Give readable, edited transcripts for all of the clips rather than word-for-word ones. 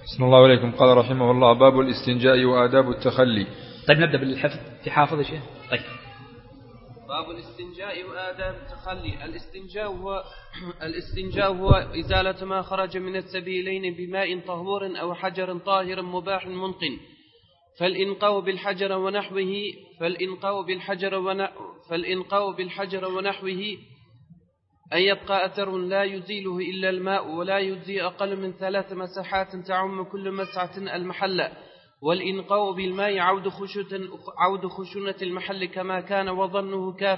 بسم الله عليكم. قال رحمه الله: باب الاستنجاء وآداب التخلي. طيب نبدأ بالحفظ في حافظ يا شيخ. طيب باب الاستنجاء وآداب التخلي. الاستنجاء هو إزالة ما خرج من السبيلين بماء طهور أو حجر طاهر مباح منقن، فالإنقاء بالحجر ونحوه أن يبقى أثر لا يزيله إلا الماء، ولا يجزي أقل من 3 مسحات تعم كل مسعة المحل. والإنقاء بالماء عود خشونة المحل كما كان وظنه كاف.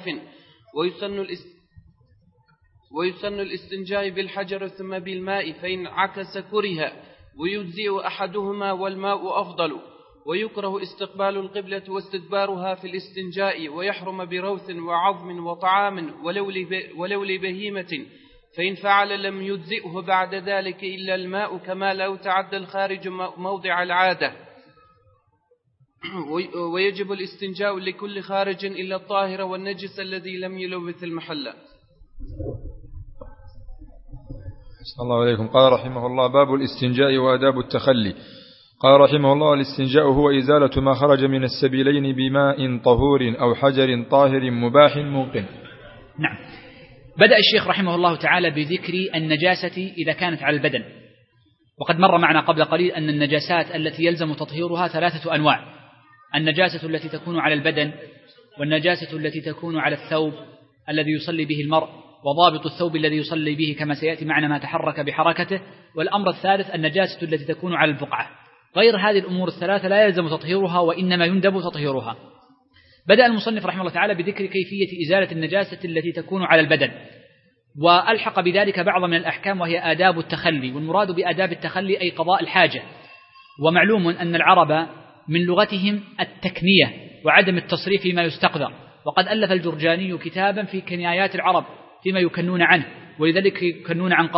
ويسن الاستنجاء بالحجر ثم بالماء، فإن عكس كره، ويجزئ أحدهما والماء أفضل. ويكره استقبال القبلة واستدبارها في الاستنجاء، ويحرم بروث وعظم وطعام ولو لبهيمة، فإن فعل لم يجزئه بعد ذلك إلا الماء، كما لو تعدى الخارج موضع العادة. ويجب الاستنجاء لكل خارج إلا الطاهر والنجس الذي لم يلوث المحل. بسم الله عليكم. قال رحمه الله: باب الاستنجاء وآداب التخلي. قال رحمه الله: الاستنجاء هو إزالة ما خرج من السبيلين بماء طهور أو حجر طاهر مباح ممكن. نعم. بدأ الشيخ رحمه الله تعالى بذكر النجاسة إذا كانت على البدن، وقد مر معنا قبل قليل أن النجاسات التي يلزم تطهيرها 3 أنواع: النجاسة التي تكون على البدن، والنجاسة التي تكون على الثوب الذي يصلي به المرء، وضابط الثوب الذي يصلي به كما سيأتي معنا ما تحرك بحركته، والأمر الثالث النجاسة التي تكون على البقعة. غير هذه الأمور ال3 لا يلزم تطهيرها، وإنما يندب تطهيرها. بدأ المصنف رحمه الله تعالى بذكر كيفية إزالة النجاسة التي تكون على البدن، وألحق بذلك بعض من الأحكام وهي آداب التخلي. والمراد بآداب التخلي أي قضاء الحاجة. ومعلوم أن العرب من لغتهم التكنية وعدم التصريف فيما يستقذر، وقد ألف الجرجاني كتابا في كنايات العرب فيما يكنون عنه، ولذلك يكنون عن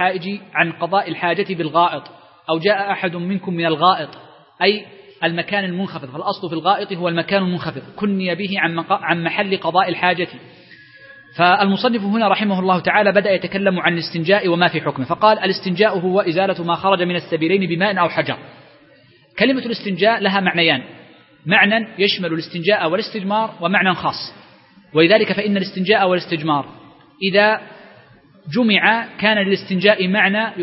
قضاء الحاجة بالغائط، أو جاء أحد منكم من الغائط أي المكان المنخفض، فالأصل في الغائط هو المكان المنخفض، كني به عن محل قضاء الحاجة. فالمصنف هنا رحمه الله تعالى بدأ يتكلم عن الاستنجاء وما في حكمه، فقال: الاستنجاء هو إزالة ما خرج من السبيلين بماء أو حجر. كلمة الاستنجاء لها معنيان: معنى يشمل الاستنجاء والاستجمار، ومعنى خاص. ولذلك فإن الاستنجاء والاستجمار إذا جمع كان للاستنجاء معنى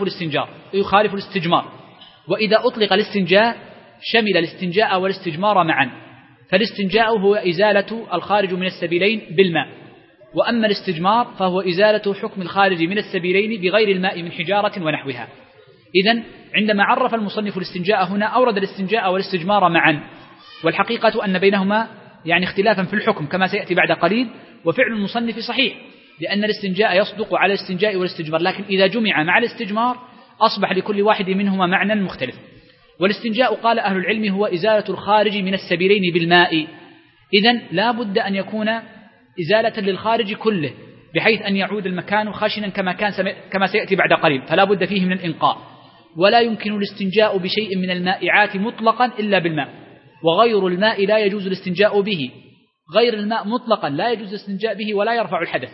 يخالف الاستجمار، وإذا أطلق الاستنجاء شمل الاستنجاء والاستجمار معا. فالاستنجاء هو إزالة الخارج من السبيلين بالماء، وأما الاستجمار فهو إزالة حكم الخارج من السبيلين بغير الماء من حجارة ونحوها. إذن عندما عرف المصنف الاستنجاء هنا أورد الاستنجاء والاستجمار معا، والحقيقة أن بينهما اختلافا في الحكم كما سيأتي بعد قليل. وفعل المصنف صحيح، لأن الاستنجاء يصدق على الاستنجاء والاستجمار، لكن إذا جمع مع الاستجمار أصبح لكل واحد منهما معنى مختلف. والاستنجاء قال أهل العلم هو إزالة الخارج من السبيلين بالماء. إذن لا بد أن يكون إزالة للخارج كله، بحيث أن يعود المكان خشنا كما سيأتي بعد قليل، فلا بد فيه من الإنقاء. ولا يمكن الاستنجاء بشيء من المائعات مطلقا إلا بالماء، وغير الماء لا يجوز الاستنجاء به. غير الماء مطلقا لا يجوز الاستنجاء به، ولا يرفع الحدث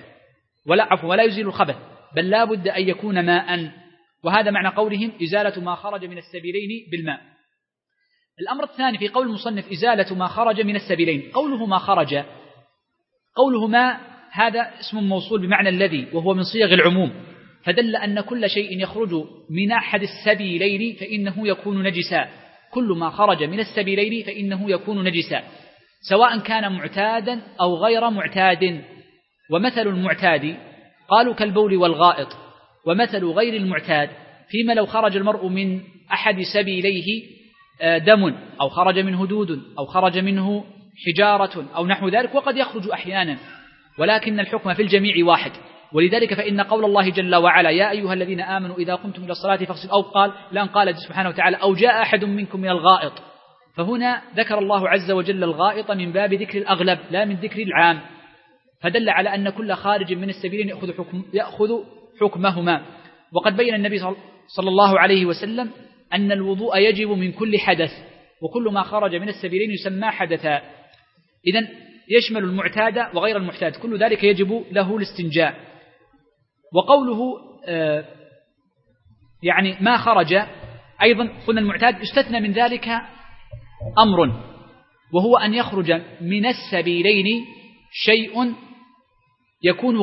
ولا يزيل الخبث، بل لا بد أن يكون ماء. وهذا معنى قولهم إزالة ما خرج من السبيلين بالماء. الأمر الثاني في قول المصنف إزالة ما خرج من السبيلين، قوله ما هذا اسم موصول بمعنى الذي، وهو من صيغ العموم، فدل أن كل شيء يخرج من أحد السبيلين فإنه يكون نجسا. كل ما خرج من السبيلين فإنه يكون نجسا، سواء كان معتادا أو غير معتاد. ومثل المعتاد قالوا كالبول والغائط، ومثل غير المعتاد فيما لو خرج المرء من أحد سبيليه دم، أو خرج منه دود، أو خرج منه حجارة أو نحو ذلك، وقد يخرج أحيانا، ولكن الحكم في الجميع واحد. ولذلك فإن قول الله جل وعلا: يا أيها الذين آمنوا إذا قمتم إلى الصلاة فاغسلوا، أو قال سبحانه وتعالى: أو جاء أحد منكم من الغائط. فهنا ذكر الله عز وجل الغائط من باب ذكر الأغلب لا من ذكر العام، فدل على أن كل خارج من السبيلين يأخذ حكمهما. وقد بين النبي صلى الله عليه وسلم أن الوضوء يجب من كل حدث، وكل ما خرج من السبيلين يسمى حدثا. إذن يشمل المعتاد وغير المعتاد، كل ذلك يجب له الاستنجاء. وقوله يعني ما خرج أيضا قلنا المعتاد يستثنى من ذلك أمر، وهو أن يخرج من السبيلين شيء يكون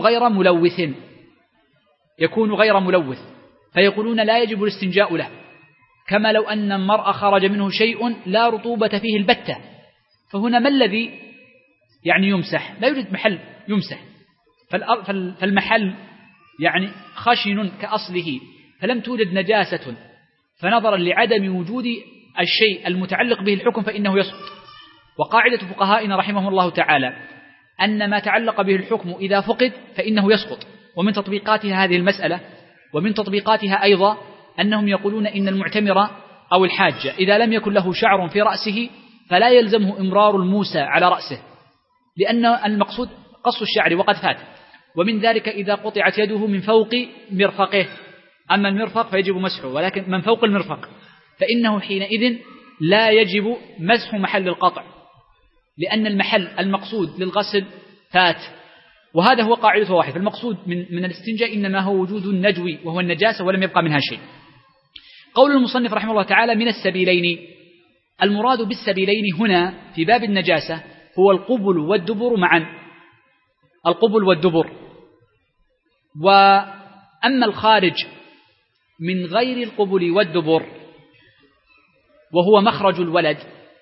غير ملوث، فيقولون لا يجب الاستنجاء له، كما لو أن المرء خرج منه شيء لا رطوبة فيه البتة، فهنا ما الذي يعني يمسح؟ لا يوجد محل يمسح، فالمحل يعني خشن كأصله، فلم توجد نجاسة، فنظرا لعدم وجود الشيء المتعلق به الحكم فإنه يسقط. وقاعدة فقهائنا رحمهم الله تعالى أن ما تعلق به الحكم إذا فقد فإنه يسقط. ومن تطبيقاتها هذه المسألة، ومن تطبيقاتها أيضا أنهم يقولون إن المعتمر أو الحاج إذا لم يكن له شعر في رأسه فلا يلزمه إمرار الموسى على رأسه، لأن المقصود قص الشعر وقد فات. ومن ذلك إذا قطعت يده من فوق مرفقه، أما المرفق فيجب مسحه، ولكن من فوق المرفق فإنه حينئذ لا يجب مسح محل القطع، لأن المحل المقصود للغسل فات. وهذا هو قاعدته واحد، فالمقصود من الاستنجاء إنما هو وجود النجو وهو النجاسة ولم يبقى منها شيء. قول المصنف رحمه الله تعالى من السبيلين، المراد بالسبيلين هنا في باب النجاسة هو القبل والدبر معا، القبل والدبر. وأما الخارج من غير القبل والدبر وهو مخرج الولد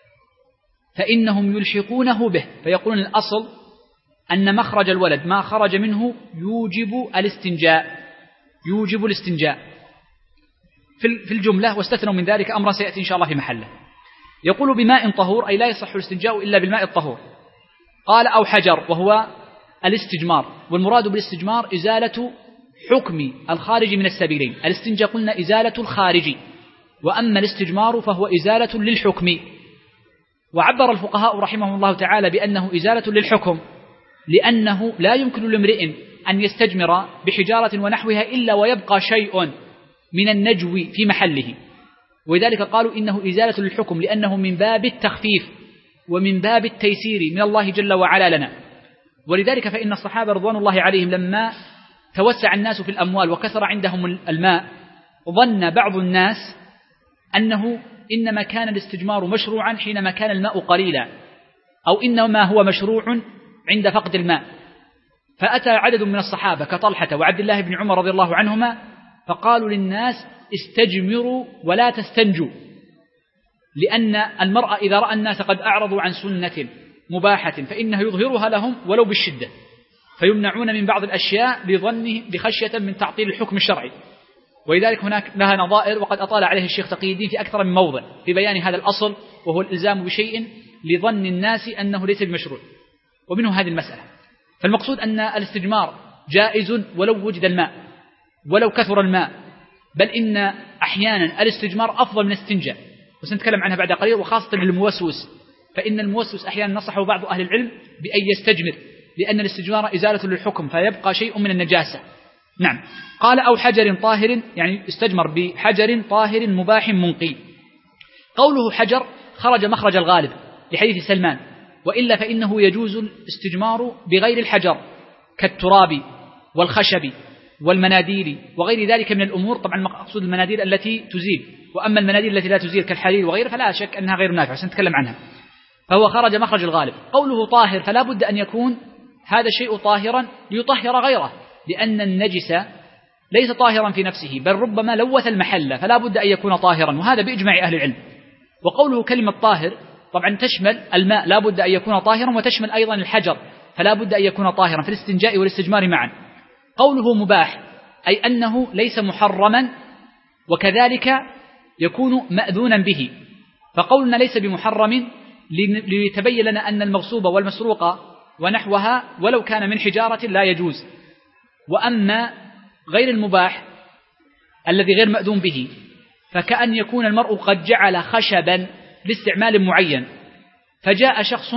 فإنهم يلحقونه به، فيقولون الأصل أن مخرج الولد ما خرج منه يوجب الاستنجاء في الجملة، واستثنوا من ذلك أمرا سيأتي إن شاء الله في محله. يقول بماء طهور أي لا يصح الاستنجاء إلا بالماء الطهور. قال أو حجر وهو الاستجمار، والمراد بالاستجمار إزالة حكم الخارج من السبيلين. الاستنجاء قلنا إزالة الخارج، وأما الاستجمار فهو إزالة للحكم. وعبر الفقهاء رحمهم الله تعالى بأنه إزالة للحكم، لأنه لا يمكن لامرئ أن يستجمر بحجارة ونحوها إلا ويبقى شيء من النجو في محله، ولذلك قالوا إنه إزالة للحكم، لأنه من باب التخفيف ومن باب التيسير من الله جل وعلا لنا. ولذلك فإن الصحابة رضوان الله عليهم لما توسع الناس في الأموال وكثر عندهم الماء، ظن بعض الناس أنه إنما كان الاستجمار مشروعا حينما كان الماء قليلا، أو إنما هو مشروع عند فقد الماء. فأتى عدد من الصحابة كطلحة وعبد الله بن عمر رضي الله عنهما فقالوا للناس استجمروا ولا تستنجوا، لأن المرأة إذا رأى الناس قد أعرضوا عن سنة مباحة فإنه يظهرها لهم ولو بالشدة، فيمنعون من بعض الأشياء بخشية من تعطيل الحكم الشرعي. ولذلك هناك لها نظائر، وقد أطال عليه الشيخ تقي الدين في أكثر من موضع في بيان هذا الأصل، وهو الإلزام بشيء لظن الناس أنه ليس بمشروع، ومنه هذه المسألة. فالمقصود أن الاستجمار جائز ولو وجد الماء ولو كثر الماء، بل إن أحيانا الاستجمار أفضل من الاستنجاء، وسنتكلم عنها بعد قليل، وخاصة للموسوس، فإن الموسوس أحيانا نصحه بعض أهل العلم بأن يستجمر، لأن الاستجمار إزالة للحكم فيبقى شيء من النجاسة. نعم. قال أو حجر طاهر، يعني استجمر بحجر طاهر مباح منقي. قوله حجر خرج مخرج الغالب لحديث سلمان، وإلا فإنه يجوز الاستجمار بغير الحجر كالتراب والخشب والمناديل وغير ذلك من الأمور. طبعا مقصود المناديل التي تزيل، وأما المناديل التي لا تزيل كالحرير وغيره فلا شك أنها غير نافعة، سنتكلم عنها. فهو خرج مخرج الغالب. قوله طاهر فلا بد أن يكون هذا الشيء طاهرا ليطهر غيره، لأن النجس ليس طاهرا في نفسه، بل ربما لوث المحل، فلا بد أن يكون طاهرا، وهذا بإجماع أهل العلم. وقوله كلمة طاهر طبعا تشمل الماء، لا بد أن يكون طاهرا، وتشمل أيضا الحجر، فلا بد أن يكون طاهرا في الاستنجاء والاستجمار معا. قوله مباح أي أنه ليس محرما، وكذلك يكون مأذونا به. فقولنا ليس بمحرم ليتبين لنا أن المغصوب والمسروق ونحوها ولو كان من حجارة لا يجوز. وأما غير المباح الذي غير مأذون به، فكأن يكون المرء قد جعل خشبا لاستعمال معين، فجاء شخص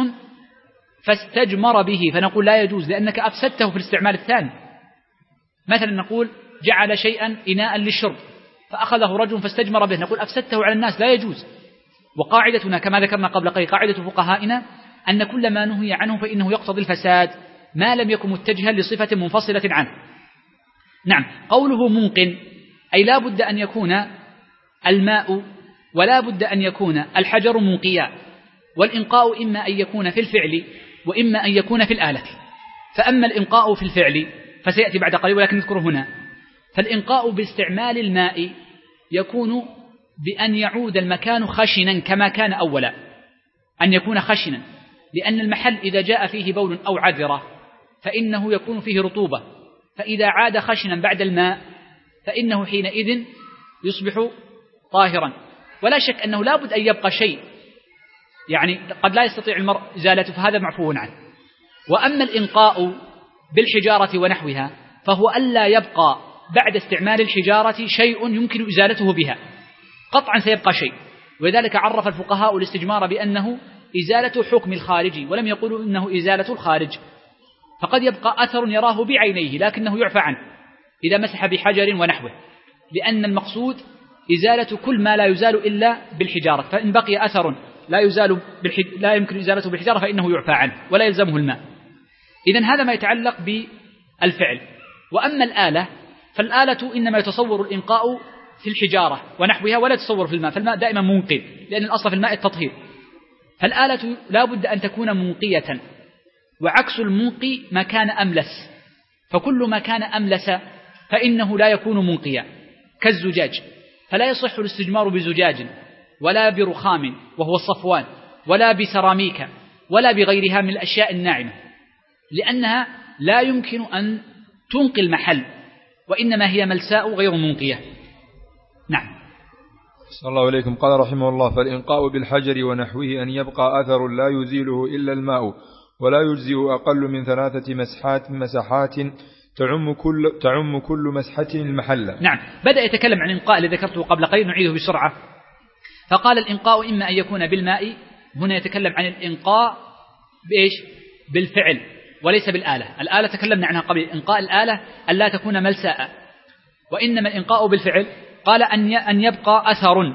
فاستجمر به، فنقول لا يجوز لأنك أفسدته في الاستعمال الثاني. مثلا نقول جعل شيئا إناء للشرب فأخذه رجل فاستجمر به، نقول أفسدته على الناس، لا يجوز. وقاعدتنا كما ذكرنا قبل قليل، قاعدة فقهائنا أن كل ما نهي عنه فإنه يقتضي الفساد ما لم يكن متجها لصفة منفصلة عنه. نعم. قوله منقن أي لا بد أن يكون الماء ولا بد أن يكون الحجر منقيا، والإنقاء إما أن يكون في الفعل وإما أن يكون في الآلة. فأما الإنقاء في الفعل فسيأتي بعد قليل ولكن نذكره هنا. فالإنقاء باستعمال الماء يكون بأن يعود المكان خشنا كما كان أولا، أن يكون خشنا، لأن المحل إذا جاء فيه بول أو عذرة فإنه يكون فيه رطوبة، فإذا عاد خشنا بعد الماء فإنه حينئذ يصبح طاهرا. ولا شك أنه لا بد أن يبقى شيء، يعني قد لا يستطيع المرء إزالته، فهذا معفو عنه. وأما الإنقاء بالحجارة ونحوها فهو ألا يبقى بعد استعمال الحجارة شيء يمكن إزالته بها، قطعا سيبقى شيء. ولذلك عرف الفقهاء الاستجمار بأنه إزالة حكم الخارج، ولم يقولوا إنه إزالة الخارج. فقد يبقى أثر يراه بعينيه لكنه يعفى عنه إذا مسح بحجر ونحوه، لأن المقصود إزالة كل ما لا يزال إلا بالحجارة. فإن بقي أثر لا يمكن إزالته بالحجارة فإنه يعفى عنه ولا يلزمه الماء. إذن هذا ما يتعلق بالفعل. وأما الآلة فالآلة إنما يتصور الإنقاء في الحجارة ونحوها ولا يتصور في الماء، فالماء دائما منقي لأن الأصل في الماء التطهير. فالآلة لا بد أن تكون منقية، وعكس المنقي ما كان أملس، فكل ما كان أملس فإنه لا يكون منقيا، كالزجاج، فلا يصح الاستجمار بزجاج ولا برخام وهو الصفوان ولا بسراميك ولا بغيرها من الأشياء الناعمة، لأنها لا يمكن أن تنقي المحل، وإنما هي ملساء غير منقية. نعم. صلى الله عليكم. قال رحمه الله: فالإنقاء بالحجر ونحوه أن يبقى أثر لا يزيله إلا الماء، ولا يجزئ أقل من 3 مسحات تعم كل مسحة المحل. نعم. بدأ يتكلم عن الإنقاء الذي ذكرته قبل قليل، نعيده بسرعة. فقال الإنقاء إما أن يكون بالماء، هنا يتكلم عن الإنقاء بإيش؟ بالفعل وليس بالآلة. الآلة تكلمنا عنها قبل. إنقاء الآلة أن لا تكون ملساء، وإنما الإنقاء بالفعل قال أن يبقى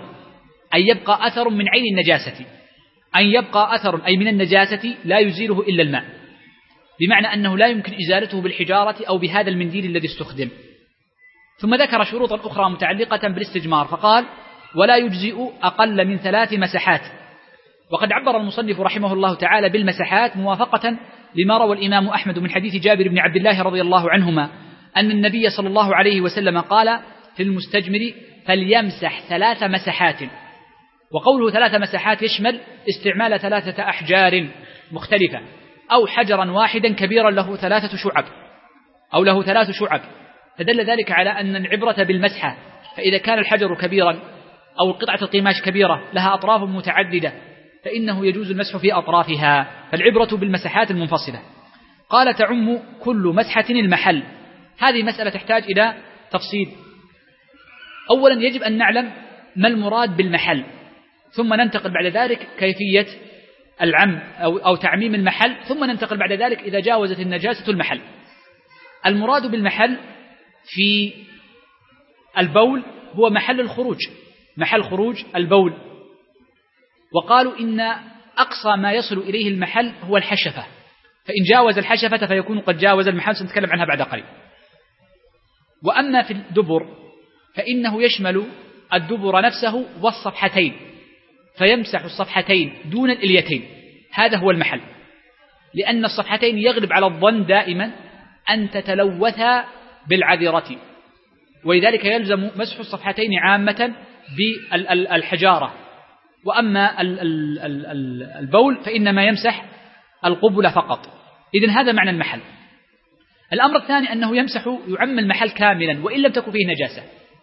أثر من عين النجاسة، أن يبقى أثر أي من النجاسة لا يزيله إلا الماء، بمعنى أنه لا يمكن إزالته بالحجارة أو بهذا المنديل الذي استخدم. ثم ذكر شروطا أخرى متعلقة بالاستجمار، فقال: ولا يجزئ أقل من 3 مسحات. وقد عبر المصنف رحمه الله تعالى بالمسحات موافقة لما روى الإمام أحمد من حديث جابر بن عبد الله رضي الله عنهما أن النبي صلى الله عليه وسلم قال في المستجمر: فليمسح 3 مسحات. وقوله 3 مسحات يشمل استعمال 3 أحجار مختلفة، أو حجرا واحدا كبيرا له 3 شعب أو له 3 شعب، فدل ذلك على أن العبرة بالمسحة، فإذا كان الحجر كبيرا أو قطعة القماش كبيرة لها أطراف متعددة فإنه يجوز المسح في أطرافها، فالعبرة بالمسحات المنفصلة. قال: تعم كل مسحة المحل. هذه مسألة تحتاج إلى تفصيل. أولا يجب أن نعلم ما المراد بالمحل، ثم ننتقل بعد ذلك كيفية العم أو تعميم المحل، ثم ننتقل بعد ذلك إذا جاوزت النجاسة المحل. المراد بالمحل في البول هو محل الخروج، محل خروج البول. وقالوا إن أقصى ما يصل إليه المحل هو الحشفة، فإن جاوز الحشفة فيكون قد جاوز المحل، سنتكلم عنها بعد قليل. وأما في الدبر فإنه يشمل الدبر نفسه والصفحتين، فيمسح الصفحتين دون الإليتين، هذا هو المحل، لأن الصفحتين يغلب على الظن دائما أن تتلوثا بالعذرة، ولذلك يلزم مسح الصفحتين عامة بالحجارة. وأما البول فإنما يمسح القبل فقط. إذن هذا معنى المحل. الأمر الثاني أنه يعم المحل كاملا وإن لم تكن فيه نجاسة،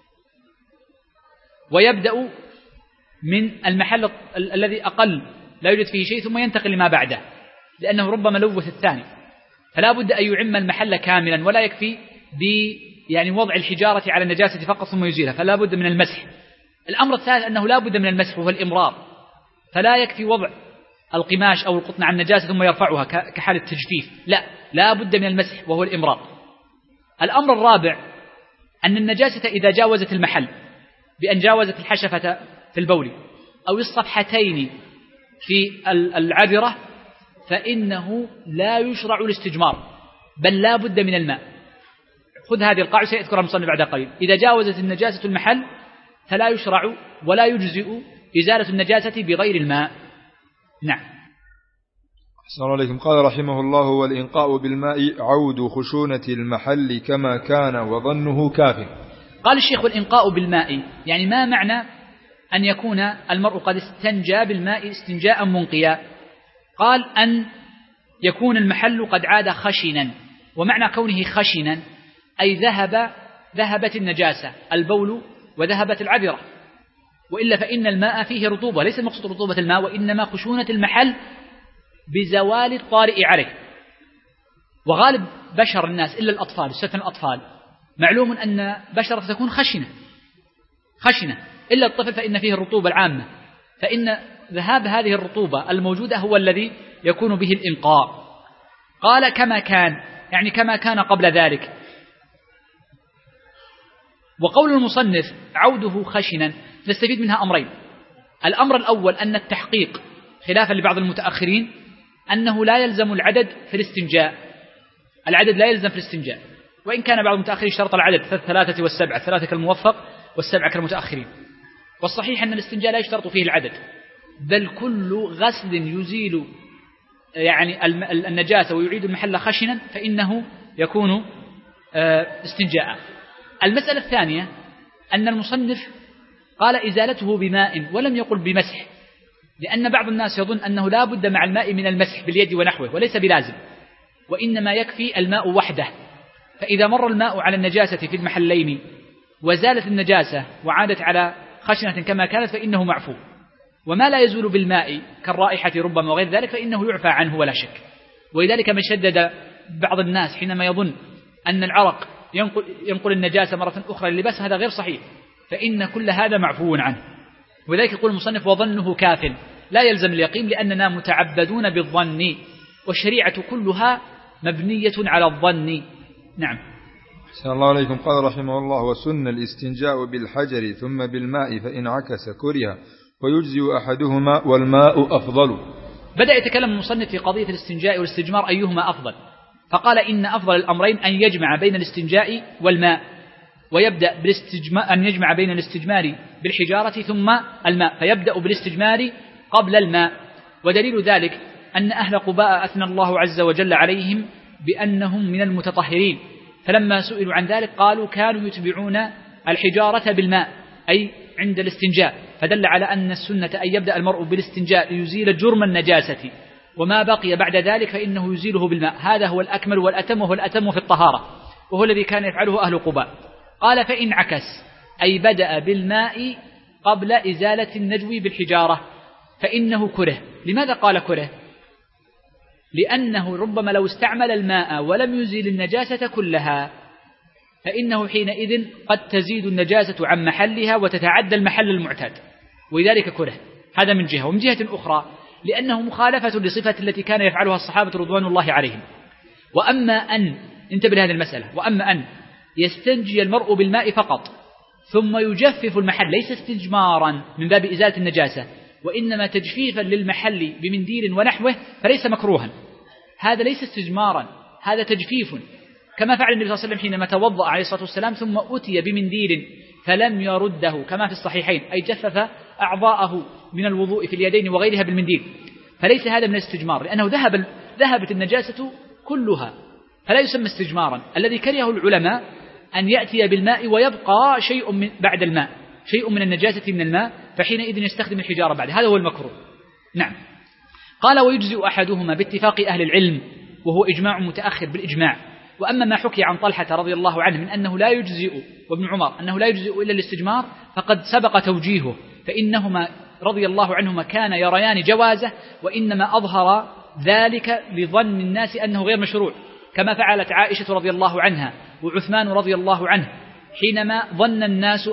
ويبدأ من المحل الذي أقل لا يوجد فيه شيء ثم ينتقل لما بعده، لأنه ربما لوث الثاني، فلا بد أن يعم المحل كاملا، ولا يكفي يعني وضع الحجارة على النجاسة فقط ثم يزيلها، فلا بد من المسح. الأمر الثالث أنه لا بد من المسح وهو الإمرار، فلا يكفي وضع القماش أو القطن على النجاسة ثم يرفعها كحال التجفيف، لا بد من المسح وهو الإمرار. الأمر الرابع أن النجاسة إذا جاوزت المحل بأن جاوزت الحشفة في البول أو الصفحتين في العذرة فإنه لا يشرع الاستجمار، بل لا بد من الماء. خذ هذه القاعدة سيذكرها المصنف بعد قليل. إذا جاوزت النجاسة المحل فلا يشرع ولا يجزئ إزالة النجاسة بغير الماء. نعم. أحسن الله عليكم. قال رحمه الله: والإنقاء بالماء عود خشونة المحل كما كان وظنه كاف. قال الشيخ: والإنقاء بالماء، يعني ما معنى أن يكون المرء قد استنجى بالماء استنجاء منقيا؟ قال: أن يكون المحل قد عاد خشنا، ومعنى كونه خشنا أي ذهبت النجاسة، البول وذهبت العذرة، وإلا فإن الماء فيه رطوبة، ليس المقصود رطوبة الماء، وإنما خشونة المحل بزوال الطارئ عليه. وغالب بشر الناس إلا الأطفال، السفن الأطفال، معلوم أن بشرة تكون خشنة، إلا الطفل فإن فيه الرطوبة العامة، فإن ذهاب هذه الرطوبة الموجودة هو الذي يكون به الإنقاء. قال: كما كان، يعني كما كان قبل ذلك. وقول المصنف عوده خشنا نستفيد منها أمرين. الأمر الأول أن التحقيق خلافا لبعض المتأخرين أنه لا يلزم العدد في الاستنجاء، العدد لا يلزم في الاستنجاء، وإن كان بعض المتأخرين اشترط العدد 3 و7، 3 كالموفق و7 كالمتأخرين. والصحيح أن الاستنجاء لا يشترط فيه العدد، بل كل غسل يزيل يعني النجاسة ويعيد المحل خشنا فإنه يكون استنجاء. المسألة الثانية أن المصنف قال إزالته بماء ولم يقل بمسح، لأن بعض الناس يظن أنه لا بد مع الماء من المسح باليد ونحوه، وليس بلازم، وإنما يكفي الماء وحده. فإذا مر الماء على النجاسة في المحلين وزالت النجاسة وعادت على خشنة كما كانت فإنه معفو. وما لا يزول بالماء كالرائحة ربما وغير ذلك فإنه يعفى عنه ولا شك. ولذلك ما شدد بعض الناس حينما يظن أن العرق ينقل النجاسة مرة أخرى للباس، هذا غير صحيح، فإن كل هذا معفو عنه. وذلك يقول المصنف: وظنه كاف، لا يلزم اليقين، لأننا متعبدون بالظن، والشريعة كلها مبنية على الظن. نعم. أحسن الله عليكم. قال رحمه الله: وسن الاستنجاء بالحجر ثم بالماء فإن عكس كره ويجزئ أحدهما والماء أفضل. بدأ يتكلم المصنف في قضية الاستنجاء والاستجمار أيهما أفضل، فقال: إن أفضل الأمرين أن يجمع بين الاستنجاء والماء، ويبدأ أن يجمع بين الاستجمار بالحجارة ثم الماء، فيبدأ بالاستجمار قبل الماء. ودليل ذلك أن أهل قباء أثنى الله عز وجل عليهم بأنهم من المتطهرين، فلما سئلوا عن ذلك قالوا كانوا يتبعون الحجارة بالماء أي عند الاستنجاء، فدل على أن السنة أن يبدأ المرء بالاستنجاء ليزيل جرم النجاسة، وما بقي بعد ذلك فإنه يزيله بالماء. هذا هو الأكمل والأتم، وهو الأتم في الطهارة، وهو الذي كان يفعله أهل قباء. قال: فإن عكس أي بدأ بالماء قبل إزالة النجو بالحجارة فإنه كره. لماذا قال كره؟ لأنه ربما لو استعمل الماء ولم يزيل النجاسة كلها فإنه حينئذ قد تزيد النجاسة عن محلها وتتعدى المحل المعتاد، ولذلك كره. هذا من جهة. ومن جهة أخرى لأنه مخالفة لصفة التي كان يفعلها الصحابة رضوان الله عليهم. وأما أن انتبه لهذه المسألة، وأما أن يستنجي المرء بالماء فقط ثم يجفف المحل، ليس استجمارا من باب إزالة النجاسة، وإنما تجفيفا للمحل بمنديل ونحوه، فليس مكروها. هذا ليس استجمارا، هذا تجفيف، كما فعل النبي صلى الله عليه وسلم حينما توضأ عليه الصلاة والسلام ثم أتي بمنديل فلم يرده كما في الصحيحين، أي جفف أعضاءه من الوضوء في اليدين وغيرها بالمنديل. فليس هذا من الاستجمار، لأنه ذهبت النجاسة كلها، فلا يسمى استجمارا. الذي كرهه العلماء أن يأتي بالماء ويبقى شيء بعد الماء، شيء من النجاسة من الماء، فحينئذ يستخدم الحجارة بعد، هذا هو المكروه. نعم. قال: ويجزئ أحدهما باتفاق أهل العلم، وهو إجماع متأخر بالإجماع. وأما ما حكي عن طلحة رضي الله عنه من أنه لا يجزئ، وابن عمر أنه لا يجزئ إلا الاستجمار، فقد سبق توجيهه، فإنهما رضي الله عنهما كان يريان جوازه، وإنما أظهر ذلك لظن الناس أنه غير مشروع، كما فعلت عائشة رضي الله عنها وعثمان رضي الله عنه حينما ظن الناس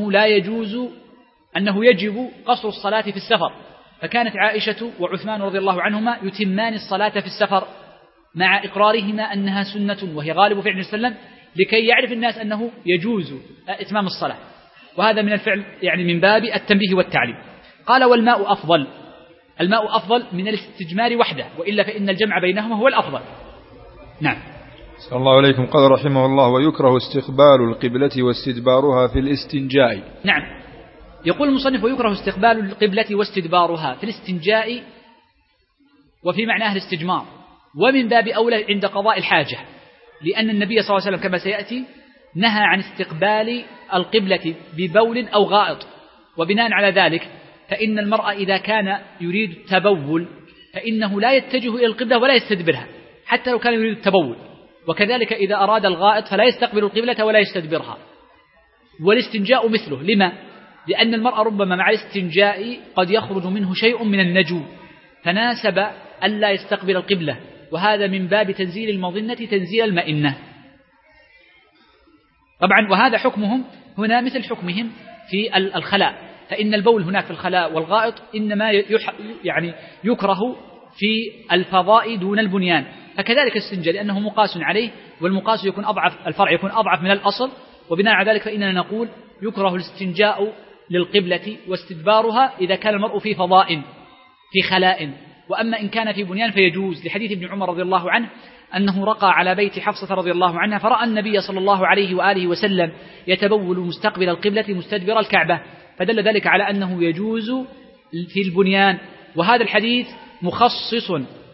أنه يجب قصر الصلاة في السفر، فكانت عائشة وعثمان رضي الله عنهما يتمان الصلاة في السفر مع إقرارهما أنها سنة وهي غالب فعل النبي صلى الله عليه وسلم، لكي يعرف الناس أنه يجوز إتمام الصلاة، وهذا من الفعل يعني من باب التنبيه والتعليم. قال: والماء أفضل، الماء أفضل من الاستجمار وحده، وإلا فإن الجمع بينهما هو الأفضل. نعم. صلى الله عليكم. قال رحمه الله: ويكره استقبال القبلة واستدبارها في الاستنجاء. نعم. يقول المصنف: ويكره استقبال القبلة واستدبارها في الاستنجاء وفي معناه الاستجمار، ومن باب أولى عند قضاء الحاجة، لأن النبي صلى الله عليه وسلم كما سيأتي نهى عن استقبال القبلة ببول أو غائط. وبناء على ذلك فإن المرء إذا كان يريد التبول فإنه لا يتجه إلى القبلة ولا يستدبرها حتى لو كان يريد التبول، وكذلك إذا أراد الغائط فلا يستقبل القبلة ولا يستدبرها. والاستنجاء مثله. لما؟ لأن المرء ربما مع الاستنجاء قد يخرج منه شيء من النجو، فناسب ألا يستقبل القبلة، وهذا من باب تنزيل المظنة تنزيل المئنة. طبعا وهذا حكمهم هنا مثل حكمهم في الخلاء، فإن البول هناك في الخلاء والغائط إنما يكره في الفضاء دون البنيان، فكذلك الاستنجاء لأنه مقاس عليه، والمقاس يكون أضعف، الفرع يكون أضعف من الأصل، وبناء على ذلك فإننا نقول يكره الاستنجاء للقبلة واستدبارها إذا كان المرء في فضاء في خلاء. وأما إن كان في بنيان فيجوز، لحديث ابن عمر رضي الله عنه أنه رقى على بيت حفصة رضي الله عنها فرأى النبي صلى الله عليه وآله وسلم يتبول مستقبل القبلة مستدبر الكعبة، فدل ذلك على أنه يجوز في البنيان. وهذا الحديث مخصص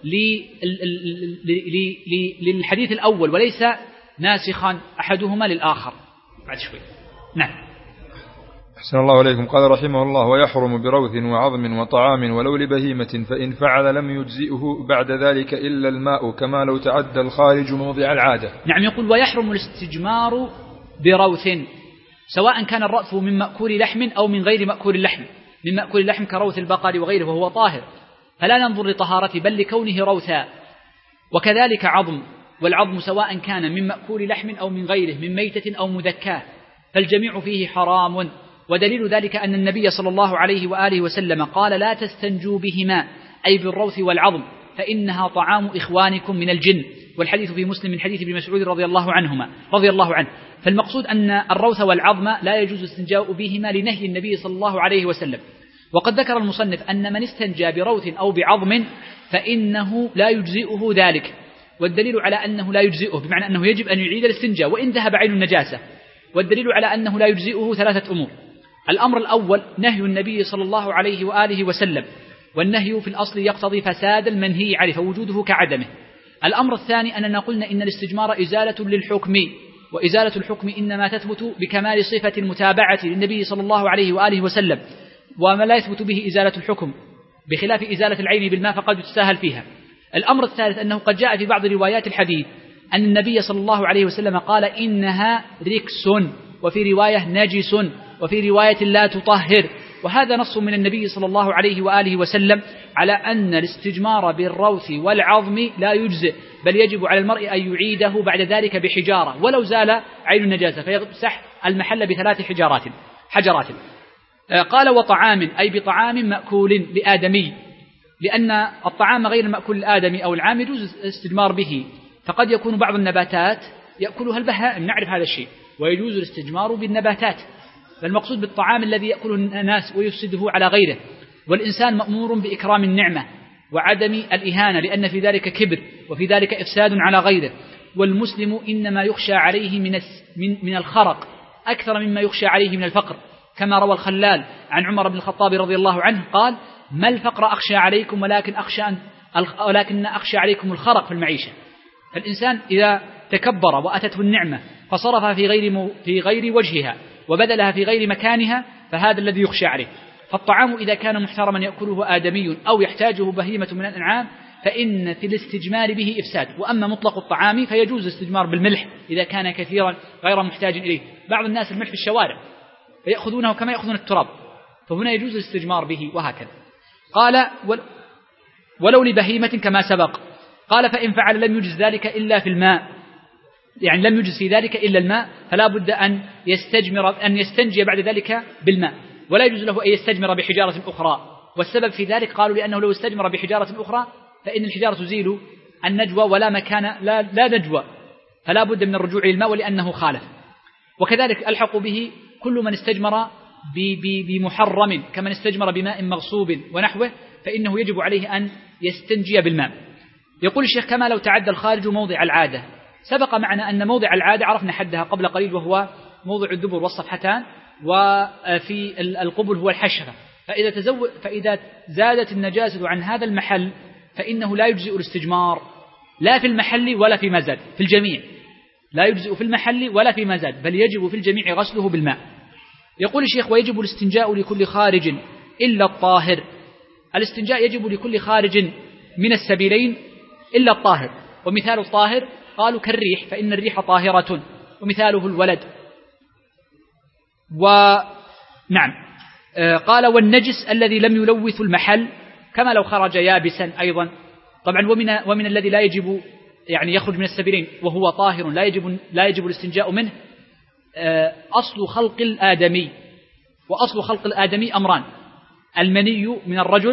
للحديث الأول وليس ناسخا أحدهما للآخر. بعد شوي. نعم. أحسن الله عليكم. قال رحمه الله: ويحرم بروث وعظم وطعام ولو لبهيمة، فإن فعل لم يجزئه بعد ذلك إلا الماء، كما لو تعدى الخارج موضع العادة. نعم. يقول: ويحرم الاستجمار بروث، سواء كان الرأث من مأكول لحم أو من غير مأكول اللحم. من مأكول اللحم كروث البقر وغيره وهو طاهر، فلا ننظر لطهارته بل لكونه روثا. وكذلك عظم، والعظم سواء كان من مأكول لحم أو من غيره من ميتة أو مذكاة، فالجميع فيه حرام. ودليل ذلك أن النبي صلى الله عليه وآله وسلم قال: لا تستنجوا بهما، أي بالروث والعظم، فإنها طعام إخوانكم من الجن. والحديث في مسلم من حديث ابن مسعود رضي الله عنه. فالمقصود أن الروث والعظم لا يجوز الاستنجاء بهما لنهي النبي صلى الله عليه وسلم. وقد ذكر المصنف أن من استنجى بروث أو بعظم فإنه لا يجزئه ذلك، والدليل على أنه لا يجزئه بمعنى أنه يجب أن يعيد الاستنجاء وإن ذهب عين النجاسة. والدليل على أنه لا يجزئه ثلاثة أمور: الأمر الأول نهي النبي صلى الله عليه وآله وسلم، والنهي في الأصل يقتضي فساد المنهي عليه فوجوده كعدمه. الأمر الثاني أننا قلنا إن الاستجمار إزالة للحكم، وإزالة الحكم إنما تثبت بكمال صفة المتابعة للنبي صلى الله عليه وآله وسلم، وما لا يثبت به إزالة الحكم، بخلاف إزالة العين بالماء فقد يتساهل فيها. الأمر الثالث أنه قد جاء في بعض روايات الحديث أن النبي صلى الله عليه وسلم قال: إنها ركس، وفي رواية نجس، وفي رواية لا تطهر. وهذا نص من النبي صلى الله عليه وآله وسلم على أن الاستجمار بالروث والعظم لا يجزئ، بل يجب على المرء أن يعيده بعد ذلك بحجارة ولو زال عين النجاسة، فيمسح المحل بثلاث حجرات. قال: وطعام، أي بطعام مأكول لآدمي، لأن الطعام غير المأكول الآدمي أو العام يجوز الاستجمار به، فقد يكون بعض النباتات يأكلها البهائم، نعرف هذا الشيء، ويجوز الاستجمار بالنباتات. فالمقصود بالطعام الذي يأكله الناس ويفسده على غيره. والإنسان مأمور بإكرام النعمة وعدم الإهانة، لأن في ذلك كبر وفي ذلك إفساد على غيره. والمسلم إنما يخشى عليه من الخرق أكثر مما يخشى عليه من الفقر، كما روى الخلال عن عمر بن الخطاب رضي الله عنه قال: ما الفقر أخشى عليكم ولكن أخشى عليكم الخرق في المعيشة. فالإنسان إذا تكبر وأتته النعمة فصرفها في غير وجهها وبذلها في غير مكانها فهذا الذي يخشى عليه. فالطعام إذا كان محترما يأكله آدمي أو يحتاجه بهيمة من الأنعام فإن في الاستجمار به إفساد. وأما مطلق الطعام فيجوز الاستجمار بالملح إذا كان كثيرا غير محتاج إليه. بعض الناس الملح في الشوارع فيأخذونه كما يأخذون التراب، فهنا يجوز الاستجمار به وهكذا. قال: ولو لبهيمة كما سبق. قال: فإن فعل لم يجز ذلك إلا في الماء، يعني لم يجز في ذلك إلا الماء، فلا بد أن يستنجي بعد ذلك بالماء، ولا يجوز له أن يستجمر بحجارة أخرى. والسبب في ذلك قالوا لأنه لو استجمر بحجارة أخرى فإن الحجارة تزيل النجوى ولا مكان لا نجوى، فلا بد من الرجوع إلى الماء ولأنه خالف. وكذلك ألحق به كل من استجمر بمحرم كمن استجمر بماء مغصوب ونحوه، فإنه يجب عليه أن يستنجي بالماء. يقول الشيخ: كما لو تعدى الخارج موضع العادة. سبق معنا أن موضع العادة عرفنا حدها قبل قليل، وهو موضع الدبر والصفحتان، وفي القبل هو الحشرة، فإذا زادت النجاسة عن هذا المحل فإنه لا يجزئ الاستجمار لا في المحل ولا في ما زاد، في الجميع لا يجزئ في المحل ولا في ما زاد، بل يجب في الجميع غسله بالماء. يقول الشيخ: ويجب الاستنجاء لكل خارج إلا الطاهر. الاستنجاء يجب لكل خارج من السبيلين إلا الطاهر. ومثال الطاهر قالوا كالريح، فإن الريح طاهرة، ومثاله الولد. ونعم، قال: والنجس الذي لم يلوث المحل كما لو خرج يابسا أيضا. طبعا ومن الذي لا يجب يعني يخرج من السبيلين وهو طاهر لا يجب الاستنجاء منه أصل خلق الآدمي. وأصل خلق الآدمي أمران: المني من الرجل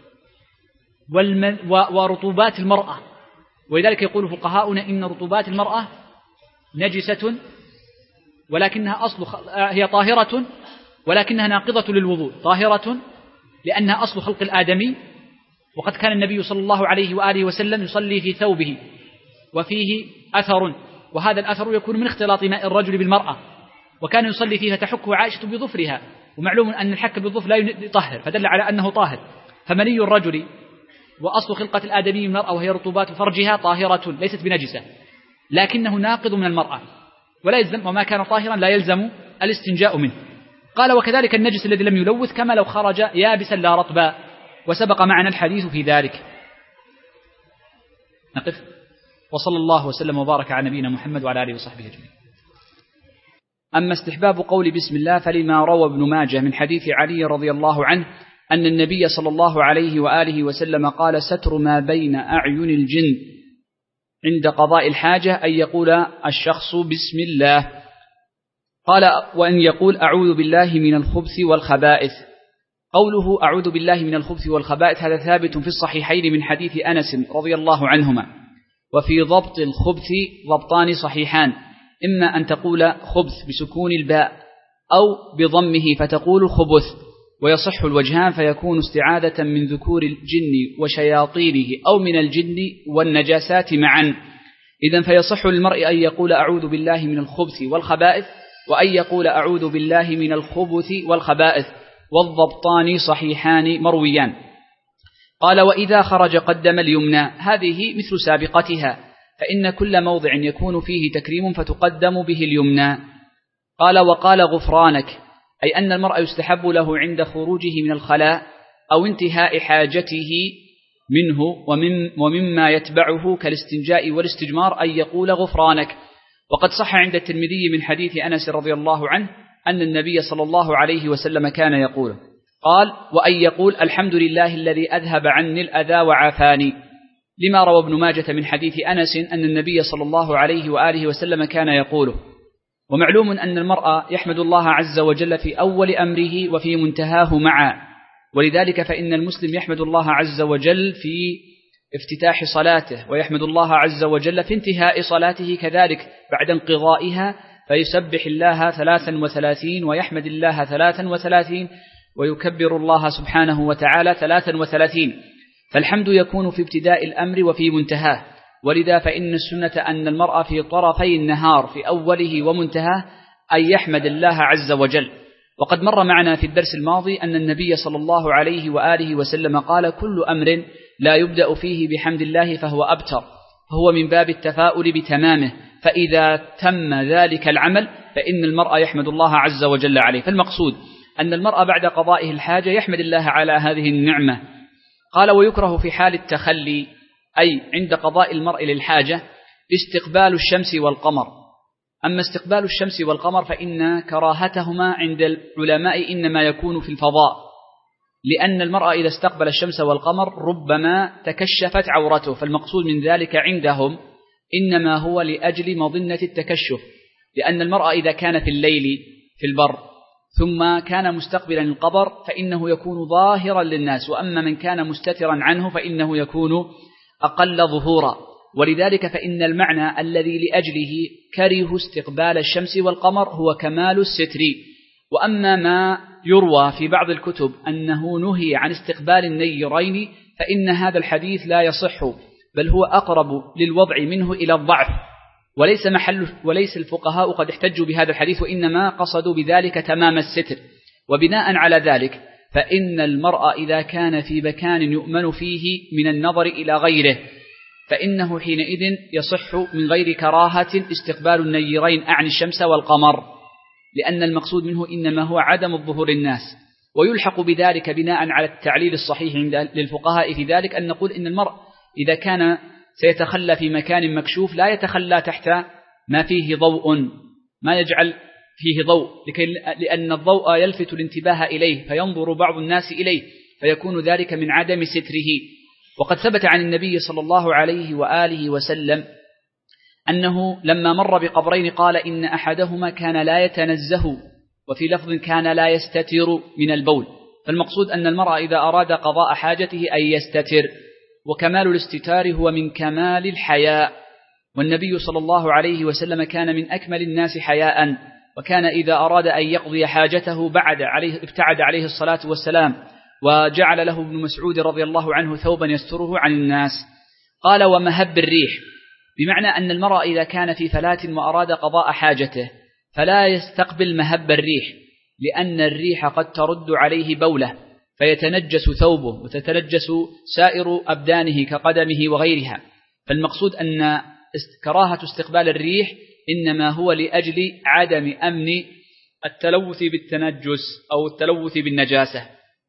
ورطوبات المرأة. ولذلك يقول فقهاؤنا إن رطوبات المرأة نجسة ولكنها هي طاهرة ولكنها ناقضة للوضوء، طاهرة لأنها أصل خلق الآدمي. وقد كان النبي صلى الله عليه وآله وسلم يصلي في ثوبه وفيه أثر، وهذا الأثر يكون من اختلاط ماء الرجل بالمرأة، وكان يصلي فيه فتحكه عائشة بظفرها، ومعلوم أن الحك بالظفر لا يطهر، فدل على أنه طاهر. فمني الرجل وأصل خلقة الآدمي من المرأة وهي رطوبات فرجها طاهرة ليست بنجسة، لكنه ناقض من المرأة ولا يلزم، وما كان طاهرا لا يلزم الاستنجاء منه. قال: وكذلك النجس الذي لم يلوث كما لو خرج يابسا لا رطبا، وسبق معنا الحديث في ذلك. نقف. وصلى الله وسلم وبارك على نبينا محمد وعلى آله وصحبه أجمعين. أما استحباب قول بسم الله فلما روى ابن ماجه من حديث علي رضي الله عنه أن النبي صلى الله عليه وآله وسلم قال: ستر ما بين أعين الجن عند قضاء الحاجة أن يقول الشخص بسم الله. قال: وأن يقول أعوذ بالله من الخبث والخبائث. قوله أعوذ بالله من الخبث والخبائث هذا ثابت في الصحيحين من حديث أنس رضي الله عنهما. وفي ضبط الخبث ضبطان صحيحان: إما أن تقول خبث بسكون الباء أو بضمه فتقول خبث، ويصح الوجهان فيكون استعاذة من ذكور الجن وشياطينه أو من الجن والنجاسات معا. إذن فيصح للمرء أن يقول أعوذ بالله من الخبث والخبائث، وأن يقول أعوذ بالله من الخبث والخبائث، والضبطان صحيحان مرويان. قال: وإذا خرج قدم اليمنى، هذه مثل سابقتها، فإن كل موضع يكون فيه تكريم فتقدم به اليمنى. قال: وقال غفرانك، أي أن المرء يستحب له عند خروجه من الخلاء أو انتهاء حاجته منه ومما يتبعه كالاستنجاء والاستجمار أن يقول غفرانك. وقد صح عند الترمذي من حديث أنس رضي الله عنه أن النبي صلى الله عليه وسلم كان يقول: قال: وأن يقول الحمد لله الذي أذهب عني الأذى وعافاني، لما روى ابن ماجة من حديث أنس أن النبي صلى الله عليه وآله وسلم كان يقوله. ومعلوم أن المرء يحمد الله عز وجل في أول أمره وفي منتهاه معا، ولذلك فإن المسلم يحمد الله عز وجل في افتتاح صلاته، ويحمد الله عز وجل في انتهاء صلاته كذلك بعد انقضائها، فيسبح الله 33 ويحمد الله 33 ويكبر الله سبحانه وتعالى 33. فالحمد يكون في ابتداء الأمر وفي منتهاه، ولذا فإن السنة أن المرء في طرفي النهار في أوله ومنتهاه أن يحمد الله عز وجل. وقد مر معنا في الدرس الماضي أن النبي صلى الله عليه وآله وسلم قال: كل أمر لا يبدأ فيه بحمد الله فهو أبتر، فهو من باب التفاؤل بتمامه، فإذا تم ذلك العمل فإن المرء يحمد الله عز وجل عليه. فالمقصود أن المرء بعد قضائه الحاجة يحمد الله على هذه النعمة. قال: ويكره في حال التخلي، أي عند قضاء المرء للحاجة، استقبال الشمس والقمر. أما استقبال الشمس والقمر فإن كراهتهما عند العلماء إنما يكون في الفضاء، لأن المرء إذا استقبل الشمس والقمر ربما تكشفت عورته، فالمقصود من ذلك عندهم إنما هو لأجل مظنة التكشف، لأن المرء إذا كان في الليل في البر ثم كان مستقبلا القبر فإنه يكون ظاهرا للناس، وأما من كان مستترا عنه فإنه يكون أقل ظهورا. ولذلك فإن المعنى الذي لأجله كره استقبال الشمس والقمر هو كمال الستر. وأما ما يروى في بعض الكتب أنه نهي عن استقبال النيرين فإن هذا الحديث لا يصح، بل هو أقرب للوضع منه إلى الضعف، وليس الفقهاء قد احتجوا بهذا الحديث، وإنما قصدوا بذلك تمام الستر. وبناء على ذلك فإن المرء إذا كان في مكان يؤمن فيه من النظر إلى غيره فإنه حينئذ يصح من غير كراهة استقبال النيرين أعني الشمس والقمر، لأن المقصود منه إنما هو عدم الظهور الناس. ويلحق بذلك بناء على التعليل الصحيح للفقهاء في ذلك أن نقول إن المرء إذا كان سيتخلى في مكان مكشوف لا يتخلى تحت ما فيه ضوء، ما يجعل فيه ضوء، لأن الضوء يلفت الانتباه إليه فينظر بعض الناس إليه فيكون ذلك من عدم ستره. وقد ثبت عن النبي صلى الله عليه وآله وسلم أنه لما مر بقبرين قال إن أحدهما كان لا يتنزه، وفي لفظ كان لا يستتر من البول. فالمقصود أن المرء إذا أراد قضاء حاجته أن يستتر، وكمال الاستتار هو من كمال الحياء. والنبي صلى الله عليه وسلم كان من أكمل الناس حياء، وكان إذا أراد أن يقضي حاجته ابتعد عليه الصلاة والسلام، وجعل له ابن مسعود رضي الله عنه ثوبا يستره عن الناس. قال ومهب الريح، بمعنى أن المرء إذا كان في فلاة وأراد قضاء حاجته فلا يستقبل مهب الريح، لأن الريح قد ترد عليه بوله فيتنجس ثوبه وتتنجس سائر أبدانه كقدمه وغيرها. فالمقصود أن كراهة استقبال الريح إنما هو لأجل عدم أمن التلوث بالتنجس أو التلوث بالنجاسة.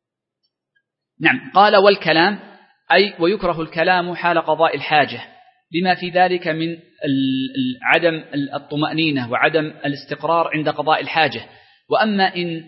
نعم. قال والكلام أي ويكره الكلام حال قضاء الحاجة، بما في ذلك من عدم الطمأنينة وعدم الاستقرار عند قضاء الحاجة. وأما إن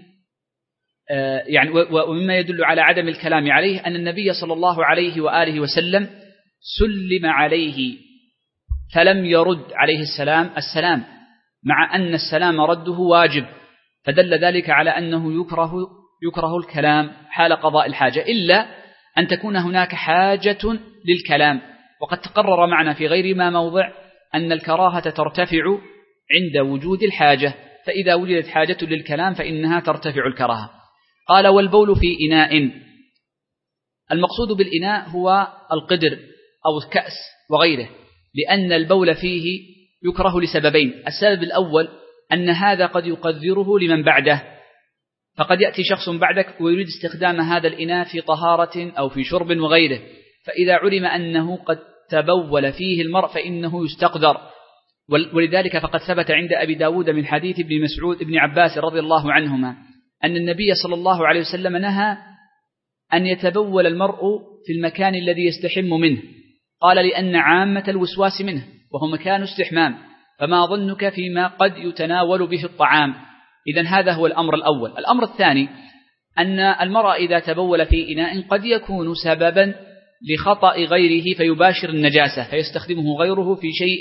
يعني ومما يدل على عدم الكلام عليه أن النبي صلى الله عليه وآله وسلم سلم عليه فلم يرد عليه السلام، مع أن السلام رده واجب، فدل ذلك على أنه يكره الكلام حال قضاء الحاجة، إلا أن تكون هناك حاجة للكلام. وقد تقرر معنا في غير ما موضع أن الكراهة ترتفع عند وجود الحاجة، فإذا وجدت حاجة للكلام فإنها ترتفع الكراهة. قال والبول في إناء، المقصود بالإناء هو القدر أو الكأس وغيره، لأن البول فيه يكره لسببين. السبب الأول أن هذا قد يقذره لمن بعده، فقد يأتي شخص بعدك ويريد استخدام هذا الإناء في طهارة أو في شرب وغيره، فإذا علم أنه قد تبول فيه المرء فإنه يستقذر. ولذلك فقد ثبت عند أبي داود من حديث ابن عباس رضي الله عنهما أن النبي صلى الله عليه وسلم نهى أن يتبول المرء في المكان الذي يستحم منه، قال لأن عامة الوسواس منه وهو مكان استحمام، فما ظنك فيما قد يتناول به الطعام. إذن هذا هو الأمر الأول. الأمر الثاني أن المرء إذا تبول في إناء قد يكون سببا لخطأ غيره فيباشر النجاسة، فيستخدمه غيره في شيء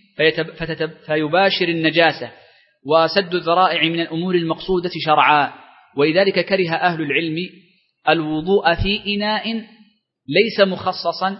فيباشر النجاسة، وسد الذرائع من الأمور المقصودة شرعا. ولذلك كره أهل العلم الوضوء في إناء ليس مخصصا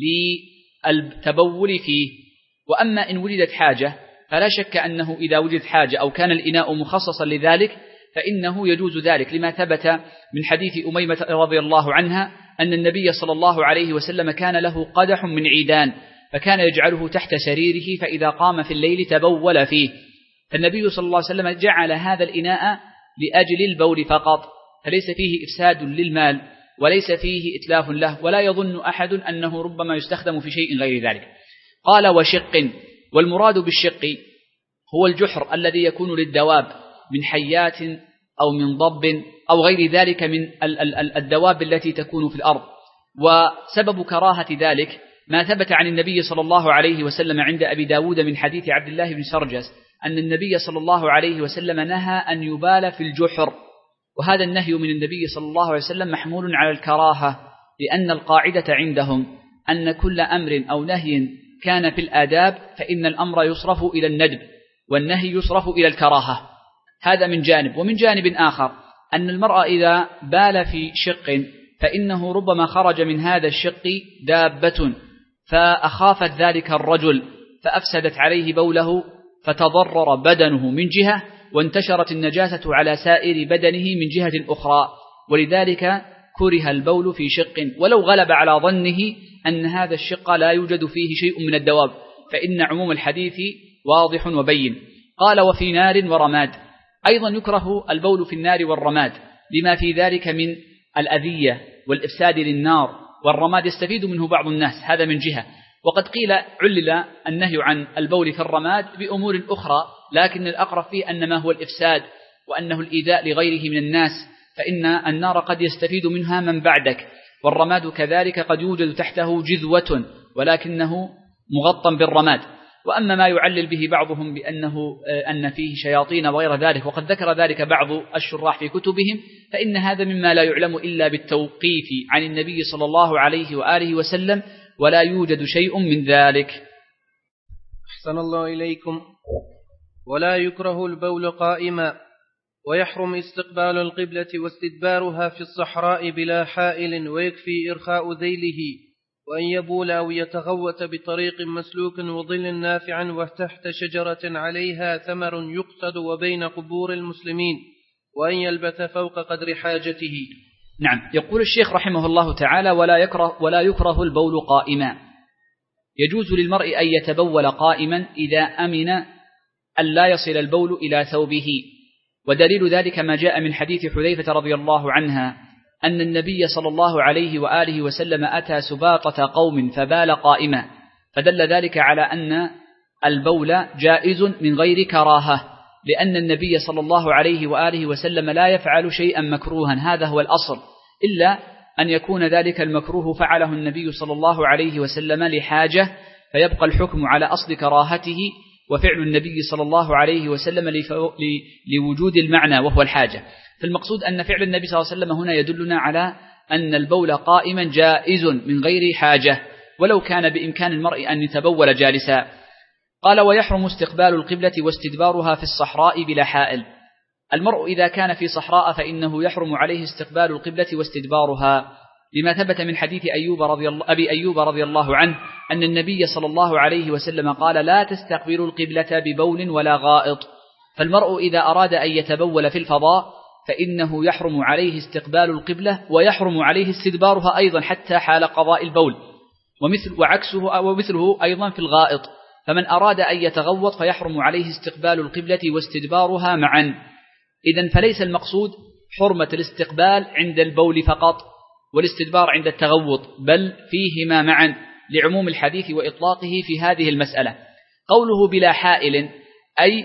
للتبول فيه. وأما إن وجدت حاجة فلا شك أنه إذا وجدت حاجة أو كان الإناء مخصصا لذلك فإنه يجوز ذلك، لما ثبت من حديث أميمة رضي الله عنها أن النبي صلى الله عليه وسلم كان له قدح من عيدان فكان يجعله تحت سريره، فإذا قام في الليل تبول فيه. فالنبي صلى الله عليه وسلم جعل هذا الإناء لأجل البول فقط، فليس فيه إفساد للمال وليس فيه إتلاف له، ولا يظن أحد أنه ربما يستخدم في شيء غير ذلك. قال وشق، والمراد بالشق هو الجحر الذي يكون للدواب من حيات أو من ضب أو غير ذلك من الدواب التي تكون في الأرض. وسبب كراهة ذلك ما ثبت عن النبي صلى الله عليه وسلم عند أبي داود من حديث عبد الله بن سرجس أن النبي صلى الله عليه وسلم نهى أن يبال في الجحر، وهذا النهي من النبي صلى الله عليه وسلم محمول على الكراهة، لأن القاعدة عندهم أن كل أمر أو نهي كان في الآداب فإن الأمر يصرف إلى الندب والنهي يصرف إلى الكراهة. هذا من جانب. ومن جانب آخر أن المرأة إذا بال في شق فإنه ربما خرج من هذا الشق دابة فأخافت ذلك الرجل فأفسدت عليه بوله فتضرر بدنه من جهة وانتشرت النجاسة على سائر بدنه من جهة أخرى، ولذلك كره البول في شق ولو غلب على ظنه أن هذا الشق لا يوجد فيه شيء من الدواب، فإن عموم الحديث واضح وبين. قال وفي نار ورماد، أيضا يكره البول في النار والرماد لما في ذلك من الأذية والإفساد للنار، والرماد يستفيد منه بعض الناس، هذا من جهة. وقد قيل علل النهي عن البول في الرماد بأمور أخرى، لكن الأقرب فيه أن ما هو الإفساد وأنه الإيذاء لغيره من الناس، فإن النار قد يستفيد منها من بعدك، والرماد كذلك قد يوجد تحته جذوة ولكنه مغطى بالرماد. وأما ما يعلل به بعضهم أن فيه شياطين وغير ذلك، وقد ذكر ذلك بعض الشراح في كتبهم، فإن هذا مما لا يعلم إلا بالتوقيف عن النبي صلى الله عليه وآله وسلم، ولا يوجد شيء من ذلك. أحسن الله إليكم. ولا يكره البول قائما، ويحرم استقبال القبلة واستدبارها في الصحراء بلا حائل، ويكفي إرخاء ذيله، وأن يبول أو يتغوت بطريق مسلوك وظل نافع وتحت شجرة عليها ثمر يقصد وبين قبور المسلمين، وأن يلبث فوق قدر حاجته. نعم، يقول الشيخ رحمه الله تعالى: ولا يكره البول قائما. يجوز للمرء أن يتبول قائما إذا أمن أن لا يصل البول إلى ثوبه، ودليل ذلك ما جاء من حديث حذيفة رضي الله عنها أن النبي صلى الله عليه وآله وسلم أتى سباطة قوم فبال قائما، فدل ذلك على أن البول جائز من غير كراهة، لأن النبي صلى الله عليه وآله وسلم لا يفعل شيئا مكروها، هذا هو الأصل، إلا أن يكون ذلك المكروه فعله النبي صلى الله عليه وسلم لحاجة، فيبقى الحكم على أصل كراهته، وفعل النبي صلى الله عليه وسلم لوجود المعنى وهو الحاجة. فالمقصود أن فعل النبي صلى الله عليه وسلم هنا يدلنا على أن البول قائما جائز من غير حاجة، ولو كان بإمكان المرء أن يتبول جالسا. قال: ويحرم استقبال القبلة واستدبارها في الصحراء بلا حائل. المرء إذا كان في صحراء فإنه يحرم عليه استقبال القبلة واستدبارها، لما ثبت من حديث أبي أيوب رضي الله عنه أن النبي صلى الله عليه وسلم قال: لا تستقبلوا القبلة ببول ولا غائط. فالمرء إذا أراد أن يتبول في الفضاء فإنه يحرم عليه استقبال القبلة، ويحرم عليه استدبارها أيضا حتى حال قضاء البول، ومثله أيضا في الغائط. فمن أراد أن يتغوط فيحرم عليه استقبال القبلة واستدبارها معا. إذن فليس المقصود حرمة الاستقبال عند البول فقط والاستدبار عند التغوط، بل فيهما معا لعموم الحديث وإطلاقه في هذه المسألة. قوله بلا حائل، أي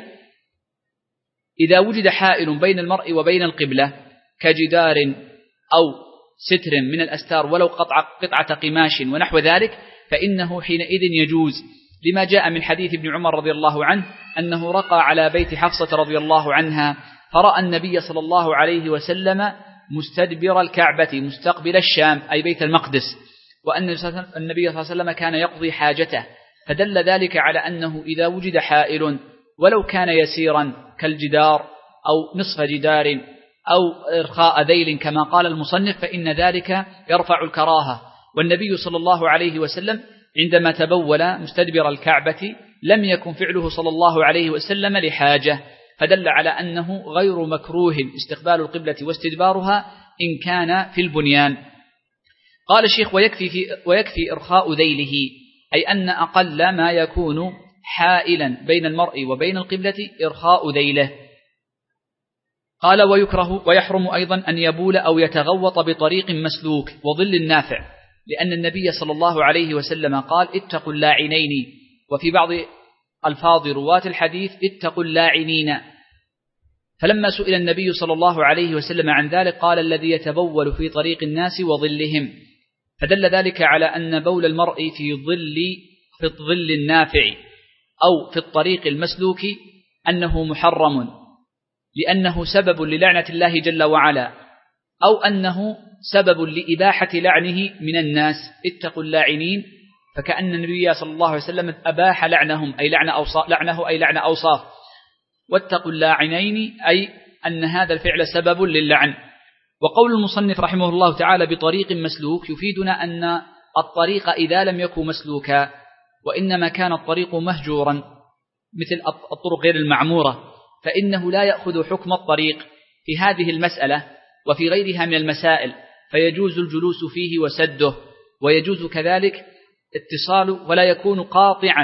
إذا وجد حائل بين المرء وبين القبلة كجدار أو ستر من الأستار ولو قطعة قماش ونحو ذلك، فإنه حينئذ يجوز، لما جاء من حديث ابن عمر رضي الله عنه أنه رقى على بيت حفصة رضي الله عنها فرأى النبي صلى الله عليه وسلم مستدبر الكعبة مستقبل الشام أي بيت المقدس، وأن النبي صلى الله عليه وسلم كان يقضي حاجته، فدل ذلك على أنه إذا وجد حائل ولو كان يسيرا كالجدار أو نصف جدار أو إرخاء ذيل كما قال المصنف، فإن ذلك يرفع الكراهة. والنبي صلى الله عليه وسلم عندما تبول مستدبر الكعبة لم يكن فعله صلى الله عليه وسلم لحاجة، فدل على أنه غير مكروه استقبال القبلة واستدبارها إن كان في البنيان. قال الشيخ: ويكفي إرخاء ذيله، أي أن أقل ما يكون حائلا بين المرء وبين القبلة إرخاء ذيله. قال: ويحرم أيضا أن يبول أو يتغوط بطريق مسلوك وظل نافع، لأن النبي صلى الله عليه وسلم قال: اتقوا اللاعنين، وفي بعض ألفاظ رواة الحديث اتقوا اللاعنين. فلما سئل النبي صلى الله عليه وسلم عن ذلك قال: الذي يتبول في طريق الناس وظلهم، فدل ذلك على أن بول المرء في الظل النافع أو في الطريق المسلوك أنه محرم، لأنه سبب للعنة الله جل وعلا، أو أنه سبب لإباحة لعنه من الناس. اتقوا اللاعنين، فكأن النبي صلى الله عليه وسلم أباح لعنهم أي لعنة أوصاف، واتقوا اللاعنين أي أن هذا الفعل سبب للعن. وقول المصنف رحمه الله تعالى بطريق مسلوك يفيدنا أن الطريق إذا لم يكن مسلوكا وإنما كان الطريق مهجورا مثل الطرق غير المعمورة، فإنه لا يأخذ حكم الطريق في هذه المسألة وفي غيرها من المسائل، فيجوز الجلوس فيه وسده، ويجوز كذلك اتصال ولا يكون قاطعا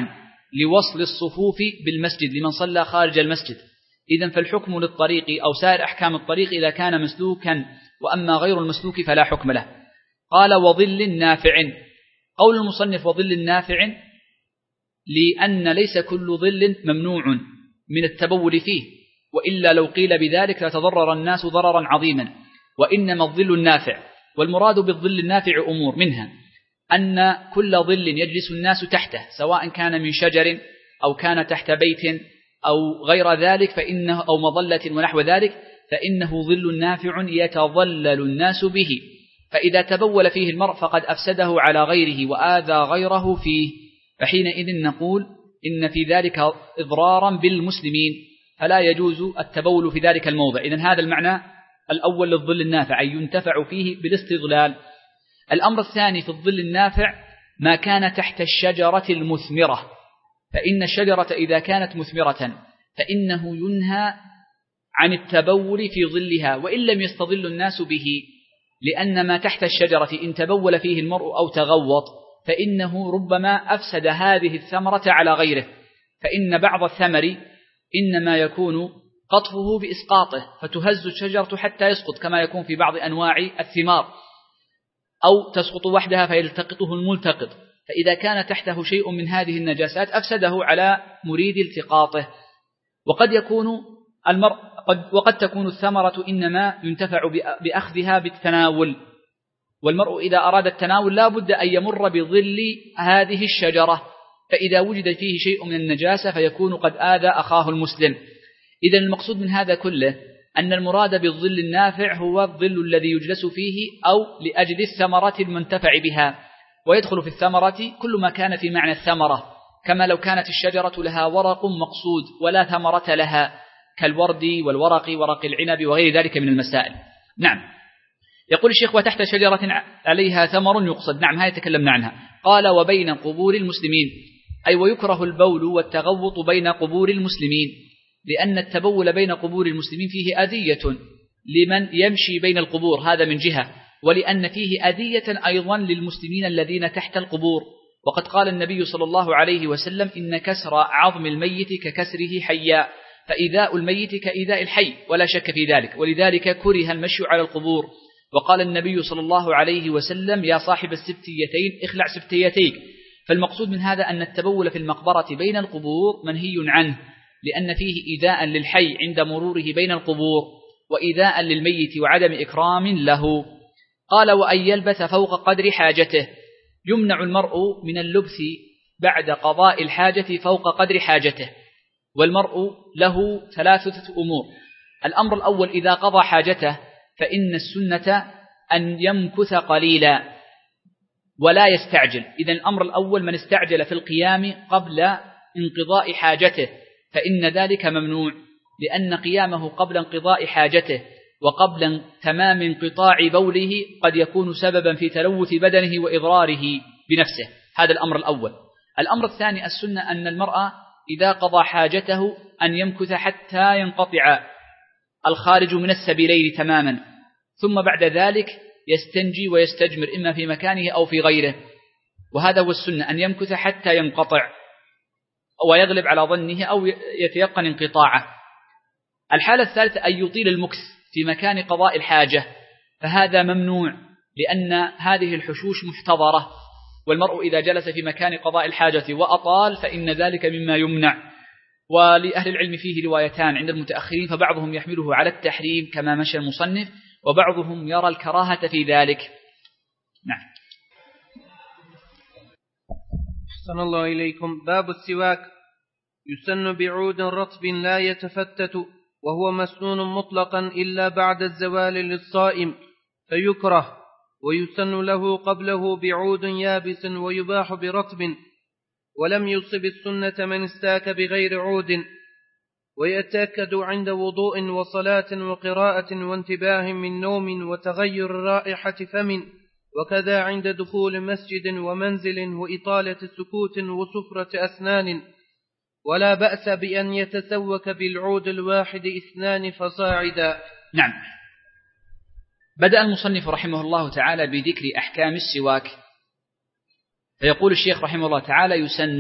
لوصل الصفوف بالمسجد لمن صلى خارج المسجد. إذن فالحكم للطريق أو سائر أحكام الطريق إذا كان مسلوكا، وأما غير المسلوك فلا حكم له. قال وظل نافع. قول المصنف وظل نافع لأن ليس كل ظل ممنوع من التبول فيه، وإلا لو قيل بذلك لتضرر الناس ضررا عظيما، وإنما الظل النافع. والمراد بالظل النافع أمور، منها أن كل ظل يجلس الناس تحته سواء كان من شجر أو كان تحت بيت أو غير ذلك فإنه أو مظلة ونحو ذلك فإنه ظل نافع يتظلل الناس به، فإذا تبول فيه المرء فقد أفسده على غيره وآذى غيره فيه، فحينئذ نقول إن في ذلك إضرارا بالمسلمين فلا يجوز التبول في ذلك الموضع. إذن هذا المعنى الأول للظل النافع، أي ينتفع فيه بالاستظلال. الأمر الثاني في الظل النافع ما كان تحت الشجرة المثمرة، فإن الشجرة إذا كانت مثمرة فإنه ينهى عن التبول في ظلها وإن لم يستظل الناس به، لأن ما تحت الشجرة إن تبول فيه المرء أو تغوط فإنه ربما أفسد هذه الثمرة على غيره، فإن بعض الثمر إنما يكون قطفه بإسقاطه فتهز الشجرة حتى يسقط، كما يكون في بعض أنواع الثمار، أو تسقط وحدها فيلتقطه الملتقط، فإذا كان تحته شيء من هذه النجاسات أفسده على مريد التقاطه. وقد تكون الثمرة إنما ينتفع بأخذها بالتناول، والمرء إذا أراد التناول لا بد أن يمر بظل هذه الشجرة، فإذا وجد فيه شيء من النجاسة فيكون قد آذى أخاه المسلم. إذن المقصود من هذا كله أن المراد بالظل النافع هو الظل الذي يجلس فيه أو لأجل الثمرة المنتفع بها، ويدخل في الثمرة كل ما كان في معنى الثمرة، كما لو كانت الشجرة لها ورق مقصود ولا ثمرة لها كالورد والورق ورق العنب وغير ذلك من المسائل. نعم. يقول الشيخ وتحت شجرة عليها ثمر يقصد. نعم، هذه تكلمنا عنها. قال وبين قبور المسلمين، أي ويكره البول والتغوط بين قبور المسلمين، لأن التبول بين قبور المسلمين فيه أذية لمن يمشي بين القبور، هذا من جهة، ولأن فيه أذية أيضا للمسلمين الذين تحت القبور. وقد قال النبي صلى الله عليه وسلم إن كسر عظم الميت ككسره حيا، فإيذاء الميت كإيذاء الحي ولا شك في ذلك، ولذلك كره المشي على القبور. وقال النبي صلى الله عليه وسلم يا صاحب السبتيتين اخلع سبتيتيك. فالمقصود من هذا أن التبول في المقبرة بين القبور منهي عنه، لأن فيه إيذاء للحي عند مروره بين القبور وإيذاء للميت وعدم إكرام له. قال وأن يلبث فوق قدر حاجته، يمنع المرء من اللبث بعد قضاء الحاجة فوق قدر حاجته، والمرء له ثلاثة أمور. الأمر الأول إذا قضى حاجته فإن السنة أن يمكث قليلا ولا يستعجل. إذن الأمر الأول من استعجل في القيام قبل انقضاء حاجته فإن ذلك ممنوع، لأن قيامه قبل انقضاء حاجته وقبل تمام انقطاع بوله قد يكون سببا في تلوث بدنه وإضراره بنفسه. هذا الأمر الأول. الأمر الثاني السنة أن المرأة إذا قضى حاجته أن يمكث حتى ينقطع الخارج من السبيلين تماما، ثم بعد ذلك يستنجي ويستجمر إما في مكانه أو في غيره، وهذا هو السنة، أن يمكث حتى ينقطع ويغلب على ظنه أو يتيقن انقطاعه. الحالة الثالثة أن يطيل المكث في مكان قضاء الحاجة، فهذا ممنوع لأن هذه الحشوش محتضرة، والمرء إذا جلس في مكان قضاء الحاجة وأطال فإن ذلك مما يمنع. ولأهل العلم فيه روايتان عند المتأخرين، فبعضهم يحمله على التحريم كما مشى المصنف، وبعضهم يرى الكراهة في ذلك. نعم. أحسن الله إليكم. باب السواك. يسن بعود رطب لا يتفتت، وهو مسنون مطلقا إلا بعد الزوال للصائم فيكره، ويسن له قبله بعود يابس، ويباح برطب. ولم يصب السنة من استاك بغير عود، ويتأكد عند وضوء وصلاة وقراءة وانتباه من نوم وتغير رائحة فم، وكذا عند دخول مسجد ومنزل وإطالة سكوت وسفرة أسنان. ولا بأس بأن يتسوك بالعود الواحد 2 فصاعدا. نعم. بدأ المصنف رحمه الله تعالى بذكر أحكام السواك، فيقول الشيخ رحمه الله تعالى يسن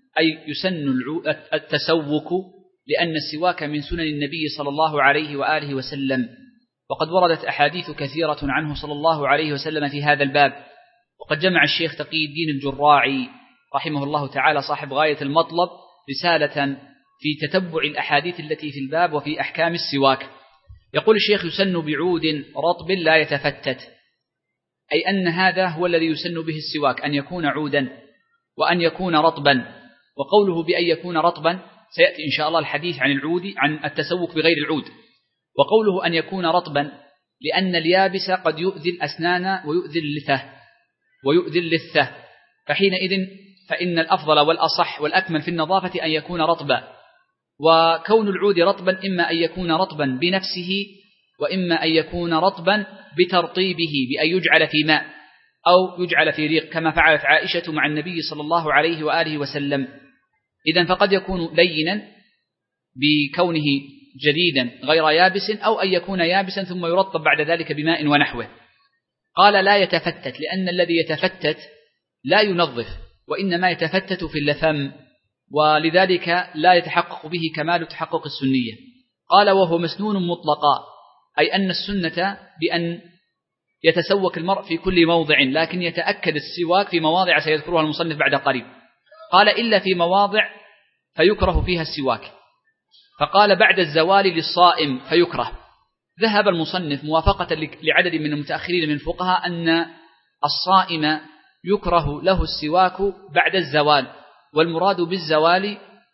أي يسن التسوك، لأن السواك من سنن النبي صلى الله عليه وآله وسلم، وقد وردت أحاديث كثيرة عنه صلى الله عليه وسلم في هذا الباب. وقد جمع الشيخ تقي الدين الجراعي رحمه الله تعالى صاحب غاية المطلب رسالة في تتبع الأحاديث التي في الباب وفي أحكام السواك. يقول الشيخ: يسن بعود رطب لا يتفتت، أي أن هذا هو الذي يسن به السواك، أن يكون عودا وأن يكون رطبا. وقوله بأن يكون رطبا سيأتي إن شاء الله الحديث عن العود، عن التسوك بغير العود. وقوله أن يكون رطبا لأن اليابس قد يؤذي الأسنان ويؤذي اللثة، فحينئذ فإن الأفضل والأصح والأكمل في النظافة أن يكون رطبا. وكون العود رطبا إما أن يكون رطبا بنفسه، وإما أن يكون رطبا بترطيبه بأن يجعل في ماء أو يجعل في ريق، كما فعلت عائشة مع النبي صلى الله عليه وآله وسلم. إذن فقد يكون لينا بكونه جديدا غير يابس، أو أن يكون يابسا ثم يرطب بعد ذلك بماء ونحوه. قال: لا يتفتت، لأن الذي يتفتت لا ينظف، وإنما يتفتت في اللثم، ولذلك لا يتحقق به كمال تحقق السنية. قال: وهو مسنون مطلقا، أي أن السنة بأن يتسوك المرء في كل موضع، لكن يتأكد السواك في مواضع سيذكرها المصنف بعد قريب. قال: إلا في مواضع فيكره فيها السواك. فقال: بعد الزوال للصائم فيكره. ذهب المصنف موافقة لعدد من المتأخرين من الفقهاء أن الصائم يكره له السواك بعد الزوال، والمراد بالزوال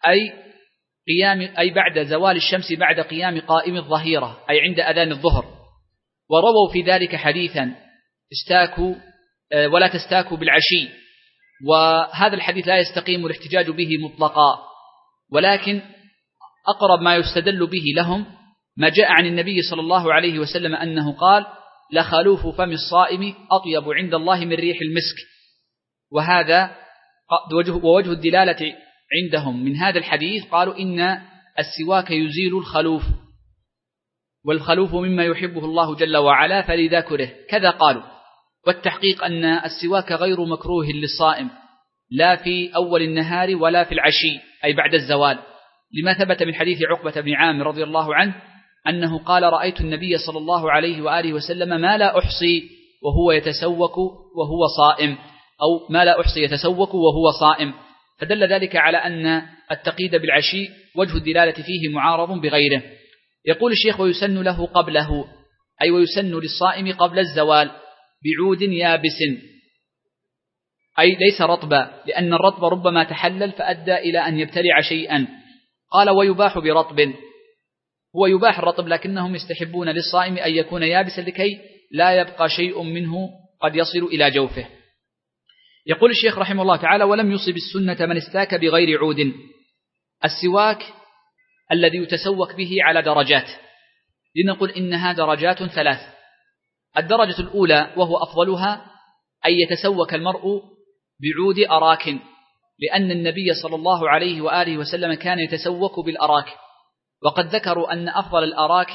أي بعد زوال الشمس بعد قيام قائم الظهيرة، أي عند أذان الظهر. ورووا في ذلك حديثا: استاكوا ولا تستاكوا بالعشي، وهذا الحديث لا يستقيم الاحتجاج به مطلقا، ولكن أقرب ما يستدل به لهم ما جاء عن النبي صلى الله عليه وسلم أنه قال: لخلوف فم الصائم أطيب عند الله من ريح المسك. وهذا ووجه الدلالة عندهم من هذا الحديث قالوا إن السواك يزيل الخلوف، والخلوف مما يحبه الله جل وعلا فلذا كره، كذا قالوا. والتحقيق أن السواك غير مكروه للصائم، لا في أول النهار ولا في العشي أي بعد الزوال، لما ثبت من حديث عقبة بن عامر رضي الله عنه أنه قال: رأيت النبي صلى الله عليه وآله وسلم ما لا أحصي وهو يتسوك وهو صائم، أو ما لا أحصي يتسوك وهو صائم. فدل ذلك على أن التقييد بالعشي وجه الدلالة فيه معارض بغيره. يقول الشيخ: ويسن له قبله، أي ويسن للصائم قبل الزوال بعود يابس، أي ليس رطبا، لأن الرطب ربما تحلل فأدى إلى أن يبتلع شيئا. قال: ويباح برطب، هو يباح الرطب لكنهم يستحبون للصائم أن يكون يابسا لكي لا يبقى شيء منه قد يصل إلى جوفه. يقول الشيخ رحمه الله تعالى: ولم يصب السنة من استاك بغير عود. السواك الذي يتسوك به على درجات، لنقول إنها درجات ثلاث. الدرجة الأولى وهو أفضلها أن يتسوك المرء بعود أراك، لأن النبي صلى الله عليه وآله وسلم كان يتسوك بالأراك، وقد ذكروا أن أفضل الأراك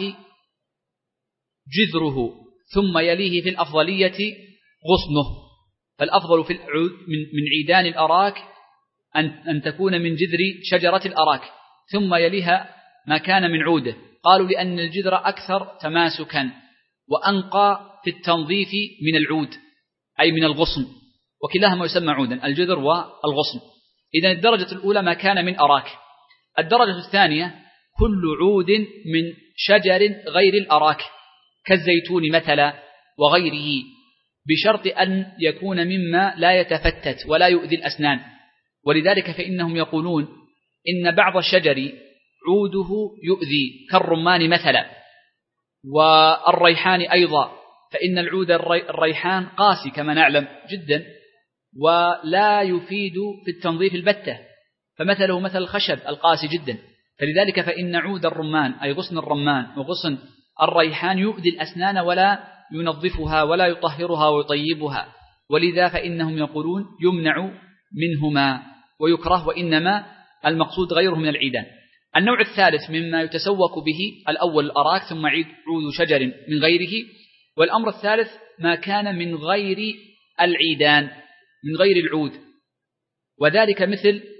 جذره، ثم يليه في الأفضلية غصنه. فالأفضل في من عيدان الأراك أن تكون من جذر شجرة الأراك، ثم يليها ما كان من عوده. قالوا لأن الجذر أكثر تماسكا وأنقى في التنظيف من العود أي من الغصن، وكلاهما يسمى عودا، الجذر والغصن. إذن الدرجة الأولى ما كان من أراك. الدرجة الثانية كل عود من شجر غير الأراك كالزيتون مثلا وغيره، بشرط أن يكون مما لا يتفتت ولا يؤذي الأسنان. ولذلك فإنهم يقولون إن بعض الشجر عوده يؤذي كالرمان مثلا، والريحان أيضا، فإن العود الريحان قاسي كما نعلم جدا ولا يفيد في التنظيف البتة، فمثله مثل الخشب القاسي جدا. فلذلك فإن عود الرمان أي غصن الرمان وغصن الريحان يؤذي الأسنان ولا ينظفها ولا يطهرها ويطيبها، ولذا فإنهم يقولون يمنع منهما ويكره، وإنما المقصود غيره من العيدان. النوع الثالث مما يتسوك به الأول الأراك، ثم عود شجر من غيره. والأمر الثالث ما كان من غير العيدان، من غير العود، وذلك مثل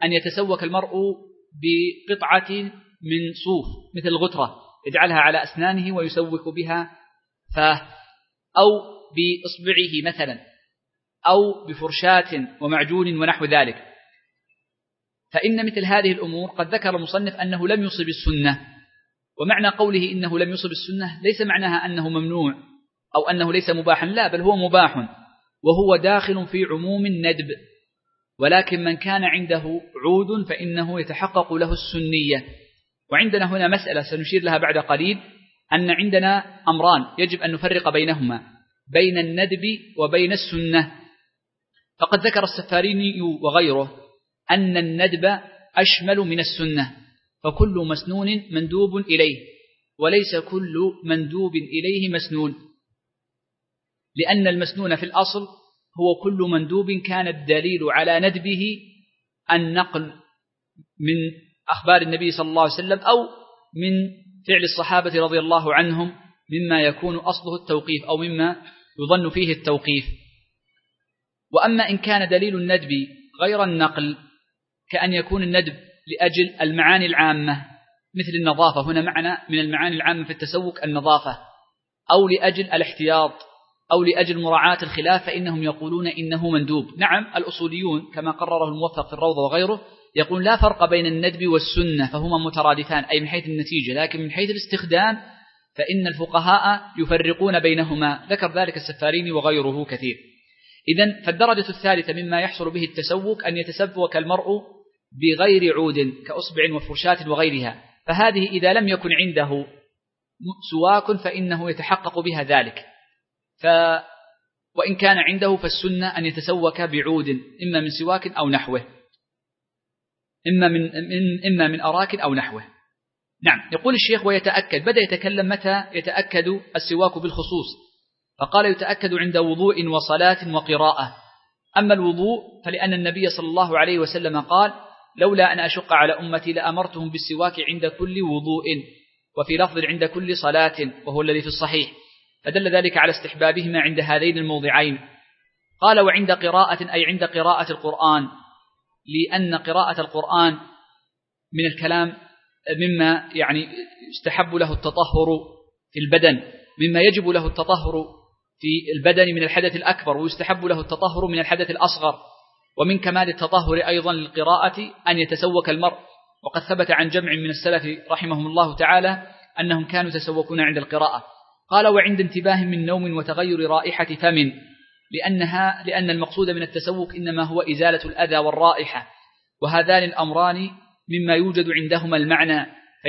أن يتسوك المرء بقطعة من صوف مثل الغترة يجعلها على أسنانه ويسوك بها فاه، أو بإصبعه مثلا، أو بفرشاة ومعجون ونحو ذلك. فإن مثل هذه الأمور قد ذكر المصنف أنه لم يصب السنة، ومعنى قوله إنه لم يصب السنة ليس معناها أنه ممنوع أو أنه ليس مباحا، لا، بل هو مباح وهو داخل في عموم الندب. ولكن من كان عنده عود فإنه يتحقق له السنية. وعندنا هنا مسألة سنشير لها بعد قليل، أن عندنا أمران يجب أن نفرق بينهما، بين الندب وبين السنة. فقد ذكر السفاريني وغيره أن الندب أشمل من السنة، فكل مسنون مندوب إليه، وليس كل مندوب إليه مسنون، لأن المسنون في الأصل هو كل مندوب كان الدليل على ندبه النقل من أخبار النبي صلى الله عليه وسلم أو من فعل الصحابة رضي الله عنهم مما يكون أصله التوقيف أو مما يظن فيه التوقيف. وأما إن كان دليل الندب غير النقل، كأن يكون الندب لأجل المعاني العامة مثل النظافة، هنا معنى من المعاني العامة في التسوك النظافة، أو لأجل الاحتياط أو لأجل مراعاة الخلاف، فإنهم يقولون إنه مندوب. نعم، الأصوليون كما قرره الموفق في الروضة وغيره يقول لا فرق بين الندب والسنة، فهما مترادفان أي من حيث النتيجة، لكن من حيث الاستخدام فإن الفقهاء يفرقون بينهما، ذكر ذلك السفاريني وغيره كثير. إذن فالدرجة الثالثة مما يحصل به التسوك أن يتسوك المرء بغير عود كأصبع وفرشاة وغيرها، فهذه إذا لم يكن عنده سواك فإنه يتحقق بها ذلك. وإن كان عنده فالسنة أن يتسوك بعود إما من سواك أو نحوه، إما من أراك أو نحوه. نعم. يقول الشيخ ويتأكد، بدأ يتكلم متى يتأكد السواك بالخصوص، فقال يتأكد عند وضوء وصلاة وقراءة. أما الوضوء فلأن النبي صلى الله عليه وسلم قال لولا أن أشق على أمتي لأمرتهم بالسواك عند كل وضوء، وفي لفظ عند كل صلاة، وهو الذي في الصحيح، فدل ذلك على استحبابهما عند هذين الموضعين. قال وعند قراءة أي عند قراءة القرآن، لأن قراءة القرآن من الكلام مما يعني يستحب له التطهر في البدن، مما يجب له التطهر في البدن من الحدث الأكبر، ويستحب له التطهر من الحدث الأصغر. ومن كمال التطهر أيضا للقراءة أن يتسوك المرء، وقد ثبت عن جمع من السلف رحمهم الله تعالى أنهم كانوا يتسوكون عند القراءة. قال وعند انتباه من نوم وتغير رائحة فم، لأن المقصود من التسوك إنما هو إزالة الأذى والرائحة، وهذان الأمران مما يوجد عندهما المعنى،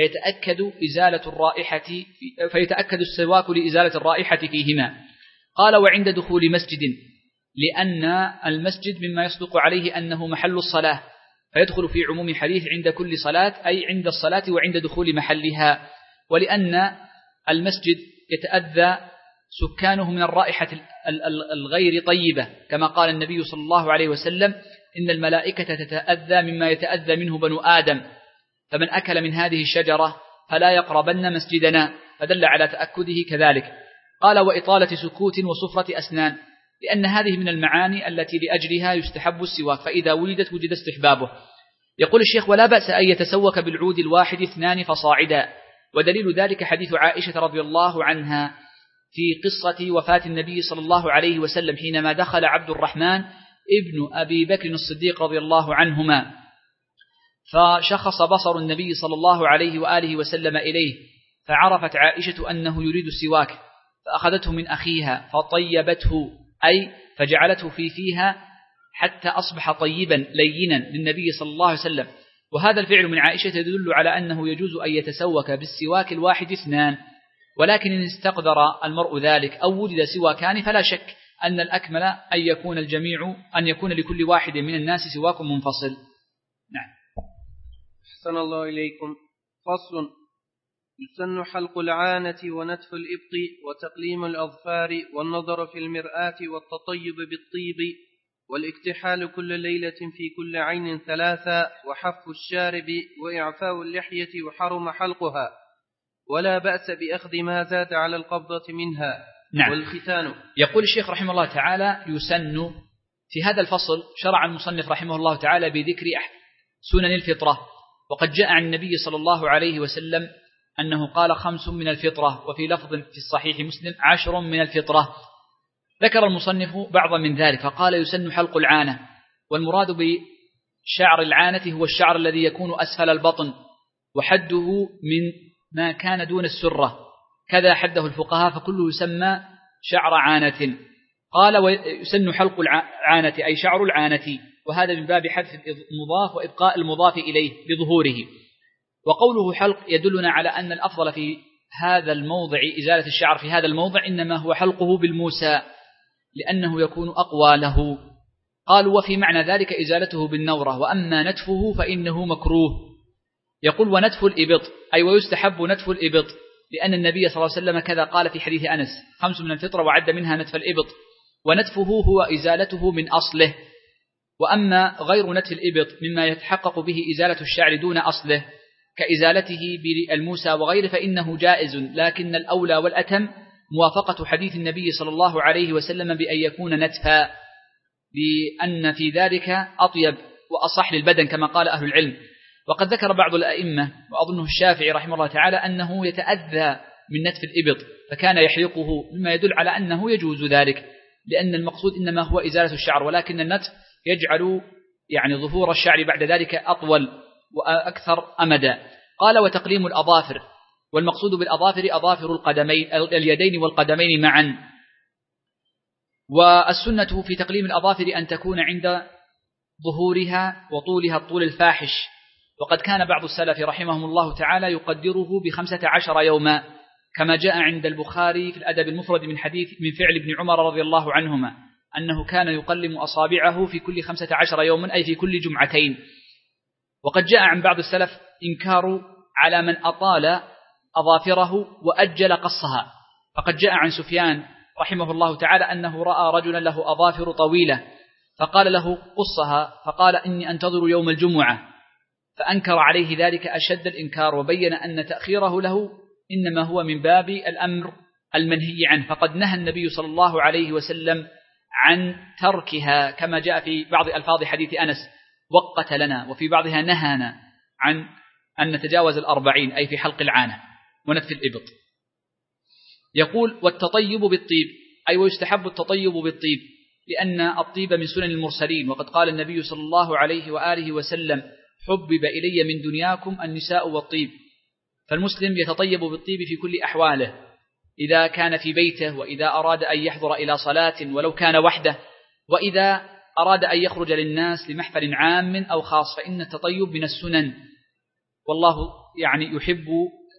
فيتأكد السواك لإزالة الرائحة فيهما. قال وعند دخول مسجد، لأن المسجد مما يصدق عليه أنه محل الصلاة، فيدخل في عموم حديث عند كل صلاة أي عند الصلاة وعند دخول محلها. ولأن المسجد يتأذى سكانه من الرائحة الغير طيبة، كما قال النبي صلى الله عليه وسلم إن الملائكة تتأذى مما يتأذى منه بنو آدم، فمن أكل من هذه الشجرة فلا يقربن مسجدنا، فدل على تأكده كذلك. قال وإطالة سكوت وصفرة أسنان، لأن هذه من المعاني التي لأجلها يستحب السواك، فإذا وجدت وجد استحبابه. يقول الشيخ ولا بأس أن يتسوك بالعود الواحد 2 فصاعدا، ودليل ذلك حديث عائشة رضي الله عنها في قصة وفاة النبي صلى الله عليه وسلم حينما دخل عبد الرحمن ابن أبي بكر الصديق رضي الله عنهما، فشخص بصر النبي صلى الله عليه وآله وسلم إليه، فعرفت عائشة أنه يريد السواك، فأخذته من أخيها فطيبته، أي فجعلته في فيها حتى أصبح طيبا لينا للنبي صلى الله عليه وسلم. وهذا الفعل من عائشة يدل على أنه يجوز أن يتسوك بالسواك الواحد 2، ولكن إن استقدر المرء ذلك أو وجد سواكان فلا شك أن الأكمل أن يكون لكل واحد من الناس سواك منفصل. نعم. أحسن الله إليكم. فصل. يسن حلق العانة ونتف الإبط وتقليم الأظفار والنظر في المرآة والتطيب بالطيب والاكتحال كل ليلة في كل عين 3 وحف الشارب وإعفاء اللحية وحرم حلقها، ولا بأس بأخذ ما زاد على القبضة منها. نعم. والختان. يقول الشيخ رحمه الله تعالى يسن. في هذا الفصل شرع المصنف رحمه الله تعالى بذكر سنن الفطرة. وقد جاء عن النبي صلى الله عليه وسلم أنه قال 5 من الفطرة، وفي لفظ في الصحيح مسلم 10 من الفطرة. ذكر المصنف بعضا من ذلك فقال: يسن حلق العانة، والمراد بشعر العانة هو الشعر الذي يكون أسفل البطن، وحده من ما كان دون السرة، كذا حده الفقهاء، فكله يسمى شعر عانة. قال: ويسن حلق العانة أي شعر العانة، وهذا من باب حذف المضاف وإبقاء المضاف إليه بظهوره. وقوله حلق يدلنا على أن الأفضل في هذا الموضع إزالة الشعر في هذا الموضع إنما هو حلقه بالموسى، لأنه يكون أقوى له. قالوا: وفي معنى ذلك إزالته بالنورة، وأما نتفه فإنه مكروه. يقول: ونتف الإبط أي ويستحب نتف الإبط، لأن النبي صلى الله عليه وسلم كذا قال في حديث أنس: 5 من الفطرة وعد منها نتف الإبط، ونتفه هو إزالته من أصله. وأما غير نتف الإبط مما يتحقق به إزالة الشعر دون أصله كإزالته بالموسى وغيره فإنه جائز، لكن الأولى والأتم موافقة حديث النبي صلى الله عليه وسلم بأن يكون نتفا، لأن في ذلك أطيب وأصح للبدن كما قال أهل العلم. وقد ذكر بعض الأئمة وأظنه الشافعي رحمه الله تعالى أنه يتأذى من نتف الإبط فكان يحلقه، مما يدل على أنه يجوز ذلك، لأن المقصود إنما هو إزالة الشعر، ولكن النتف يجعل ظهور الشعر بعد ذلك أطول وأكثر أمدا. قال: وتقليم الأظافر، والمقصود بالأظافر أظافر القدمين اليدين والقدمين معا. والسنة في تقليم الأظافر أن تكون عند ظهورها وطولها الطول الفاحش، وقد كان بعض السلف رحمهم الله تعالى يقدره ب15 يوما، كما جاء عند البخاري في الأدب المفرد من فعل ابن عمر رضي الله عنهما أنه كان يقلم أصابعه في كل 15 يوما أي في كل جمعتين. وقد جاء عن بعض السلف إنكار على من أطال أظافره وأجل قصها، فقد جاء عن سفيان رحمه الله تعالى أنه رأى رجلا له أظافر طويلة فقال له: قصها، فقال: إني أنتظر يوم الجمعة، فأنكر عليه ذلك أشد الإنكار، وبين أن تأخيره له إنما هو من باب الأمر المنهي عنه، فقد نهى النبي صلى الله عليه وسلم عن تركها، كما جاء في بعض ألفاظ حديث أنس: وقت لنا، وفي بعضها نهانا عن أن نتجاوز 40 أي في حلق العانة ونتف الإبط. يقول: والتطيب بالطيب أي ويستحب التطيب بالطيب، لأن الطيب من سنن المرسلين، وقد قال النبي صلى الله عليه وآله وسلم: حبب إلي من دنياكم النساء والطيب. فالمسلم يتطيب بالطيب في كل أحواله، إذا كان في بيته، وإذا أراد أن يحضر إلى صلاة ولو كان وحده، وإذا أراد أن يخرج للناس لمحفل عام أو خاص، فإن التطيب من السنن، والله يحب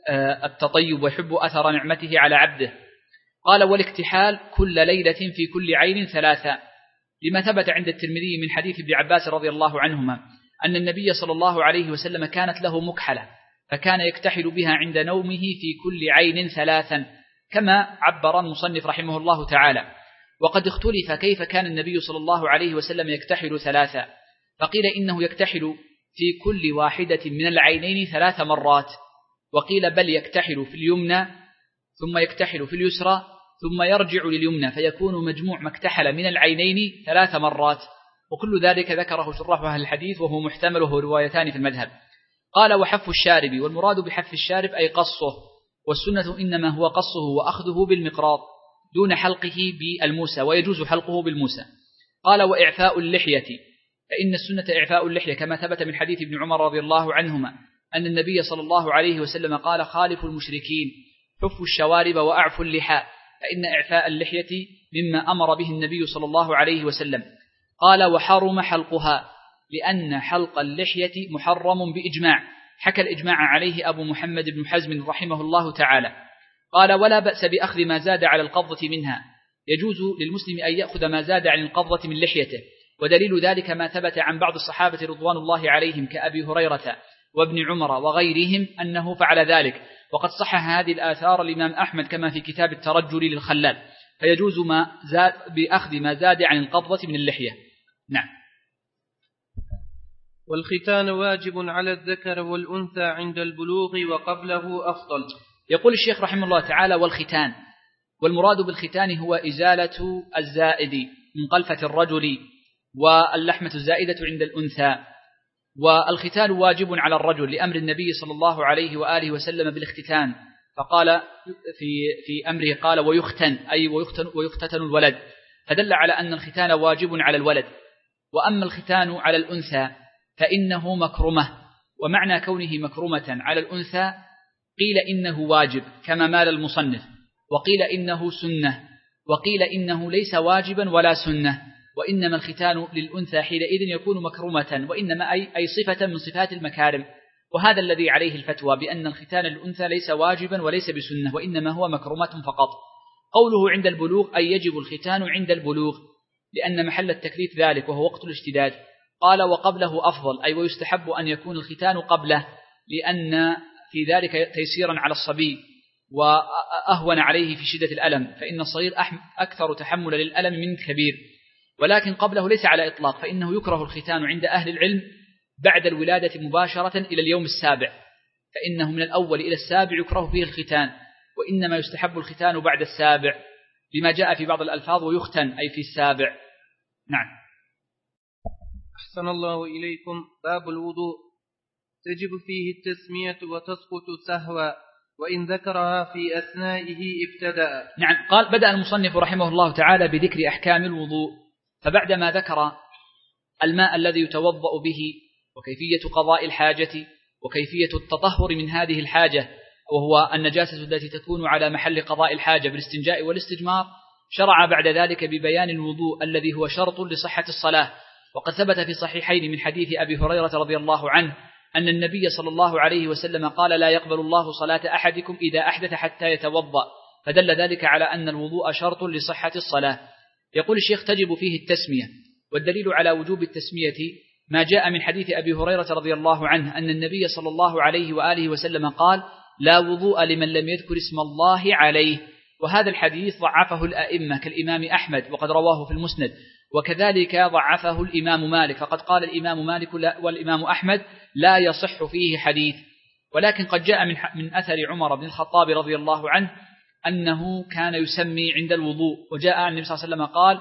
التطيب ويحب أثر نعمته على عبده. قال: والاكتحال كل ليلة في كل عين 3، لما ثبت عند الترمذي من حديث ابن عباس رضي الله عنهما أن النبي صلى الله عليه وسلم كانت له مكحلة فكان يكتحل بها عند نومه في كل عين 3، كما عبر المصنف رحمه الله تعالى. وقد اختلف كيف كان النبي صلى الله عليه وسلم يكتحل 3، فقيل إنه يكتحل في كل واحدة من العينين 3 مرات، وقيل بل يكتحل في اليمنى ثم يكتحل في اليسرى ثم يرجع لليمنى، فيكون مجموع ما اكتحل من العينين 3 مرات، وكل ذلك ذكره شراح أهل الحديث وهو محتمل وهو روايتان في المذهب. قال: وحف الشارب، والمراد بحف الشارب أي قصه، والسنة إنما هو قصه وأخذه بالمقراط دون حلقه بالموسى، ويجوز حلقه بالموسى. قال: وإعفاء اللحية، فإن السنة إعفاء اللحية، كما ثبت من حديث ابن عمر رضي الله عنهما أن النبي صلى الله عليه وسلم قال: خالفوا المشركين، حفوا الشوارب وأعفوا اللحى، فإن إعفاء اللحية مما أمر به النبي صلى الله عليه وسلم. قال: وحرم حلقها، لأن حلق اللحية محرم بإجماع، حكى الإجماع عليه أبو محمد بن حزم رحمه الله تعالى. قال: ولا بأس بأخذ ما زاد على القبضة منها، يجوز للمسلم أن يأخذ ما زاد عن القبضة من لحيته، ودليل ذلك ما ثبت عن بعض الصحابة رضوان الله عليهم كأبي هريرة وابن عمر وغيرهم أنه فعل ذلك، وقد صحح هذه الآثار الإمام أحمد كما في كتاب الترجل للخلال، فيجوز ما زاد بأخذ ما زاد عن القبضة من اللحية. نعم. والختان واجب على الذكر والأنثى عند البلوغ وقبله أفضل. يقول الشيخ رحمه الله تعالى: والختان، والمراد بالختان هو إزالة الزائد من قلفة الرجل واللحمة الزائدة عند الأنثى. والختان واجب على الرجل لأمر النبي صلى الله عليه وآله وسلم بالاختتان، فقال في أمره قال ويختن أي ويختتن الولد، فدل على أن الختان واجب على الولد. وأما الختان على الأنثى فإنه مكرمة، ومعنى كونه مكرمة على الأنثى قيل إنه واجب كما مال المصنف، وقيل إنه سنة، وقيل إنه ليس واجبا ولا سنة، وإنما الختان للأنثى حينئذ يكون مكرمة، وإنما أي صفة من صفات المكارم. وهذا الذي عليه الفتوى بأن الختان للأنثى ليس واجبا وليس بسنة، وإنما هو مكرمة فقط. قوله عند البلوغ أي يجب الختان عند البلوغ، لأن محل التكليف ذلك وهو وقت الاشتداد. قال وقبله أفضل أي ويستحب أن يكون الختان قبله، لأن في ذلك تيسيرا على الصبي وأهون عليه في شدة الألم، فإن الصغير أكثر تحمل للألم من الكبير. ولكن قبله ليس على إطلاق، فإنه يكره الختان عند أهل العلم بعد الولادة مباشرة إلى اليوم السابع، فإنه من الأول إلى السابع يكره فيه الختان، وإنما يستحب الختان بعد السابع لما جاء في بعض الألفاظ ويختن أي في السابع. نعم. أحسن الله إليكم. باب الوضوء. تجب فيه التسمية وتسقط سهوا، وإن ذكرها في أثنائه ابتدأ. نعم. قال بدأ المصنف رحمه الله تعالى بذكر أحكام الوضوء، فبعدما ذكر الماء الذي يتوضأ به وكيفية قضاء الحاجة وكيفية التطهر من هذه الحاجة، وهو النجاسة التي تكون على محل قضاء الحاجة بالاستنجاء والاستجمار، شرع بعد ذلك ببيان الوضوء الذي هو شرط لصحة الصلاة. وقد ثبت في صحيحين من حديث أبي هريرة رضي الله عنه أن النبي صلى الله عليه وسلم قال لا يقبل الله صلاة أحدكم إذا أحدث حتى يتوضأ، فدل ذلك على أن الوضوء شرط لصحة الصلاة. يقول الشيخ تجب فيه التسمية، والدليل على وجوب التسمية ما جاء من حديث أبي هريرة رضي الله عنه أن النبي صلى الله عليه وآله وسلم قال لا وضوء لمن لم يذكر اسم الله عليه. وهذا الحديث ضعفه الأئمة كالإمام أحمد وقد رواه في المسند، وكذلك ضعفه الإمام مالك، فقد قال الإمام مالك والإمام أحمد لا يصح فيه حديث. ولكن قد جاء من أثر عمر بن الخطاب رضي الله عنه أنه كان يسمي عند الوضوء، وجاء عن النبي صلى الله عليه وسلم قال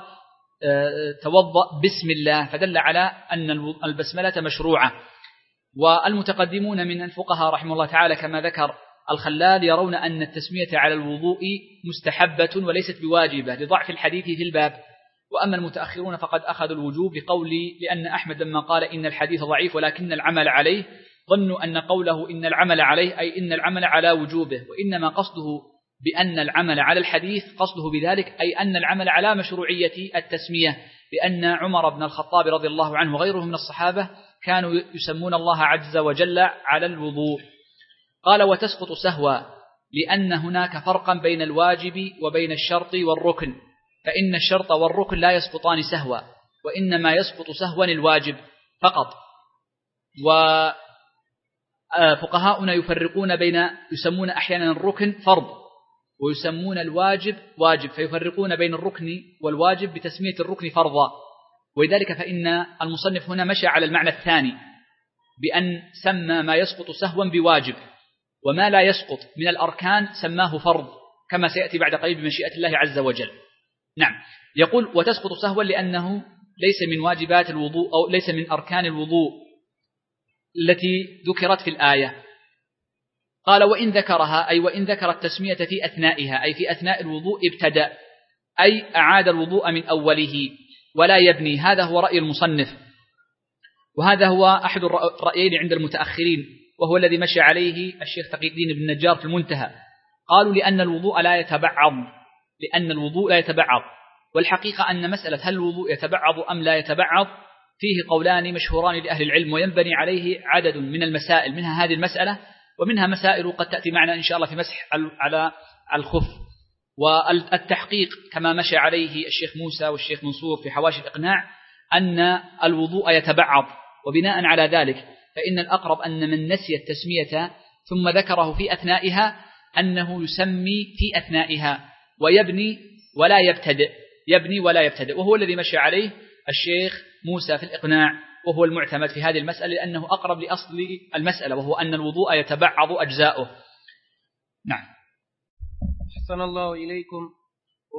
توضأ بسم الله، فدل على أن البسملة مشروعة. والمتقدمون من الفقهاء رحمه الله تعالى كما ذكر الخلال يرون أن التسمية على الوضوء مستحبة وليست بواجبة لضعف الحديث في الباب. وأما المتأخرون فقد أخذوا الوجوب بقولي لأن أحمد لما قال إن الحديث ضعيف ولكن العمل عليه، ظنوا أن قوله إن العمل عليه أي إن العمل على وجوبه، وإنما قصده بأن العمل على الحديث قصده بذلك أي أن العمل على مشروعية التسمية، لأن عمر بن الخطاب رضي الله عنه وغيره من الصحابة كانوا يسمون الله عز وجل على الوضوء. قال وتسقط سهوا، لأن هناك فرقا بين الواجب وبين الشرط والركن، فإن الشرط والركن لا يسقطان سهوا، وإنما يسقط سهوا الواجب فقط. وفقهاؤنا يفرقون بين يسمون أحيانا الركن فرض ويسمون الواجب واجب، فيفرقون بين الركن والواجب بتسمية الركن فرضا. ولذلك فإن المصنف هنا مشى على المعنى الثاني بأن سمى ما يسقط سهوا بواجب، وما لا يسقط من الأركان سماه فرض، كما سيأتي بعد قليل بمشيئة الله عز وجل. نعم. يقول وتسقط سهوا لأنه ليس من واجبات الوضوء أو ليس من أركان الوضوء التي ذكرت في الآية. قال وإن ذكرها أي وإن ذكر التسمية في أثنائها أي في أثناء الوضوء ابتدأ، أي أعاد الوضوء من أوله ولا يبني. هذا هو رأي المصنف، وهذا هو أحد الرأيين عند المتأخرين، وهو الذي مشى عليه الشيخ تقي الدين بن النجار في المنتهى. قالوا لأن الوضوء لا يتبعض، والحقيقة أن مسألة هل الوضوء يتبعض أم لا يتبعض فيه قولان مشهوران لأهل العلم، وينبني عليه عدد من المسائل، منها هذه المسألة ومنها مسائل قد تأتي معنا إن شاء الله في مسح على الخف. والتحقيق كما مشى عليه الشيخ موسى والشيخ منصور في حواشي الإقناع أن الوضوء يتبعض، وبناء على ذلك فإن الأقرب أن من نسي التسمية ثم ذكره في أثنائها أنه يسمي في أثنائها ويبني ولا يبتدئ، وهو الذي مشى عليه الشيخ موسى في الإقناع، وهو المعتمد في هذه المسألة لأنه أقرب لأصل المسألة، وهو أن الوضوء يتبعض أجزاؤه. نعم. أحسن الله إليكم.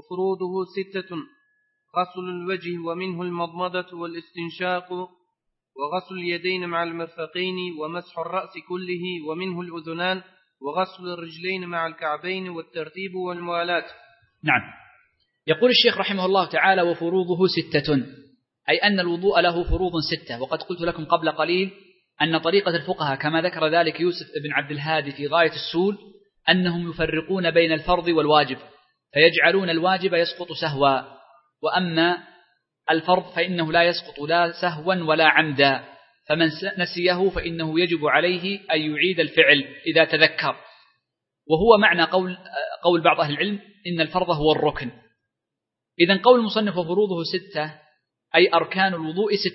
وفروضه 6: غسل الوجه ومنه المضمضة والاستنشاق وغسل اليدين مع المرفقين ومسح الرأس كله ومنه الأذنان وغسل الرجلين مع الكعبين والترتيب والموالاة. نعم. يقول الشيخ رحمه الله تعالى: وفروضه 6، أي أن الوضوء له فروض 6. وقد قلت لكم قبل قليل أن طريقة الفقهاء كما ذكر ذلك يوسف بن عبد الهادي في غاية السول أنهم يفرقون بين الفرض والواجب، فيجعلون الواجب يسقط سهوا، وأما الفرض فإنه لا يسقط لا سهوا ولا عمدا، فمن نسيه فإنه يجب عليه أن يعيد الفعل إذا تذكر. وهو معنى قول بعض أهل العلم إن الفرض هو الركن. إذن قول المصنف وفروضه 6 أي أركان الوضوء 6،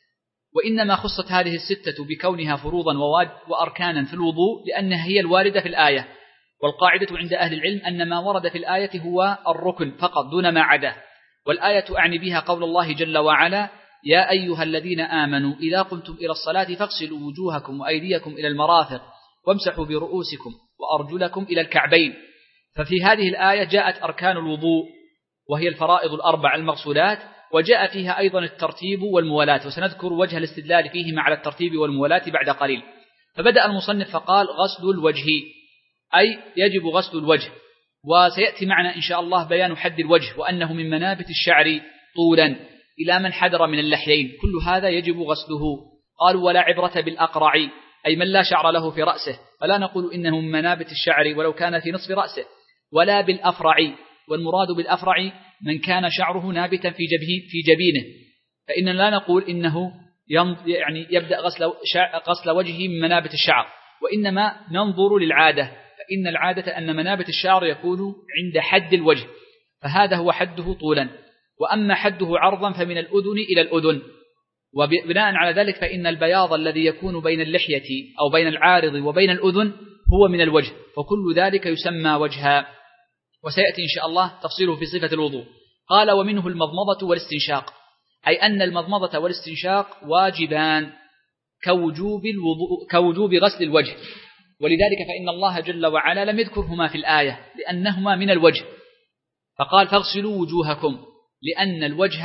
وإنما خصت هذه 6 بكونها فروضا وأركانا في الوضوء لأنها هي الواردة في الآية، والقاعدة عند أهل العلم أن ما ورد في الآية هو الركن فقط دون ما عداه. والآية أعني بها قول الله جل وعلا: يا أيها الذين آمنوا إذا قمتم إلى الصلاة فاغسلوا وجوهكم وأيديكم إلى المرافق وامسحوا برؤوسكم وأرجلكم إلى الكعبين. ففي هذه الآية جاءت أركان الوضوء وهي الفرائض الأربع المغسولات، وجاء فيها أيضا الترتيب والموالاة، وسنذكر وجه الاستدلال فيهما على الترتيب والموالاة بعد قليل. فبدأ المصنف فقال: غسل الوجه، أي يجب غسل الوجه، وسيأتي معنا إن شاء الله بيان حد الوجه وأنه من منابت الشعر طولا إلى من حدر من اللحيين، كل هذا يجب غسله. قالوا: ولا عبرة بالأقرع، أي من لا شعر له في رأسه، فلا نقول إنه من منابت الشعر ولو كان في نصف رأسه، ولا بالأفرع، والمراد بالأفرع من كان شعره نابتا في جبينه، فإننا لا نقول إنه يعني يبدأ غسل وجهه من منابت الشعر، وإنما ننظر للعادة، فإن العادة أن منابت الشعر يكون عند حد الوجه، فهذا هو حده طولا. وأما حده عرضا فمن الأذن إلى الأذن، وبناء على ذلك فإن البياض الذي يكون بين اللحية أو بين العارض وبين الأذن هو من الوجه، فكل ذلك يسمى وجها، وسيأتي إن شاء الله تفصيله في صفة الوضوء. قال: ومنه المضمضة والاستنشاق، أي أن المضمضة والاستنشاق واجبان كوجوب غسل الوجه، ولذلك فإن الله جل وعلا لم يذكرهما في الآية لأنهما من الوجه، فقال: فاغسلوا وجوهكم، لأن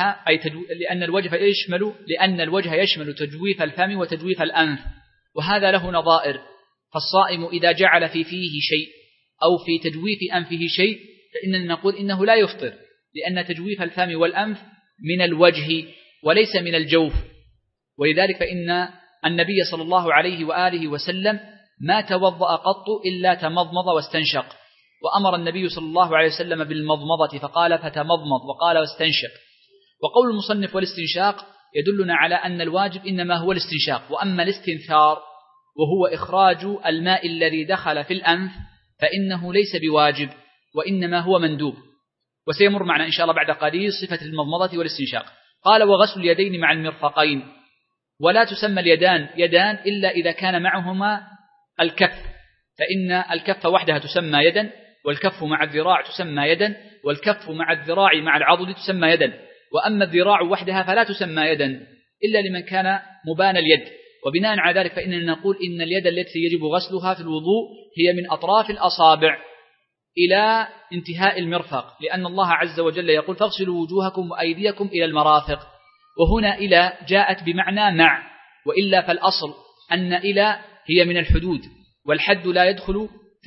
الوجه يشمل تجويف الفم وتجويف الأنف، وهذا له نظائر. فالصائم إذا جعل في فيه شيء أو في تجويف أنفه شيء فإننا نقول إنه لا يفطر، لأن تجويف الفم والأنف من الوجه وليس من الجوف. ولذلك فإن النبي صلى الله عليه وآله وسلم ما توضأ قط إلا تمضمض واستنشق، وأمر النبي صلى الله عليه وسلم بالمضمضة فقال: فتمضمض، وقال: واستنشق. وقول المصنف والاستنشاق يدلنا على أن الواجب إنما هو الاستنشاق، وأما الاستنثار وهو إخراج الماء الذي دخل في الأنف فإنه ليس بواجب، وإنما هو مندوب، وسيمر معنا إن شاء الله بعد قليل صفة المضمضة والاستنشاق. قال: وغسل اليدين مع المرفقين، ولا تسمى اليدان يدان إلا إذا كان معهما الكف، فإن الكف وحدها تسمى يدا، والكف مع الذراع تسمى يدا، والكف مع الذراع مع العضد تسمى يدا، وأما الذراع وحدها فلا تسمى يدا إلا لمن كان مبان اليد. وبناء على ذلك فإننا نقول إن اليد التي يجب غسلها في الوضوء هي من أطراف الأصابع إلى انتهاء المرفق، لأن الله عز وجل يقول: فاغسلوا وجوهكم وأيديكم إلى المرافق، وهنا إلى جاءت بمعنى مع، وإلا فالأصل أن إلى هي من الحدود، والحد لا يدخل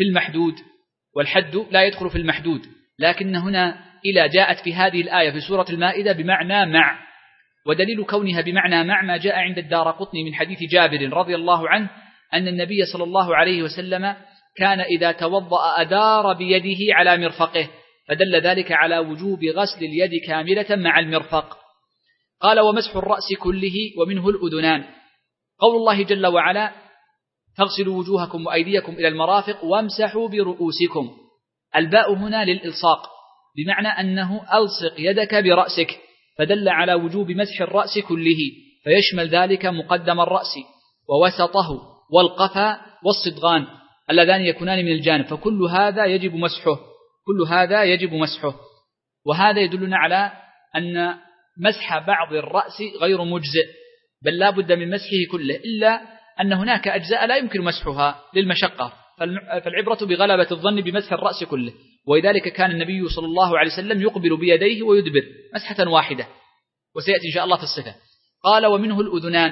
في المحدود، لكن هنا إلى جاءت في هذه الآية في سورة المائدة بمعنى مع. ودليل كونها بمعنى مع ما جاء عند الدارقطني من حديث جابر رضي الله عنه أن النبي صلى الله عليه وسلم كان إذا توضأ أدار بيده على مرفقه، فدل ذلك على وجوب غسل اليد كاملة مع المرفق. قال: ومسح الرأس كله ومنه الأذنان، قول الله جل وعلا: فاغسلوا وجوهكم وأيديكم إلى المرافق وامسحوا برؤوسكم، الباء هنا للإلصاق، بمعنى أنه ألصق يدك برأسك، فدل على وجوب مسح الرأس كله، فيشمل ذلك مقدم الرأس ووسطه والقفا والصدغان اللذان يكونان من الجانب، فكل هذا يجب مسحه. وهذا يدلنا على أن مسح بعض الرأس غير مجزئ، بل لا بد من مسحه كله، إلا أن هناك أجزاء لا يمكن مسحها للمشقة، فالعبرة بغلبة الظن بمسح الرأس كله، ولذلك كان النبي صلى الله عليه وسلم يقبل بيديه ويدبر مسحة واحدة، وسيأتي إن شاء الله في الصفة. قال: ومنه الأذنان،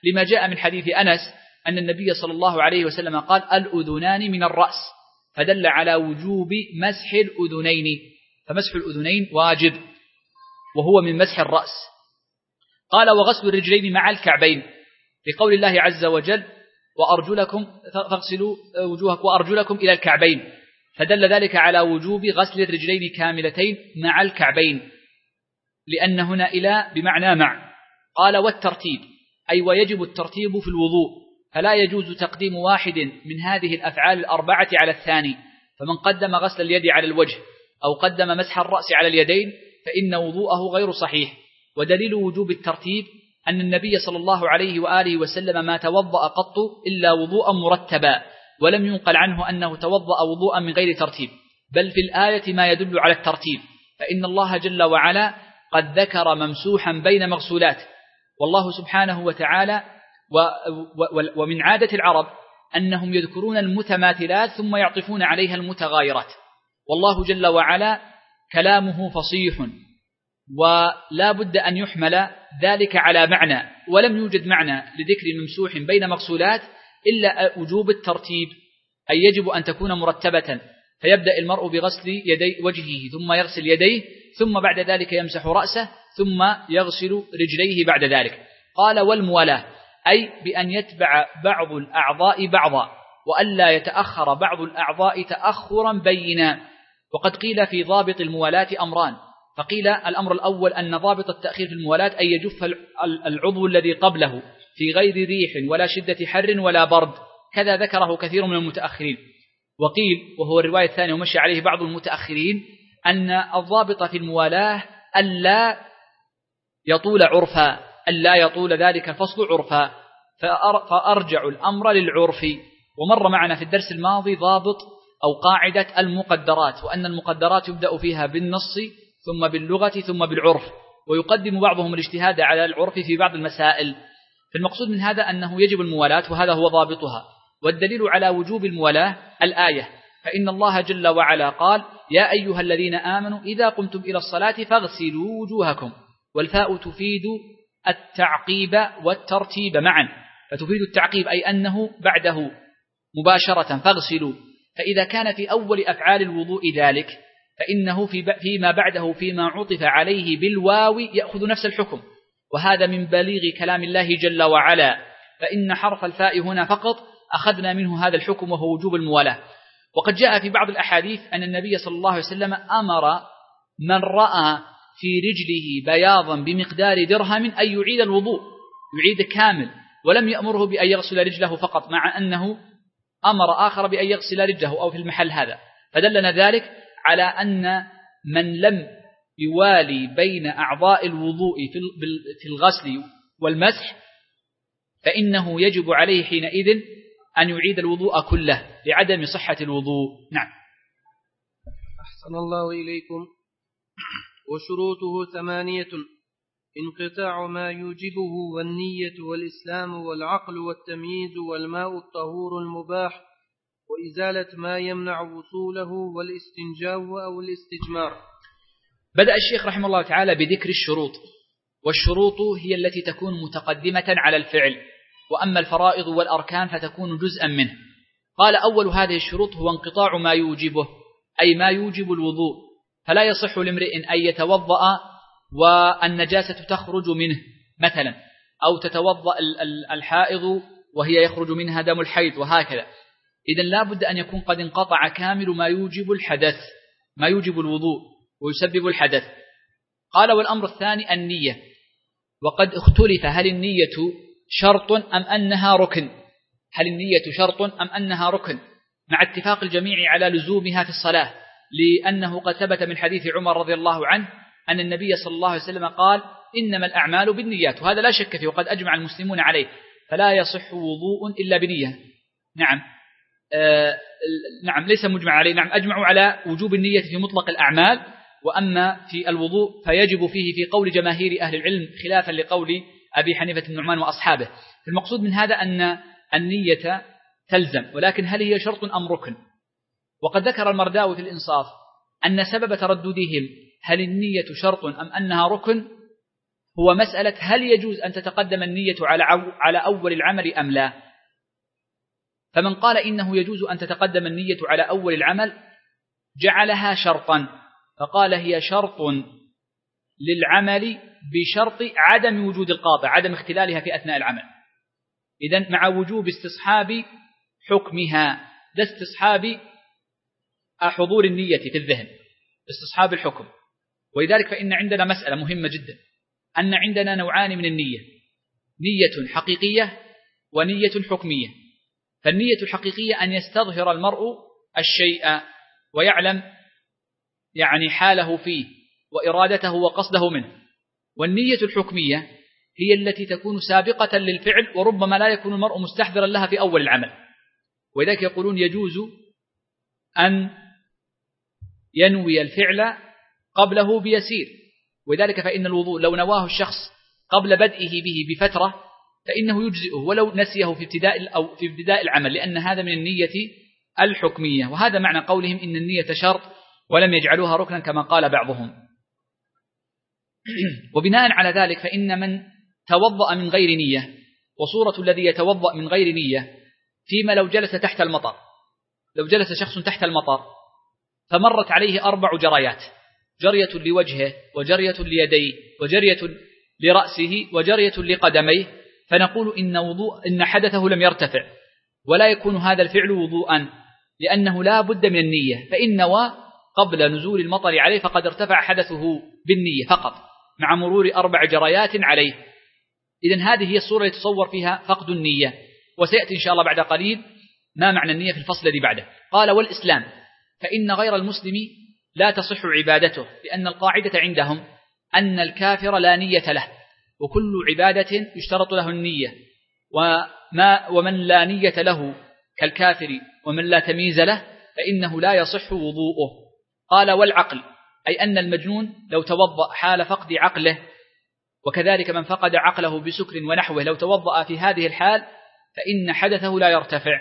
لما جاء من حديث أنس أن النبي صلى الله عليه وسلم قال الأذنان من الرأس، فدل على وجوب مسح الأذنين، فمسح الأذنين واجب وهو من مسح الرأس. قال وغسل الرجلين مع الكعبين لقول الله عز وجل وأرجلكم فاغسلوا وجوهكم وأرجلكم إلى الكعبين، فدل ذلك على وجوب غسل الرجلين كاملتين مع الكعبين، لأن هنا إلى بمعنى مع. قال والترتيب أي ويجب الترتيب في الوضوء، فلا يجوز تقديم واحد من هذه الأفعال الأربعة على الثاني، فمن قدم غسل اليد على الوجه أو قدم مسح الرأس على اليدين فإن وضوءه غير صحيح. ودليل وجوب الترتيب أن النبي صلى الله عليه وآله وسلم ما توضأ قط إلا وضوءا مرتبا، ولم ينقل عنه أنه توضأ وضوءا من غير ترتيب، بل في الآية ما يدل على الترتيب، فإن الله جل وعلا قد ذكر ممسوحا بين مغسولات. والله سبحانه وتعالى ومن عادة العرب أنهم يذكرون المتماثلات ثم يعطفون عليها المتغايرات، والله جل وعلا كلامه فصيح ولا بد أن يحمل ذلك على معنى، ولم يوجد معنى لذكر ممسوح بين مغسولات إلا وجوب الترتيب، أي يجب أن تكون مرتبة، فيبدأ المرء بغسل يدي وجهه ثم يغسل يديه ثم بعد ذلك يمسح رأسه ثم يغسل رجليه بعد ذلك. قال والموالاة أي بأن يتبع بعض الأعضاء بعضا وألا يتأخر بعض الأعضاء تأخرا بينا. وقد قيل في ضابط الموالاة أمران، فقيل الأمر الأول أن ضابط التأخير في الموالاة أن يجف العضو الذي قبله في غير ريح ولا شدة حر ولا برد، كذا ذكره كثير من المتأخرين. وقيل وهو الرواية الثانية ومشي عليه بعض المتأخرين أن الضابط في الموالاة ألا يطول عرفا، ألا يطول ذلك الفصل عرفا، فأرجع الأمر للعرف. ومر معنا في الدرس الماضي ضابط أو قاعدة المقدرات، وأن المقدرات يبدأ فيها بالنص ثم باللغة ثم بالعرف، ويقدم بعضهم الاجتهاد على العرف في بعض المسائل. فالمقصود من هذا أنه يجب الموالاة وهذا هو ضابطها. والدليل على وجوب الموالاة الآية، فإن الله جل وعلا قال يا أيها الذين آمنوا إذا قمتم إلى الصلاة فاغسلوا وجوهكم، والفاء تفيد التعقيب والترتيب معا، فتفيد التعقيب أي أنه بعده مباشرة فاغسلوا، فإذا كان في أول أفعال الوضوء ذلك فإنه فيما بعده فيما عطف عليه بالواو يأخذ نفس الحكم، وهذا من بليغ كلام الله جل وعلا، فإن حرف الفاء هنا فقط أخذنا منه هذا الحكم وهو وجوب الموالاة. وقد جاء في بعض الأحاديث أن النبي صلى الله عليه وسلم أمر من رأى في رجله بياضا بمقدار درهم أن يعيد الوضوء، يعيد كامل، ولم يأمره بأن يغسل رجله فقط، مع أنه أمر آخر بأن يغسل رجله أو في المحل هذا، فدلنا ذلك على أن من لم يوالي بين أعضاء الوضوء في الغسل والمسح فإنه يجب عليه حينئذ أن يعيد الوضوء كله لعدم صحة الوضوء. نعم. أحسن الله إليكم. وشروطه 8: انقطاع ما يوجبه، والنية والإسلام والعقل والتمييز والماء الطهور المباح، وإزالة ما يمنع وصوله، والاستنجاء أو الاستجمار. بدأ الشيخ رحمه الله تعالى بذكر الشروط، والشروط هي التي تكون متقدمة على الفعل، وأما الفرائض والأركان فتكون جزءا منه. قال أول هذه الشروط هو انقطاع ما يوجبه، أي ما يوجب الوضوء، فلا يصح لامرئ أن يتوضأ والنجاسة تخرج منه مثلا، أو تتوضأ الحائض وهي يخرج منها دم الحيض وهكذا. إذن لا بد أن يكون قد انقطع كامل ما يوجب الحدث، ما يوجب الوضوء ويسبب الحدث. قال والأمر الثاني النية، وقد اختلف هل النية شرط أم أنها ركن، هل النية شرط أم أنها ركن، مع اتفاق الجميع على لزومها في الصلاة، لأنه قد ثبت من حديث عمر رضي الله عنه أن النبي صلى الله عليه وسلم قال إنما الأعمال بالنيات، وهذا لا شك فيه وقد أجمع المسلمون عليه، فلا يصح وضوء إلا بنية. نعم نعم ليس مجمع عليه، نعم أجمعوا على وجوب النية في مطلق الأعمال، وأما في الوضوء فيجب فيه في قول جماهير أهل العلم خلافا لقول أبي حنيفة النعمان وأصحابه. المقصود من هذا أن النية تلزم، ولكن هل هي شرط أم ركن؟ وقد ذكر المرداوي في الإنصاف أن سبب ترددهم هل النية شرط أم أنها ركن هو مسألة هل يجوز أن تتقدم النية على أول العمل أم لا؟ فمن قال إنه يجوز أن تتقدم النية على أول العمل جعلها شرطا، فقال هي شرط للعمل بشرط عدم وجود القاطع، عدم اختلالها في أثناء العمل. إذن مع وجوب استصحاب حكمها، ده استصحاب حضور النية في الذهن، استصحاب الحكم. ولذلك فإن عندنا مسألة مهمة جدا، أن عندنا نوعان من النية، نية حقيقية ونية حكمية. فالنية الحقيقية أن يستظهر المرء الشيء ويعلم يعني حاله فيه وإرادته وقصده منه. والنية الحكمية هي التي تكون سابقة للفعل وربما لا يكون المرء مستحضرا لها في أول العمل. ولذلك يقولون يجوز أن ينوي الفعل قبله بيسير. وذلك فإن الوضوء لو نواه الشخص قبل بدئه به بفترة فإنه يجزئه ولو نسيه في ابتداء العمل، لأن هذا من النية الحكمية. وهذا معنى قولهم إن النية شرط ولم يجعلوها ركنا كما قال بعضهم. وبناء على ذلك فإن من توضأ من غير نية، وصورة الذي يتوضأ من غير نية فيما لو جلس تحت المطر، لو جلس شخص تحت المطر فمرت عليه 4 جريات، جرية لوجهه وجرية ليديه وجرية لرأسه وجرية لقدميه، فنقول إن حدثه لم يرتفع ولا يكون هذا الفعل وضوءا، لأنه لا بد من النية. فإن نوى قبل نزول المطر عليه فقد ارتفع حدثه بالنية فقط مع مرور 4 جريات عليه. إذن هذه هي الصورة التي تصور فيها فقد النية، وسيأتي إن شاء الله بعد قليل ما معنى النية في الفصل الذي بعده. قال والإسلام، فإن غير المسلم لا تصح عبادته، لأن القاعدة عندهم أن الكافر لا نية له، وكل عبادة يشترط له النية، ومن لا نية له كالكافر ومن لا تمييز له فإنه لا يصح وضوءه. قال والعقل، أي أن المجنون لو توضأ حال فقد عقله، وكذلك من فقد عقله بسكر ونحوه لو توضأ في هذه الحال فإن حدثه لا يرتفع.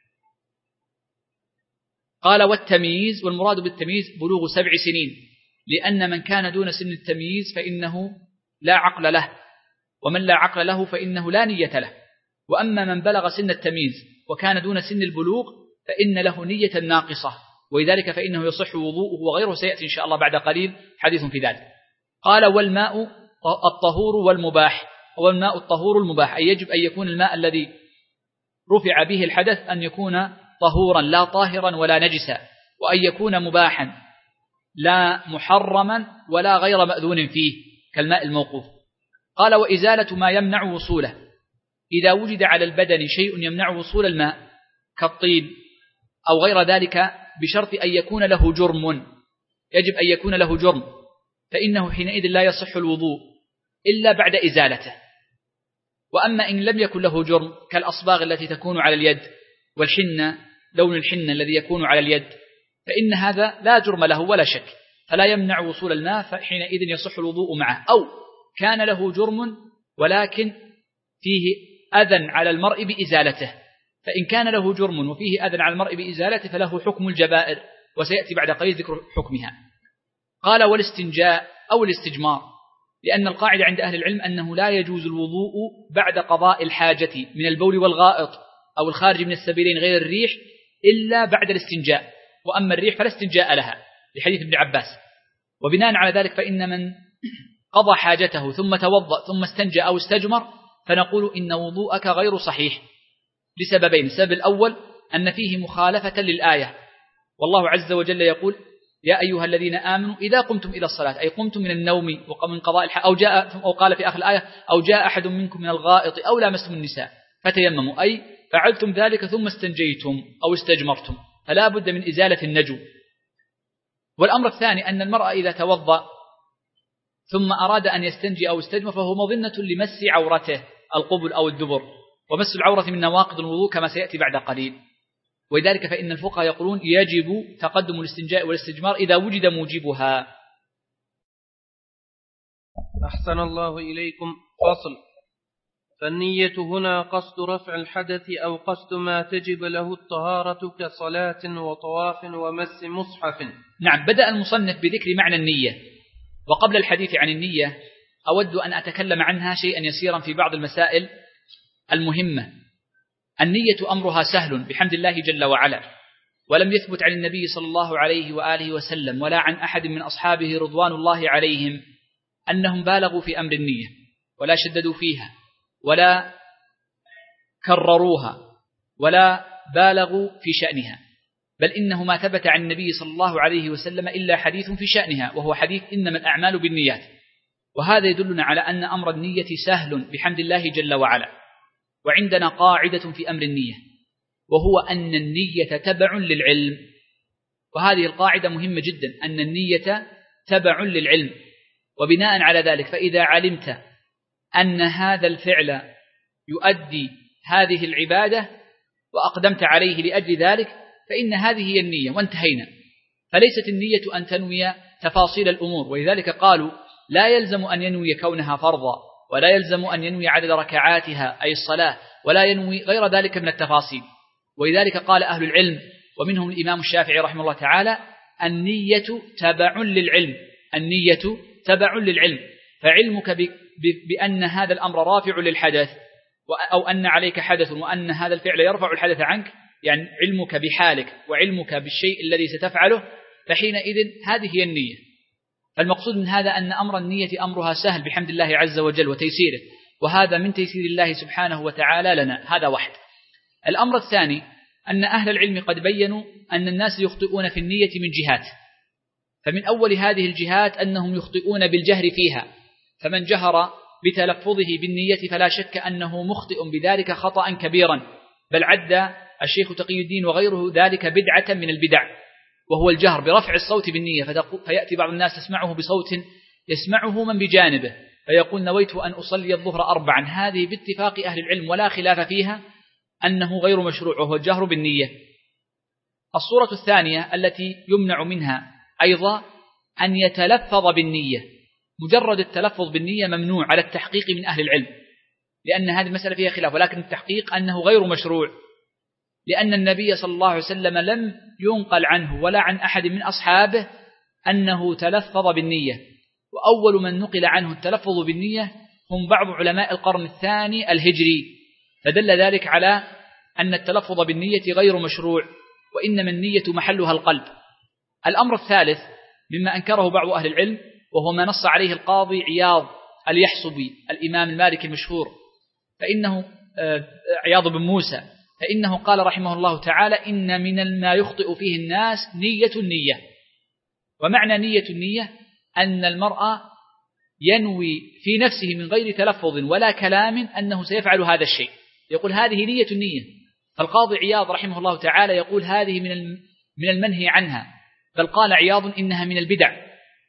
قال والتمييز، والمراد بالتمييز بلوغ 7 سنين، لأن من كان دون سن التمييز فإنه لا عقل له، ومن لا عقل له فإنه لا نية له. وأما من بلغ سن التمييز وكان دون سن البلوغ فإن له نية ناقصة، ولذلك فإنه يصح وضوءه وغيره، سيأتي إن شاء الله بعد قليل حديث في ذلك. قال والماء الطهور والمباح، والماء الطهور المباح، أي يجب أن يكون الماء الذي رفع به الحدث أن يكون طهورا لا طاهرا ولا نجسا، وأن يكون مباحا لا محرما ولا غير مأذون فيه كالماء الموقوف. قال وإزالة ما يمنع وصوله، إذا وجد على البدن شيء يمنع وصول الماء كالطين أو غير ذلك بشرط أن يكون له جرم، يجب أن يكون له جرم، فإنه حينئذ لا يصح الوضوء إلا بعد إزالته. وأما إن لم يكن له جرم كالأصباغ التي تكون على اليد والحنة، لون الحنة الذي يكون على اليد، فإن هذا لا جرم له ولا شك، فلا يمنع وصول الماء، فحينئذ يصح الوضوء معه. أو كان له جرم ولكن فيه أذى على المرء بإزالته، فإن كان له جرم وفيه أذى على المرء بإزالته فله حكم الجبائر، وسيأتي بعد قليل ذكر حكمها. قال والاستنجاء أو الاستجمار، لأن القاعدة عند أهل العلم أنه لا يجوز الوضوء بعد قضاء الحاجة من البول والغائط أو الخارج من السبيلين غير الريح إلا بعد الاستنجاء، وأما الريح فلا استنجاء لها لحديث ابن عباس. وبناء على ذلك فإن من قضى حاجته ثم توضأ ثم استنجى أو استجمر فنقول إن وضوءك غير صحيح لسببين. السبب الأول أن فيه مخالفة للآية، والله عز وجل يقول يا أيها الذين آمنوا إذا قمتم إلى الصلاة، أي قمتم من النوم ومن قضاء الحاجة، أو قال في آخر الآية أو جاء أحد منكم من الغائط أو لامستم النساء فتيمموا، أي فعلتم ذلك ثم استنجيتم أو استجمرتم، فلا بد من إزالة النجو. والأمر الثاني أن المرأة إذا توضأ ثم أراد أن يستنجي أو يستجمر فهو مظنة لمس عورته القبل أو الدبر، ومس العورة من نواقض الوضوء كما سيأتي بعد قليل. ولذلك فإن الفقهاء يقولون يجب تقدم الاستنجاء والاستجمار إذا وجد موجبها. أحسن الله إليكم. فصل. فالنية هنا قصد رفع الحدث أو قصد ما تجب له الطهارة كصلاة وطواف ومس مصحف. نعم، بدأ المصنف بذكر معنى النية، وقبل الحديث عن النية أود أن أتكلم عنها شيئا يسيرا في بعض المسائل المهمة. النية أمرها سهل بحمد الله جل وعلا، ولم يثبت عن النبي صلى الله عليه وآله وسلم ولا عن أحد من أصحابه رضوان الله عليهم أنهم بالغوا في أمر النية ولا شددوا فيها ولا كرروها ولا بالغوا في شأنها، بل إنه ما ثبت عن النبي صلى الله عليه وسلم إلا حديث في شأنها، وهو حديث إنما الأعمال بالنيات. وهذا يدلنا على أن أمر النية سهل بحمد الله جل وعلا. وعندنا قاعدة في أمر النية، وهو أن النية تبع للعلم. وهذه القاعدة مهمة جدا، أن النية تبع للعلم. وبناء على ذلك فإذا علمت أن هذا الفعل يؤدي هذه العبادة وأقدمت عليه لأجل ذلك فإن هذه هي النية وانتهينا. فليست النية أن تنوي تفاصيل الأمور، ولذلك قالوا لا يلزم أن ينوي كونها فرضا، ولا يلزم أن ينوي عدد ركعاتها أي الصلاة، ولا ينوي غير ذلك من التفاصيل. ولذلك قال أهل العلم ومنهم الإمام الشافعي رحمه الله تعالى: النية تبع للعلم. النية تبع للعلم، فعلمك بأن هذا الأمر رافع للحدث، أو أن عليك حدث وأن هذا الفعل يرفع الحدث عنك، يعني علمك بحالك وعلمك بالشيء الذي ستفعله، فحينئذ هذه هي النية. فالمقصود من هذا أن أمر النية أمرها سهل بحمد الله عز وجل وتيسيره، وهذا من تيسير الله سبحانه وتعالى لنا. هذا واحد. الأمر الثاني أن أهل العلم قد بينوا أن الناس يخطئون في النية من جهات، فمن أول هذه الجهات أنهم يخطئون بالجهر فيها، فمن جهر بتلفظه بالنية فلا شك أنه مخطئ بذلك خطأ كبيرا، بل عد الشيخ تقي الدين وغيره ذلك بدعة من البدع، وهو الجهر برفع الصوت بالنية. فيأتي بعض الناس تسمعه بصوت يسمعه من بجانبه فيقول: نويت أن أصلي الظهر 4. هذه باتفاق أهل العلم ولا خلاف فيها أنه غير مشروع، وهو الجهر بالنية. الصورة الثانية التي يمنع منها أيضا أن يتلفظ بالنية. مجرد التلفظ بالنية ممنوع على التحقيق من أهل العلم، لأن هذه المسألة فيها خلاف، ولكن التحقيق أنه غير مشروع، لأن النبي صلى الله عليه وسلم لم ينقل عنه ولا عن أحد من أصحابه أنه تلفظ بالنية. وأول من نقل عنه التلفظ بالنية هم بعض علماء القرن الثاني الهجري، فدل ذلك على أن التلفظ بالنية غير مشروع، وإنما النية محلها القلب. الأمر الثالث مما أنكره بعض أهل العلم، وهو ما نص عليه القاضي عياض اليحصبي الإمام المالكي المشهور، فإنه عياض بن موسى، فإنه قال رحمه الله تعالى: إن من ما يخطئ فيه الناس نية النية. ومعنى نية النية أن المرء ينوي في نفسه من غير تلفظ ولا كلام أنه سيفعل هذا الشيء، يقول هذه نية النية. فالقاضي عياض رحمه الله تعالى يقول هذه من المنهي عنها، بل قال عياض إنها من البدع.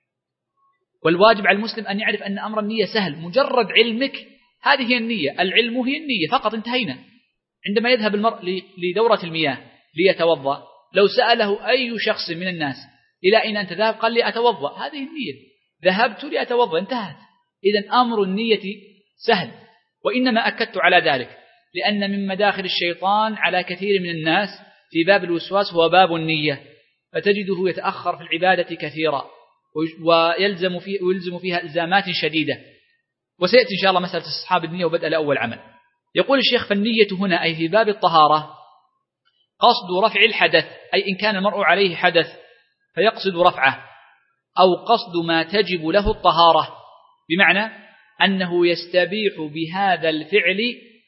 والواجب على المسلم أن يعرف أن أمر النية سهل، مجرد علمك هذه هي النية، العلم هي النية فقط، انتهينا. عندما يذهب المرء لدورة المياه ليتوضأ، لو سأله أي شخص من الناس إلى أين أنت ذاهب؟ قال لي أتوضأ، هذه النية، ذهبت لأتوضأ، انتهت. إذن أمر النية سهل، وإنما أكدت على ذلك لأن من مداخل الشيطان على كثير من الناس في باب الوسواس هو باب النية، فتجده يتأخر في العبادة كثيرا ويلزم فيها إلزامات شديدة. وسيأتي إن شاء الله مسألة أصحاب النية وبدء لأول عمل. يقول الشيخ: فالنية هنا أي في باب الطهارة قصد رفع الحدث، أي إن كان المرء عليه حدث فيقصد رفعه، أو قصد ما تجب له الطهارة، بمعنى أنه يستبيح بهذا الفعل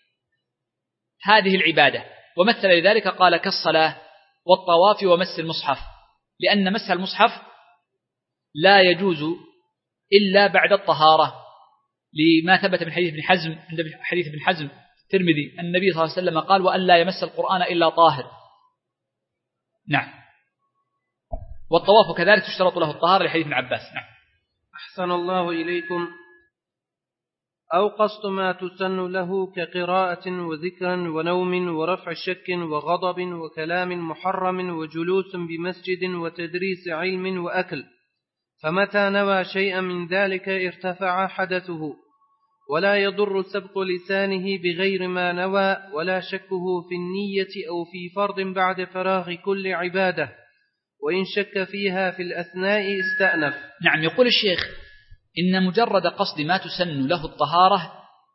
هذه العبادة. ومثل لذلك قال: كالصلاة والطواف ومس المصحف، لأن مسح المصحف لا يجوز إلا بعد الطهارة، لما ثبت من حديث ابن حزم، عند حديث ابن حزم الترمذي النبي صلى الله عليه وسلم قال: وأن لا يمس القرآن إلا طاهر. نعم. والطواف كذلك تشترط له الطهارة لحديث ابن عباس. نعم. أحسن الله إليكم. أو قصد ما تسن له كقراءة وذكر ونوم ورفع شك وغضب وكلام محرم وجلوس بمسجد وتدريس علم وأكل، فمتى نوى شيئا من ذلك ارتفع حدثه، ولا يضر سبق لسانه بغير ما نوى، ولا شكه في النية أو في فرض بعد فراغ كل عبادة، وإن شك فيها في الأثناء استأنف. نعم. يقول الشيخ: إن مجرد قصد ما تسن له الطهارة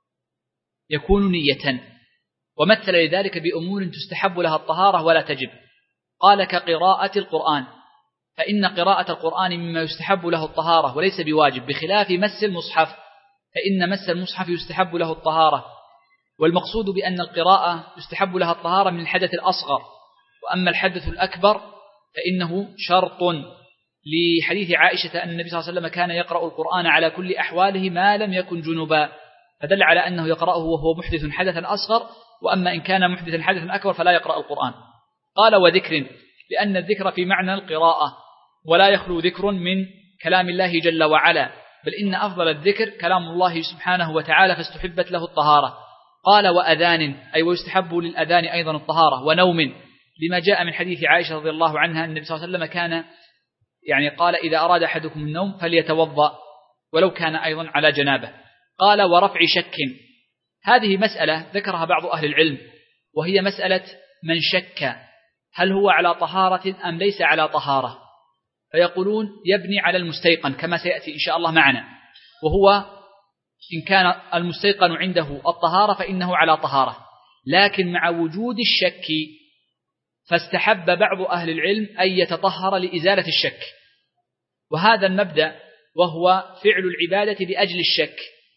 يكون نية، ومثل لذلك بأمور تستحب لها الطهارة ولا تجب. قال كقراءة القرآن، فإن قراءة القرآن مما يستحب له الطهارة وليس بواجب، بخلاف مس المصحف، فإن مس المصحف يستحب له الطهارة، والمقصود بأن القراءة يستحب لها الطهارة من الحدث الأصغر، وأما الحدث الأكبر فإنه شرط، لحديث عائشة أن النبي صلى الله عليه وسلم كان يقرأ القرآن على كل أحواله ما لم يكن جنبا، فدل على أنه يقرأه وهو محدث حدثا أصغر، وأما إن كان محدثا حدثا أكبر فلا يقرأ القرآن. قال وذكر، لأن الذكر في معنى القراءة، ولا يخلو ذكر من كلام الله جل وعلا، بل إن أفضل الذكر كلام الله سبحانه وتعالى، فاستحبت له الطهارة. قال وأذان، أي ويستحب للأذان أيضا الطهارة. ونوم، لما جاء من حديث عائشة رضي الله عنها النبي صلى الله عليه وسلم كان قال إذا أراد أحدكم النوم فليتوضأ ولو كان أيضا على جنابه. قال ورفع شك، هذه مسألة ذكرها بعض أهل العلم، وهي مسألة من شك هل هو على طهارة أم ليس على طهارة، فيقولون يبني على المستيقن كما سيأتي إن شاء الله معنا، وهو إن كان المستيقن عنده الطهارة فإنه على طهارة، لكن مع وجود الشك فاستحب بعض أهل العلم أن يتطهر لإزالة الشك، وهذا المبدأ وهو فعل العبادة لأجل الشك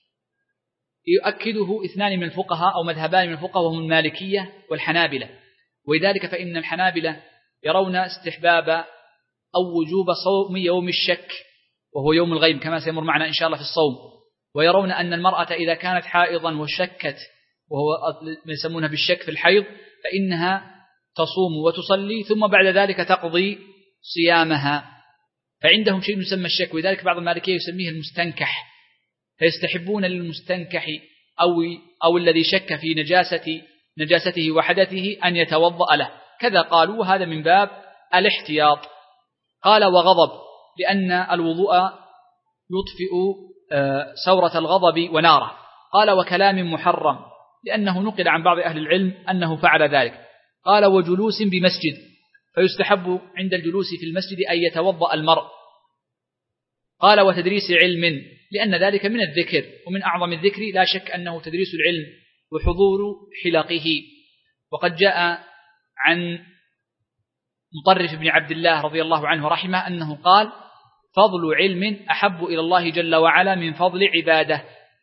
يؤكده اثنان من الفقهاء أو مذهبان من الفقهاء، وهم المالكية والحنابلة. ولذلك فإن الحنابلة يرون استحباب أو وجوب صوم يوم الشك وهو يوم الغيم كما سيمر معنا إن شاء الله في الصوم، ويرون أن المرأة إذا كانت حائضا وشكت، وهو ما يسمونه بالشك في الحيض، فإنها تصوم وتصلي ثم بعد ذلك تقضي صيامها، فعندهم شيء يسمى الشك، ولذلك بعض المالكية يسميه المستنكح، فيستحبون للمستنكح أو الذي شك في نجاسته وحدثه أن يتوضأ له، كذا قالوا، وهذا من باب الاحتياط. قال وغضب، لأن الوضوء يطفئ سورة الغضب وناره. قال وكلام محرم، لأنه نقل عن بعض أهل العلم أنه فعل ذلك. قال وجلوس بمسجد، فيستحب عند الجلوس في المسجد أن يتوضأ المرء. قال وتدريس علم، لأن ذلك من الذكر، ومن أعظم الذكر لا شك أنه تدريس العلم وحضور حلقه. وقد جاء عن مطرف بن عبد الله رضي الله عنه رحمه أنه قال فضل علم أحب إلى الله جل وعلا من فضل عباده،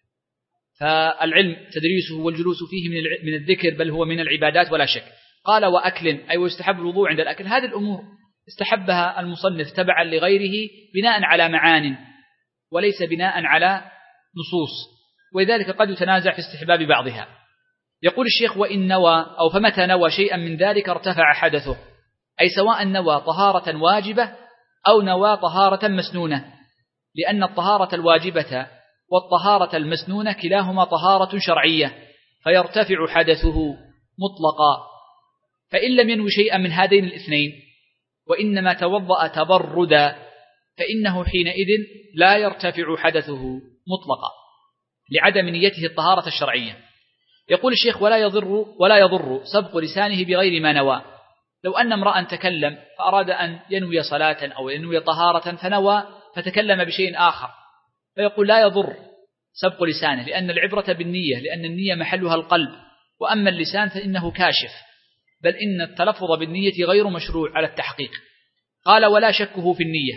فالعلم تدريسه والجلوس فيه من الذكر، بل هو من العبادات ولا شك. قال وأكل، أي ويستحب الوضوء عند الأكل. هذه الأمور استحبها المصنف تبعا لغيره بناء على معان وليس بناء على نصوص، ولذلك قد يتنازع في استحباب بعضها. يقول الشيخ وإن نوى أو فمتى نوى شيئا من ذلك ارتفع حدثه، أي سواء نوى طهارة واجبة أو نوى طهارة مسنونة، لأن الطهارة الواجبة والطهارة المسنونة كلاهما طهارة شرعية، فيرتفع حدثه مطلقا. فإن لم ينوي شيئا من هذين الاثنين وإنما توضأ تبردا، فإنه حينئذ لا يرتفع حدثه مطلقا لعدم نيته الطهارة الشرعية. يقول الشيخ ولا يضر سبق لسانه بغير ما نوى. لو أن امرأ تكلم فأراد أن ينوي صلاة أو ينوي طهارة فنوى فتكلم بشيء آخر، فيقول لا يضر سبق لسانه، لأن العبرة بالنية، لأن النية محلها القلب، وأما اللسان فإنه كاشف، بل إن التلفظ بالنية غير مشروع على التحقيق. قال ولا شكه في النية،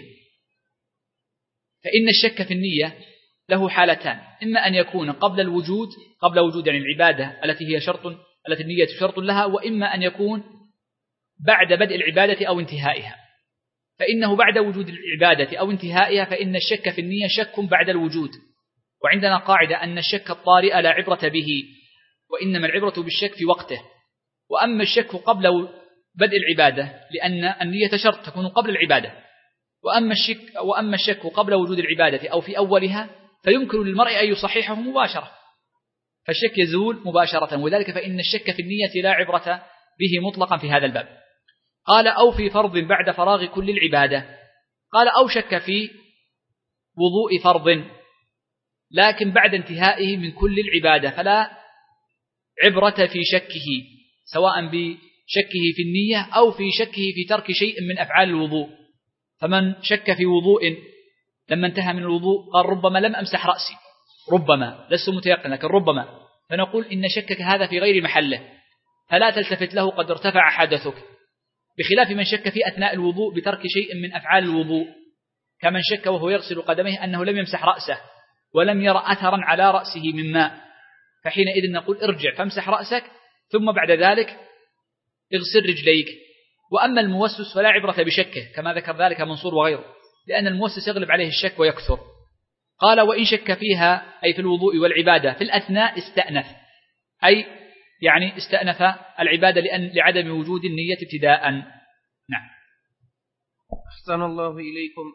فإن الشك في النية له حالتان، إما أن يكون قبل وجود يعني العبادة التي النية شرط لها، وإما أن يكون بعد بدء العبادة أو انتهائها. فإنه بعد وجود العبادة أو انتهائها فإن الشك في النية شك بعد الوجود، وعندنا قاعدة أن الشك الطارئ لا عبرة به، وإنما العبرة بالشك في وقته. وأما الشك قبل بدء العبادة لأن النية شرط تكون قبل العبادة، وأما الشك قبل وجود العبادة أو في أولها فيمكن للمرء أن يصححه مباشرة، فالشك يزول مباشرة، وذلك فإن الشك في النية لا عبرة به مطلقا في هذا الباب. قال أو في فرض بعد فراغ كل العبادة. قال أو شك في وضوء فرض لكن بعد انتهائه من كل العبادة، فلا عبرة في شكه، سواء بشكه في النية أو في شكه في ترك شيء من أفعال الوضوء. فمن شك في وضوء لما انتهى من الوضوء قال ربما لم أمسح رأسي، ربما، لست متيقن لكن ربما، فنقول إن شكك هذا في غير محله فلا تلتفت له قد ارتفع حدثك، بخلاف من شك في أثناء الوضوء بترك شيء من أفعال الوضوء، كمن شك وهو يغسل قدميه أنه لم يمسح رأسه ولم يرى أثرا على رأسه من ماء، فحينئذ نقول ارجع فامسح رأسك ثم بعد ذلك اغسل رجليك. وأما الموسوس فلا عبرة بشكه كما ذكر ذلك منصور وغيره، لأن الموسوس يغلب عليه الشك ويكثر. قال وإن شك فيها أي في الوضوء والعبادة في الأثناء استأنف، أي يعني استأنف العبادة لعدم وجود النية ابتداء. نعم. أحسن الله إليكم.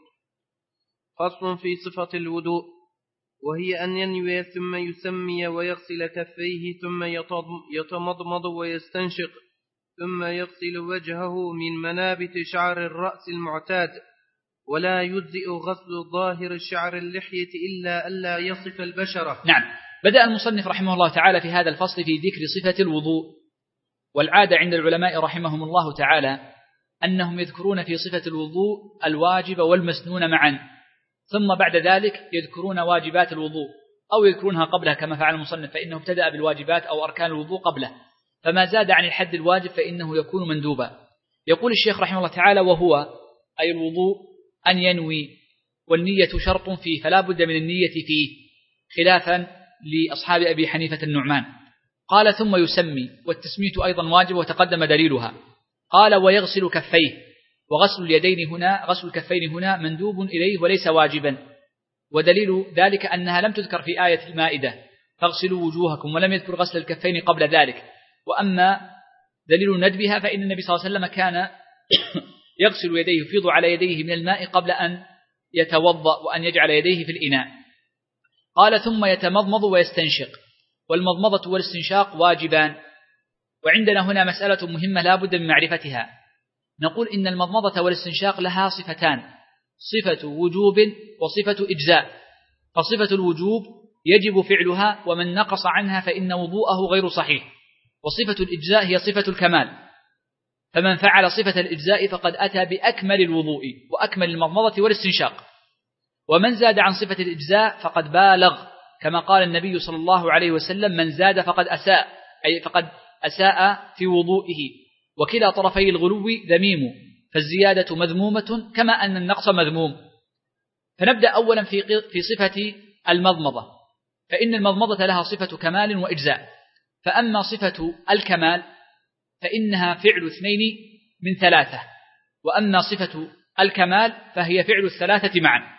فصل في صفة الوضوء، وهي أن ينوي ثم يسمي ويغسل كفيه ثم يتمضمض ويستنشق ثم يغسل وجهه من منابت شعر الرأس المعتاد، ولا يجزئ غسل ظاهر شعر اللحية إلا ألا يصف البشرة. نعم. بدأ المصنف رحمه الله تعالى في هذا الفصل في ذكر صفة الوضوء، والعادة عند العلماء رحمهم الله تعالى أنهم يذكرون في صفة الوضوء الواجب والمسنون معا، ثم بعد ذلك يذكرون واجبات الوضوء أو يذكرونها قبلها كما فعل المصنف، فإنه ابتدأ بالواجبات أو أركان الوضوء قبله، فما زاد عن الحد الواجب فإنه يكون مندوبا. يقول الشيخ رحمه الله تعالى وهو أي الوضوء أن ينوي، والنية شرط فيه فلا بد من النية فيه، خلافا لأصحاب أبي حنيفة النعمان. قال ثم يسمي، والتسمية أيضا واجب وتقدم دليلها. قال ويغسل كفيه، وغسل اليدين هنا غسل الكفين هنا مندوب إليه وليس واجبا، ودليل ذلك أنها لم تذكر في آية المائدة فاغسلوا وجوهكم، ولم يذكر غسل الكفين قبل ذلك. وأما دليل ندبها فإن النبي صلى الله عليه وسلم كان يغسل يديه يفيض على يديه من الماء قبل أن يتوضأ وأن يجعل يديه في الإناء. قال ثم يتمضمض ويستنشق، والمضمضة والاستنشاق واجبان. وعندنا هنا مسألة مهمة لا بد من معرفتها، نقول إن المضمضة والاستنشاق لها صفتان، صفة وجوب وصفة إجزاء. فصفة الوجوب يجب فعلها ومن نقص عنها فإن وضوءه غير صحيح، وصفة الإجزاء هي صفة الكمال، فمن فعل صفة الإجزاء فقد أتى بأكمل الوضوء وأكمل المضمضة والاستنشاق، ومن زاد عن صفة الإجزاء فقد بالغ، كما قال النبي صلى الله عليه وسلم من زاد فقد أساء، أي فقد أساء في وضوئه، وكلا طرفي الغلو ذميم، فالزيادة مذمومة كما أن النقص مذموم. فنبدأ أولا في صفة المضمضة، فإن المضمضة لها صفة كمال وإجزاء. فأما صفة الكمال فإنها فعل 2 من 3، وأما صفة الكمال فهي فعل 3 معا.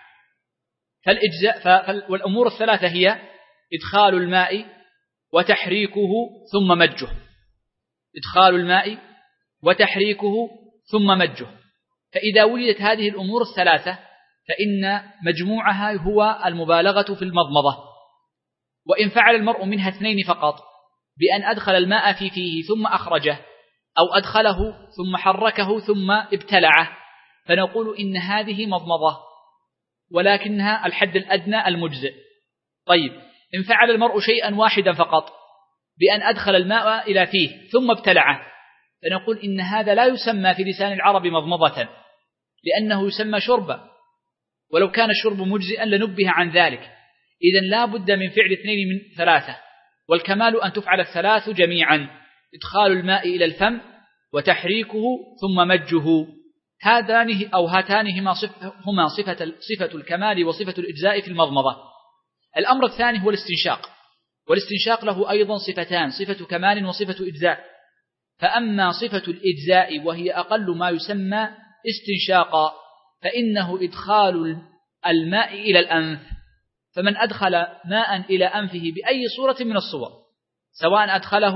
والأمور 3 هي إدخال الماء وتحريكه ثم مجه، إدخال الماء وتحريكه ثم مجه. فإذا وجدت هذه الأمور 3 فإن مجموعها هو المبالغة في المضمضة. وإن فعل المرء منها 2 فقط، بأن أدخل الماء في فيه ثم أخرجه، أو أدخله ثم حركه ثم ابتلعه، فنقول إن هذه مضمضة ولكنها الحد الأدنى المجزئ. طيب إن فعل المرء شيئا واحدا فقط، بأن أدخل الماء إلى فيه ثم ابتلعه، فنقول إن هذا لا يسمى في لسان العرب مضمضة، لأنه يسمى شربا، ولو كان الشرب مجزئا لنبه عن ذلك. إذن لا بد من فعل 2 من 3، والكمال أن تفعل 3 جميعا، إدخال الماء إلى الفم وتحريكه ثم مجه. هاتان هما صفة الكمال وصفة الإجزاء في المضمضة. الأمر الثاني هو الاستنشاق، والاستنشاق له أيضا صفتان، صفة كمال وصفة إجزاء. فأما صفة الإجزاء وهي أقل ما يسمى استنشاقا، فإنه إدخال الماء إلى الأنف. فمن أدخل ماء إلى أنفه بأي صورة من الصور، سواء أدخله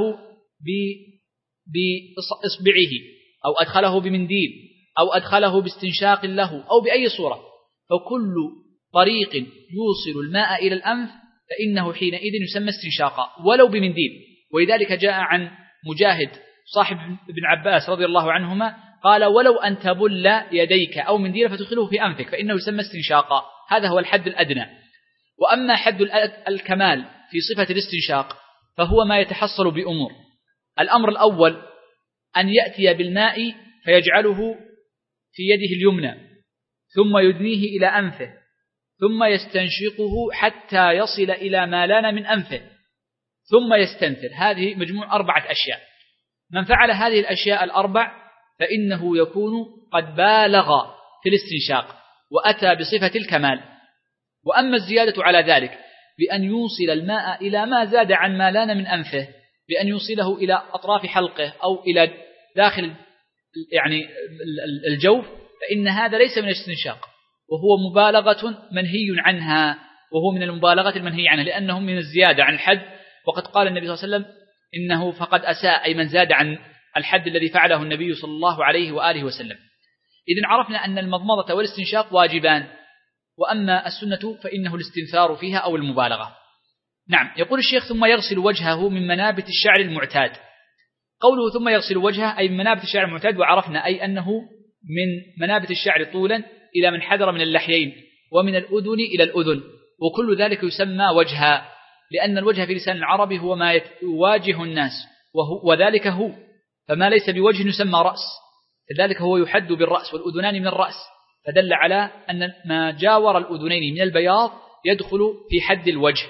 بإصبعه أو أدخله بمنديل أو أدخله باستنشاق له أو بأي صورة، فكل طريق يوصل الماء إلى الأنف فإنه حينئذ يسمى استنشاقا ولو بمنديل. ولذلك جاء عن مجاهد صاحب ابن عباس رضي الله عنهما قال ولو أن تبل يديك أو منديل فتدخله في أنفك فإنه يسمى استنشاقا. هذا هو الحد الأدنى. وأما حد الكمال في صفة الاستنشاق فهو ما يتحصل بأمور. الأمر الأول أن يأتي بالماء فيجعله في يده اليمنى ثم يدنيه إلى أنفه ثم يستنشقه حتى يصل إلى ما لان من أنفه ثم يستنثر. هذه مجموع 4 أشياء. من فعل هذه الأشياء الأربع فإنه يكون قد بالغ في الاستنشاق وأتى بصفة الكمال. وأما الزيادة على ذلك بأن يوصل الماء إلى ما زاد عن ما لان من أنفه، بأن يوصله إلى أطراف حلقه أو إلى داخل يعني الجوف، فإن هذا ليس من الاستنشاق، وهو مبالغة منهي عنها، وهو من المبالغة المنهي عنها، لأنه من الزيادة عن الحد. وقد قال النبي صلى الله عليه وسلم إنه فقد أساء، أي من زاد عن الحد الذي فعله النبي صلى الله عليه وآله وسلم. إذن عرفنا أن المضمضة والاستنشاق واجبان، وأما السنة فإنه الاستنثار فيها أو المبالغة. نعم. يقول الشيخ ثم يغسل وجهه من منابت الشعر المعتاد. قوله ثم يغسل وجهه أي من منابت الشعر المعتاد، وعرفنا أي أنه من منابت الشعر طولا إلى من حذر من اللحيين، ومن الأذن إلى الأذن، وكل ذلك يسمى وجها، لأن الوجه في لسان العربي هو ما يواجه الناس، وذلك هو، فما ليس بوجه يسمى رأس، كذلك هو يحد بالرأس، والأذنان من الرأس، فدل على أن ما جاور الأذنين من البياض يدخل في حد الوجه.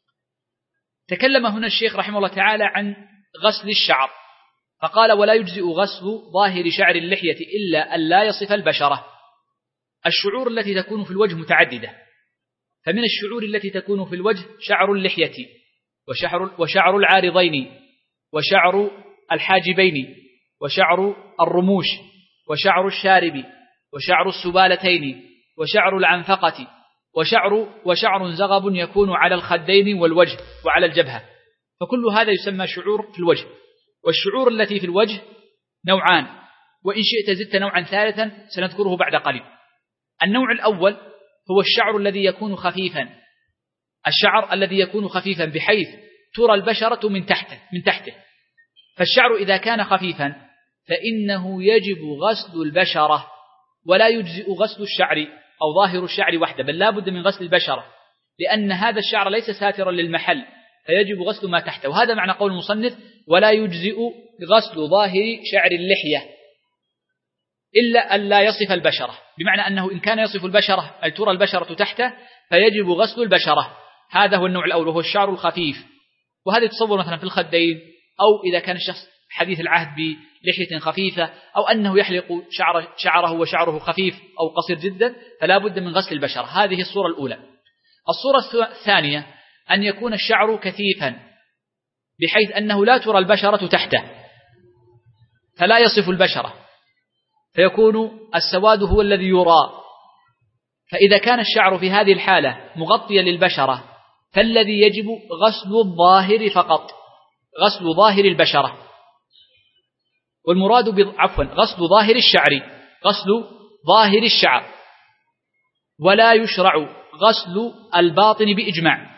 تكلم هنا الشيخ رحمه الله تعالى عن غسل الشعر، فقال ولا يجزئ غسل ظاهر شعر اللحية إلا أن لا يصف البشرة. الشعور التي تكون في الوجه متعددة، فمن الشعور التي تكون في الوجه شعر اللحية وشعر العارضين وشعر الحاجبين وشعر الرموش وشعر الشارب وشعر السبالتين وشعر العنفقة وشعر زغب يكون على الخدين والوجه وعلى الجبهة، فكل هذا يسمى شعور في الوجه. والشعور التي في الوجه نوعان، وإن شئت زدت نوعا ثالثا سنذكره بعد قليل. النوع الأول هو الشعر الذي يكون خفيفا، الشعر الذي يكون خفيفا بحيث ترى البشرة من تحته. فالشعر إذا كان خفيفا فإنه يجب غسل البشرة، ولا يجزئ غسل الشعر أو ظاهر الشعر وحده، بل لا بد من غسل البشرة، لأن هذا الشعر ليس ساترا للمحل، فيجب غسل ما تحته. وهذا معنى قول المصنف ولا يجزئ غسل ظاهر شعر اللحية إلا أن لا يصف البشرة، بمعنى أنه إن كان يصف البشرة أي ترى البشرة تحته فيجب غسل البشرة. هذا هو النوع الأول، وهو الشعر الخفيف. وهذا يتصور مثلا في الخدين، أو إذا كان الشخص حديث العهد بلحية خفيفة، أو أنه يحلق شعره وشعره خفيف أو قصير جدا، فلا بد من غسل البشرة. هذه الصورة الأولى. الصورة الثانية أن يكون الشعر كثيفا بحيث أنه لا ترى البشرة تحته، فلا يصف البشرة، فيكون السواد هو الذي يرى. فإذا كان الشعر في هذه الحالة مغطيا للبشرة فالذي يجب غسل الظاهر فقط، غسل ظاهر البشرة، والمراد غسل ظاهر الشعر، غسل ظاهر الشعر، ولا يشرع غسل الباطن بإجماع،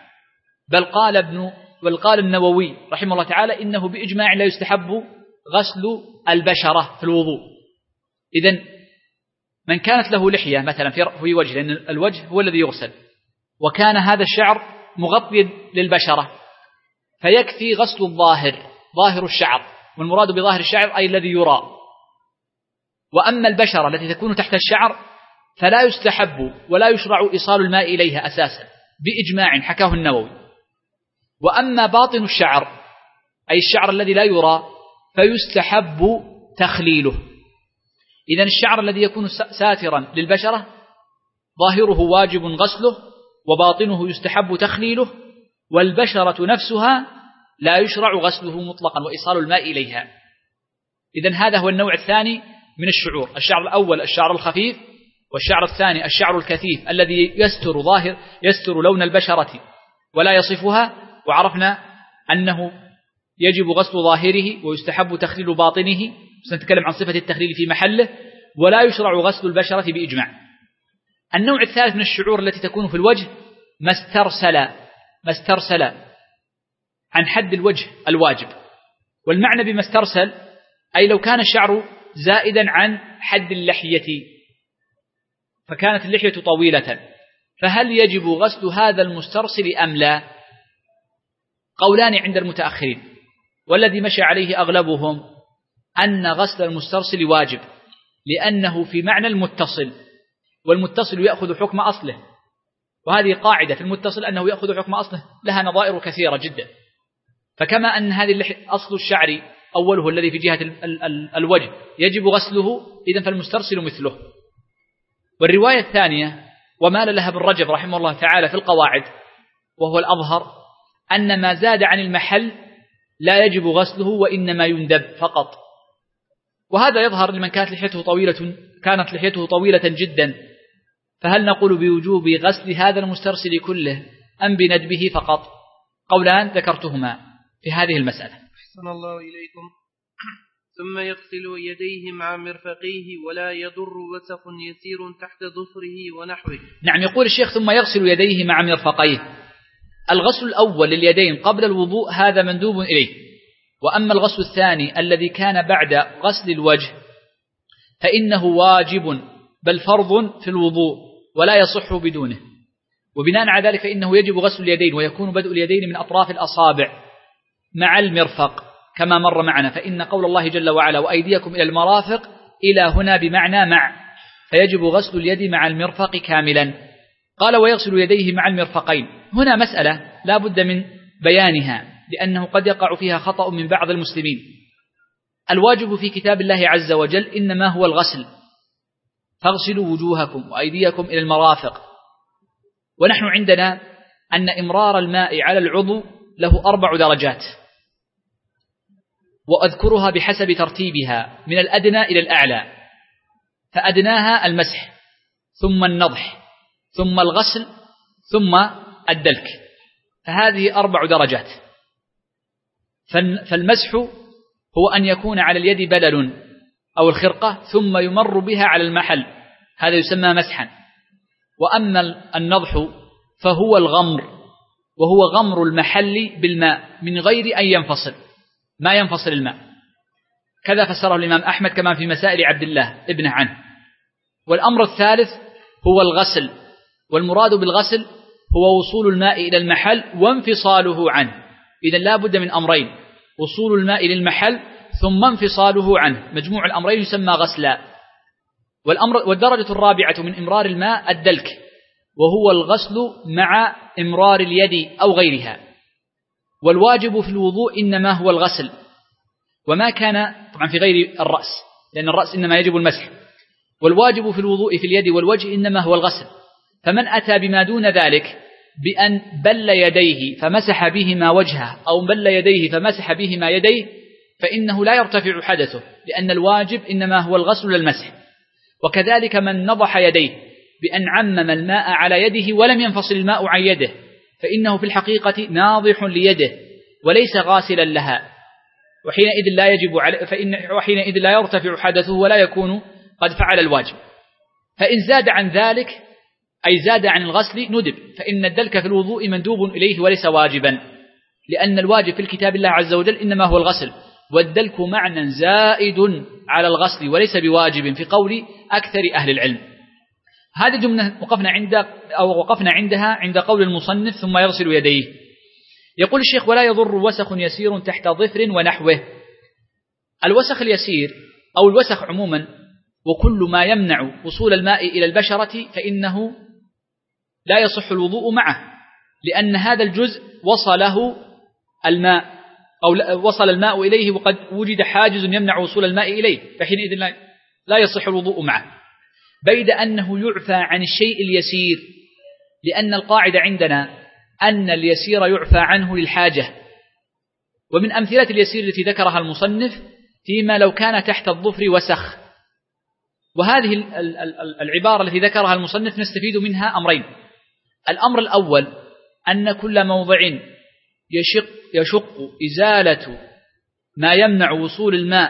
بل قال النووي رحمه الله تعالى إنه بإجماع لا يستحب غسل البشرة في الوضوء. إذن من كانت له لحية مثلا في وجه، لأن الوجه هو الذي يغسل، وكان هذا الشعر مغطيا للبشرة، فيكفي غسل الظاهر، ظاهر الشعر، والمراد بظاهر الشعر أي الذي يرى. وأما البشرة التي تكون تحت الشعر فلا يستحب ولا يشرع إيصال الماء إليها أساسا بإجماع حكاه النووي. وأما باطن الشعر أي الشعر الذي لا يرى فيستحب تخليله. إذن الشعر الذي يكون ساترا للبشرة ظاهره واجب غسله، وباطنه يستحب تخليله، والبشرة نفسها لا يشرع غسله مطلقا وإيصال الماء إليها. إذن هذا هو النوع الثاني من الشعور. الشعر الأول الشعر الخفيف، والشعر الثاني الشعر الكثيف الذي يستر لون البشرة ولا يصفها. وعرفنا أنه يجب غسل ظاهره ويستحب تخليل باطنه، سنتكلم عن صفة التخليل في محله، ولا يشرع غسل البشرة بإجماع. النوع الثالث من الشعور التي تكون في الوجه ما استرسل عن حد الوجه الواجب. والمعنى بما استرسل أي لو كان الشعر زائدا عن حد اللحية فكانت اللحية طويلة، فهل يجب غسل هذا المسترسل أم لا؟ قولان عند المتأخرين، والذي مشى عليه أغلبهم أن غسل المسترسل واجب، لأنه في معنى المتصل، والمتصل يأخذ حكم أصله، وهذه قاعدة في المتصل أنه يأخذ حكم أصله لها نظائر كثيرة جدا. فكما أن هذه أصل الشعر أوله الذي في جهة الوجه يجب غسله، إذن فالمسترسل مثله. والرواية الثانية ومال لها ابن رجب رحمه الله تعالى في القواعد وهو الأظهر أن ما زاد عن المحل لا يجب غسله وإنما يندب فقط. وهذا يظهر لمن كانت لحيته طويلة جدا، فهل نقول بوجوب غسل هذا المسترسل كله أم بندبه فقط؟ قولان ذكرتهما في هذه المسألة. أحسن الله إليكم. ثم يغسل يديه مع مرفقيه ولا يضر وسخ يسير تحت ظفره ونحوه. نعم، يقول الشيخ ثم يغسل يديه مع مرفقيه. الغسل الأول لليدين قبل الوضوء هذا مندوب إليه، وأما الغسل الثاني الذي كان بعد غسل الوجه فإنه واجب بل فرض في الوضوء ولا يصح بدونه. وبناء على ذلك فإنه يجب غسل اليدين، ويكون بدء اليدين من أطراف الأصابع مع المرفق كما مر معنا، فإن قول الله جل وعلا وأيديكم إلى المرافق إلى هنا بمعنى مع، فيجب غسل اليد مع المرفق كاملا. قال ويغسل يديه مع المرفقين. هنا مسألة لا بد من بيانها لأنه قد يقع فيها خطأ من بعض المسلمين. الواجب في كتاب الله عز وجل إنما هو الغسل، فاغسلوا وجوهكم وأيديكم إلى المرافق. ونحن عندنا أن إمرار الماء على العضو له 4 درجات، وأذكرها بحسب ترتيبها من الأدنى إلى الأعلى. فأدناها المسح، ثم النضح، ثم الغسل، ثم الدلك، فهذه 4 درجات. فالمسح هو أن يكون على اليد بلل أو الخرقة ثم يمر بها على المحل، هذا يسمى مسحا. وأما النضح فهو الغمر، وهو غمر المحل بالماء من غير أن ينفصل، ما ينفصل الماء. كذا فسره الإمام أحمد كما في مسائل عبد الله ابنه عنه. والأمر الثالث هو الغسل، والمراد بالغسل هو وصول الماء إلى المحل وانفصاله عنه. إذن لا بد من أمرين: وصول الماء للمحل ثم انفصاله عنه، مجموع الأمرين يسمى غسلا. والدرجة الرابعة من إمرار الماء الدلك، وهو الغسل مع إمرار اليد أو غيرها. والواجب في الوضوء إنما هو الغسل، وما كان طبعا في غير الرأس لأن الرأس إنما يجب المسح. والواجب في الوضوء في اليد والوجه إنما هو الغسل. فمن أتى بما دون ذلك بأن بل يديه فمسح بهما وجهه أو بل يديه فمسح بهما يديه فإنه لا يرتفع حدثه، لأن الواجب إنما هو الغسل للمسح. وكذلك من نضح يديه بأن عمم الماء على يده ولم ينفصل الماء عن يده فإنه في الحقيقة ناضح ليده وليس غاسلا لها، وحينئذ لا يرتفع حدثه ولا يكون قد فعل الواجب. فإن زاد عن ذلك أي زاد عن الغسل ندب، فإن الدلك في الوضوء مندوب إليه وليس واجبا، لأن الواجب في الكتاب الله عز وجل إنما هو الغسل، والدلك معنى زائد على الغسل وليس بواجب في قول أكثر أهل العلم. هذه جملة وقفنا عندها عند قول المصنف ثم يغسل يديه. يقول الشيخ ولا يضر وسخ يسير تحت ظفر ونحوه. الوسخ اليسير أو الوسخ عموما وكل ما يمنع وصول الماء إلى البشرة فإنه لا يصح الوضوء معه، لأن هذا الجزء وصله الماء أو وصل الماء إليه وقد وجد حاجز يمنع وصول الماء إليه، فحينئذ لا يصح الوضوء معه. بيد أنه يعفى عن الشيء اليسير، لأن القاعدة عندنا أن اليسير يعفى عنه للحاجة. ومن أمثلة اليسير التي ذكرها المصنف فيما لو كان تحت الظفر وسخ. وهذه العبارة التي ذكرها المصنف نستفيد منها أمرين. الأمر الأول أن كل موضع يشق إزالة ما يمنع وصول الماء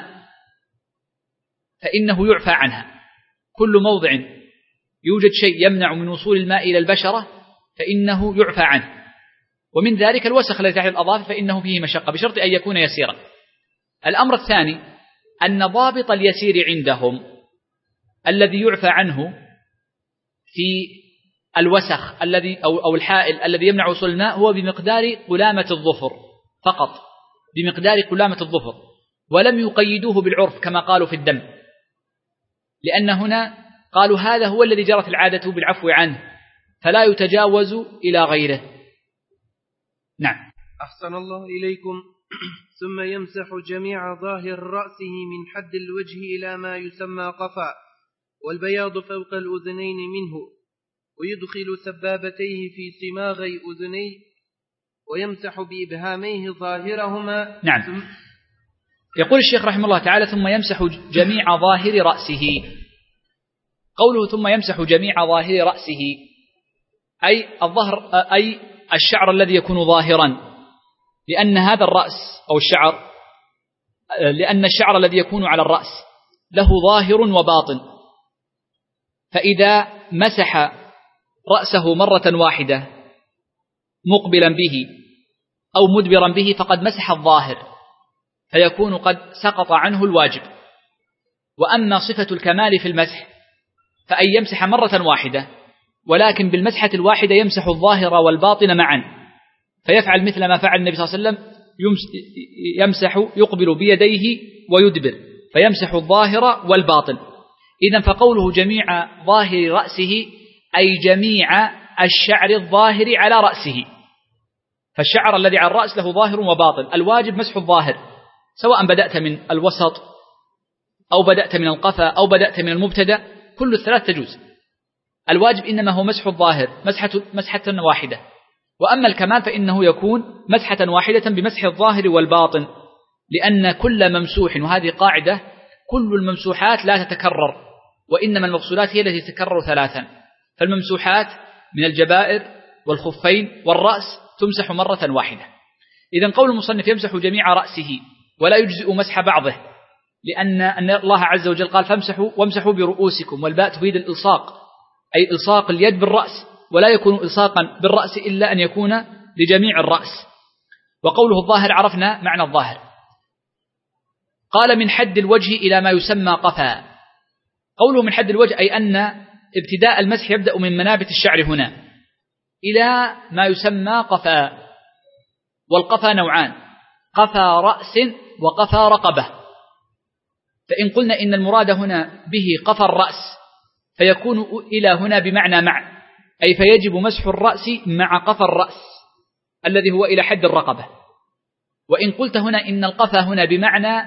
فإنه يعفى عنها. كل موضع يوجد شيء يمنع من وصول الماء إلى البشرة فإنه يعفى عنه، ومن ذلك الوسخ الذي تحت الأظافر فإنه فيه مشقة بشرط أن يكون يسيرا. الأمر الثاني أن ضابط اليسير عندهم الذي يعفى عنه في الوسخ الذي أو الحائل الذي يمنع وصول الماء هو بمقدار قلامة الظفر فقط، بمقدار قلامة الظفر، ولم يقيدوه بالعرف كما قالوا في الدم، لأن هنا قالوا هذا هو الذي جرت العادة بالعفو عنه، فلا يتجاوز إلى غيره. نعم. أحسن الله إليكم. ثم يمسح جميع ظاهر رأسه من حد الوجه إلى ما يسمى قفا، والبياض فوق الأذنين منه، ويدخل سبابتيه في صماغي أذنيه، ويمسح بإبهاميه ظاهرهما. نعم. يقول الشيخ رحمه الله تعالى: ثم يمسح جميع ظاهر رأسه. قوله ثم يمسح جميع ظاهر رأسه أي الظهر، أي الشعر الذي يكون ظاهرا، لأن هذا الرأس أو الشعر، لأن الشعر الذي يكون على الرأس له ظاهر وباطن، فإذا مسح رأسه مرة واحدة مقبلا به أو مدبرا به فقد مسح الظاهر، فيكون قد سقط عنه الواجب. وأما صفة الكمال في المسح فأن يمسح مرة واحدة، ولكن بالمسحة الواحدة يمسح الظاهر والباطن معا، فيفعل مثل ما فعل النبي صلى الله عليه وسلم، يمسح يقبل بيديه ويدبر، فيمسح الظاهر والباطن. إذن فقوله جميع ظاهر رأسه أي جميع الشعر الظاهر على رأسه، فالشعر الذي على الرأس له ظاهر وباطن، الواجب مسح الظاهر، سواء بدأت من الوسط أو بدأت من القفا أو بدأت من المبتدأ، كل الثلاث تجوز. الواجب إنما هو مسح الظاهر مسحة واحدة، وأما الكمال فإنه يكون مسحة واحدة بمسح الظاهر والباطن، لأن كل ممسوح، وهذه قاعدة، كل الممسوحات لا تتكرر، وإنما المغسولات هي التي تتكرر ثلاثا. فالممسوحات من الجبائر والخفين والرأس تمسح مرة واحدة. إذن قول المصنف يمسح جميع رأسه ولا يجزئ مسح بعضه، لأن الله عز وجل قال فامسحوا وامسحوا برؤوسكم، والباء تفيد الإلصاق، أي إلصاق اليد بالرأس، ولا يكون إلصاقا بالرأس إلا أن يكون لجميع الرأس. وقوله الظاهر عرفنا معنى الظاهر. قال من حد الوجه إلى ما يسمى قفا. قوله من حد الوجه أي أن ابتداء المسح يبدأ من منابت الشعر هنا إلى ما يسمى قفا. والقفا نوعان: قفا رأس وقفا رقبة. فإن قلنا إن المراد هنا به قفا الرأس فيكون إلى هنا بمعنى مع، أي فيجب مسح الرأس مع قفا الرأس الذي هو إلى حد الرقبة. وإن قلت هنا إن القفا هنا بمعنى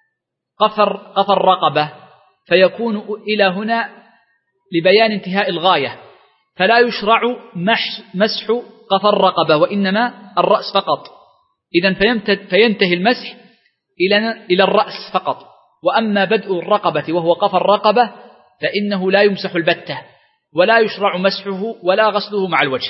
قفا الرقبة فيكون إلى هنا لبيان انتهاء الغاية، فلا يشرع مسح قفا الرقبة وإنما الرأس فقط. إذن فينتهي المسح إلى الرأس فقط. وأما بدء الرقبة وهو قفا الرقبة فإنه لا يمسح البتة، ولا يشرع مسحه ولا غسله مع الوجه.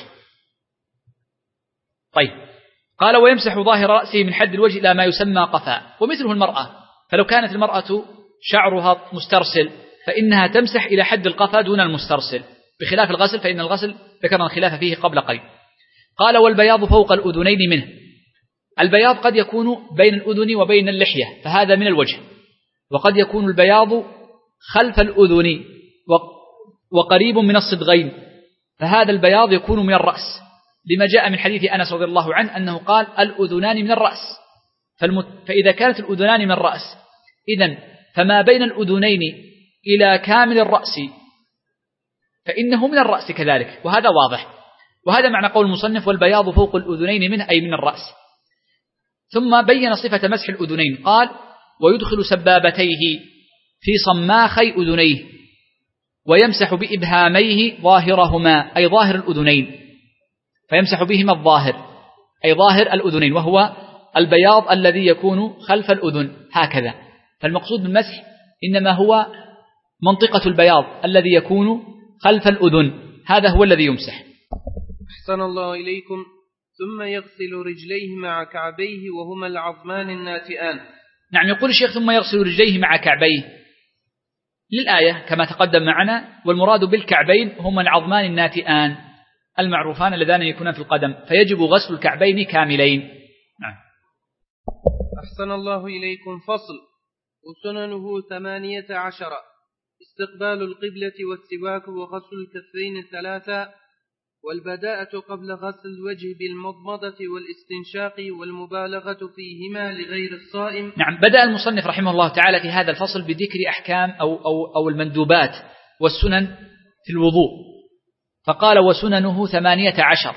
طيب، قال ويمسح ظاهر رأسه من حد الوجه إلى ما يسمى قفا. ومثله المرأة، فلو كانت المرأة شعرها مسترسل فإنها تمسح إلى حد القفا دون المسترسل، بخلاف الغسل فإن الغسل ذكرنا الخلاف فيه قبل قليل. قال والبياض فوق الأذنين منه. البياض قد يكون بين الأذن وبين اللحية فهذا من الوجه، وقد يكون البياض خلف الأذن وقريب من الصدغين فهذا البياض يكون من الرأس، لما جاء من حديث أنس رضي الله عنه أنه قال الأذنان من الرأس. فإذا كانت الأذنان من الرأس إذن فما بين الأذنين إلى كامل الرأس فإنه من الرأس كذلك، وهذا واضح. وهذا معنى قول المصنف والبياض فوق الأذنين منه أي من الرأس. ثم بين صفة مسح الأذنين قال ويدخل سبابتيه في صماخي أذنيه ويمسح بإبهاميه ظاهرهما أي ظاهر الأذنين، فيمسح بهما الظاهر أي ظاهر الأذنين، وهو البياض الذي يكون خلف الأذن هكذا. فالمقصود بالمسح إنما هو منطقة البياض الذي يكون خلف الأذن، هذا هو الذي يمسح. أحسن الله إليكم. ثم يغسل رجليه مع كعبيه وهما العظمان الناتئان. نعم، يقول الشيخ ثم يغسل رجليه مع كعبيه للآية كما تقدم معنا، والمراد بالكعبين هما العظمان الناتئان المعروفان اللذان يكونان في القدم، فيجب غسل الكعبين كاملين. نعم. أحسن الله إليكم. فصل. وسننه 18: استقبال القبلة والسواك وغسل الكفين 3، والبداءة قبل غسل الوجه بالمضمضة والاستنشاق والمبالغة فيهما لغير الصائم. نعم، بدأ المصنف رحمه الله تعالى في هذا الفصل بذكر أحكام أو المندوبات والسنن في الوضوء، فقال وسننه 18.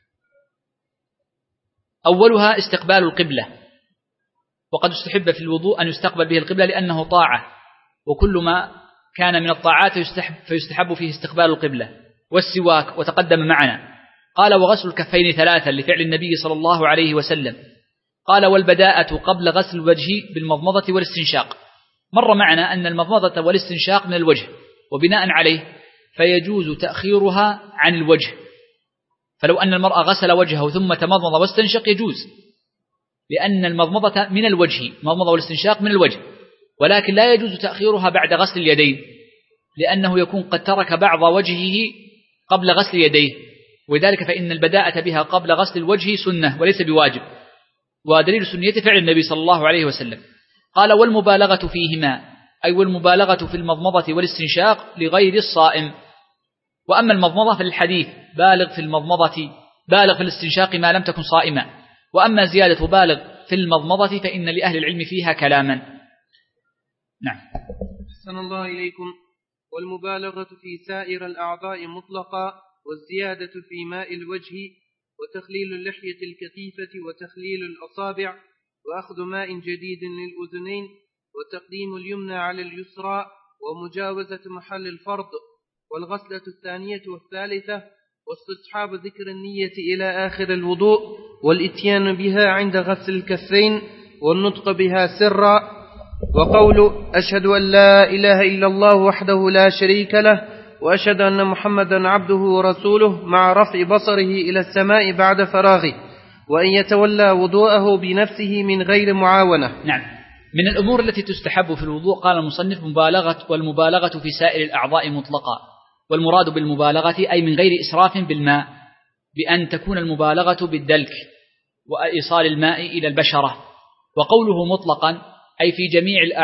أولها استقبال القبلة، وقد استحب في الوضوء أن يستقبل به القبلة لأنه طاعة، وكل ما كان من الطاعات فيستحب فيه استقبال القبلة. والسواك وتقدم معنا. قال وغسل الكفين 3 لفعل النبي صلى الله عليه وسلم. قال والبداءة قبل غسل الوجه بالمضمضة والاستنشاق. مر معنا أن المضمضة والاستنشاق من الوجه، وبناء عليه فيجوز تأخيرها عن الوجه، فلو أن المرأة غسل وجهه ثم تمضمض واستنشق يجوز، لأن المضمضة من الوجه، المضمضة والاستنشاق من الوجه، ولكن لا يجوز تأخيرها بعد غسل اليدين، لأنه يكون قد ترك بعض وجهه قبل غسل يديه، ولذلك فإن البداءة بها قبل غسل الوجه سنة وليس بواجب، ودليل سنيته فعل النبي صلى الله عليه وسلم. قال والمبالغة فيهما، أي والمبالغة في المضمضة والاستنشاق لغير الصائم. وأما المضمضة فالحديث بالغ في المضمضة بالغ في الاستنشاق ما لم تكن صائما، وأما زيادة بالغ في المضمضة فإن لأهل العلم فيها كلاما. نعم. أحسن الله إليكم. والمبالغة في سائر الأعضاء مطلقا، والزيادة في ماء الوجه، وتخليل اللحية الكثيفة، وتخليل الأصابع، وأخذ ماء جديد للأذنين، وتقديم اليمنى على اليسرى، ومجاوزة محل الفرض، والغسلة 2 و3، واستصحاب ذكر النية إلى آخر الوضوء، والإتيان بها عند غسل الكفين، والنطق بها سرا، وقول أشهد أن لا إله إلا الله وحده لا شريك له، وأشهد أن محمدا عبده ورسوله، مع رفع بصره إلى السماء بعد فراغه، وأن يتولى وضوءه بنفسه من غير معاونة. نعم. من الأمور التي تستحب في الوضوء قال المصنف والمبالغة في سائر الأعضاء مطلقا، والمراد بالمبالغة أي من غير إسراف بالماء، بأن تكون المبالغة بالدلك وإيصال الماء إلى البشرة. وقوله مطلقا أي في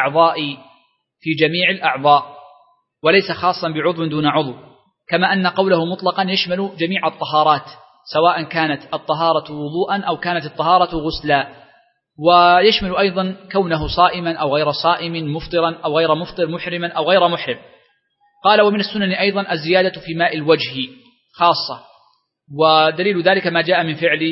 جميع الأعضاء وليس خاصا بعضو دون عضو، كما أن قوله مطلقا يشمل جميع الطهارات، سواء كانت الطهارة وضوءا أو كانت الطهارة غسلا، ويشمل أيضا كونه صائما أو غير صائم، مفطرا أو غير مفطر، محرما أو غير محرم. قال ومن السنن أيضا الزيادة في ماء الوجه خاصة، ودليل ذلك ما جاء من فعل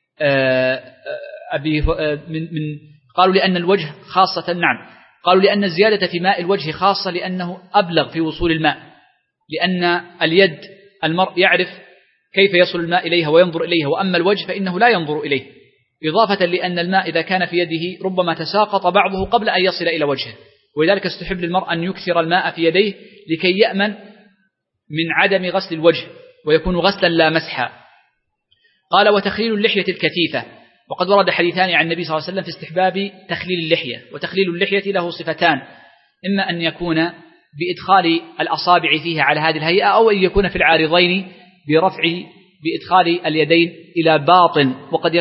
قالوا لأن الوجه خاصة. نعم، قالوا لأن الزيادة في ماء الوجه خاصة لأنه أبلغ في وصول الماء، لأن اليد المرء يعرف كيف يصل الماء إليها وينظر إليها، وأما الوجه فإنه لا ينظر إليه، إضافة لأن الماء إذا كان في يده ربما تساقط بعضه قبل أن يصل إلى وجهه، ولذلك استحب للمرء أن يكثر الماء في يديه لكي يأمن من عدم غسل الوجه ويكون غسلا لا مسحا. قال وتخليل اللحية الكثيفة، وقد ورد حديثان عن النبي صلى الله عليه وسلم في استحباب تخليل اللحية. وتخليل اللحية له صفتان، إما أن يكون بإدخال الأصابع فيها على هذه الهيئة، أو أن يكون في العارضين بإدخال اليدين إلى باطن،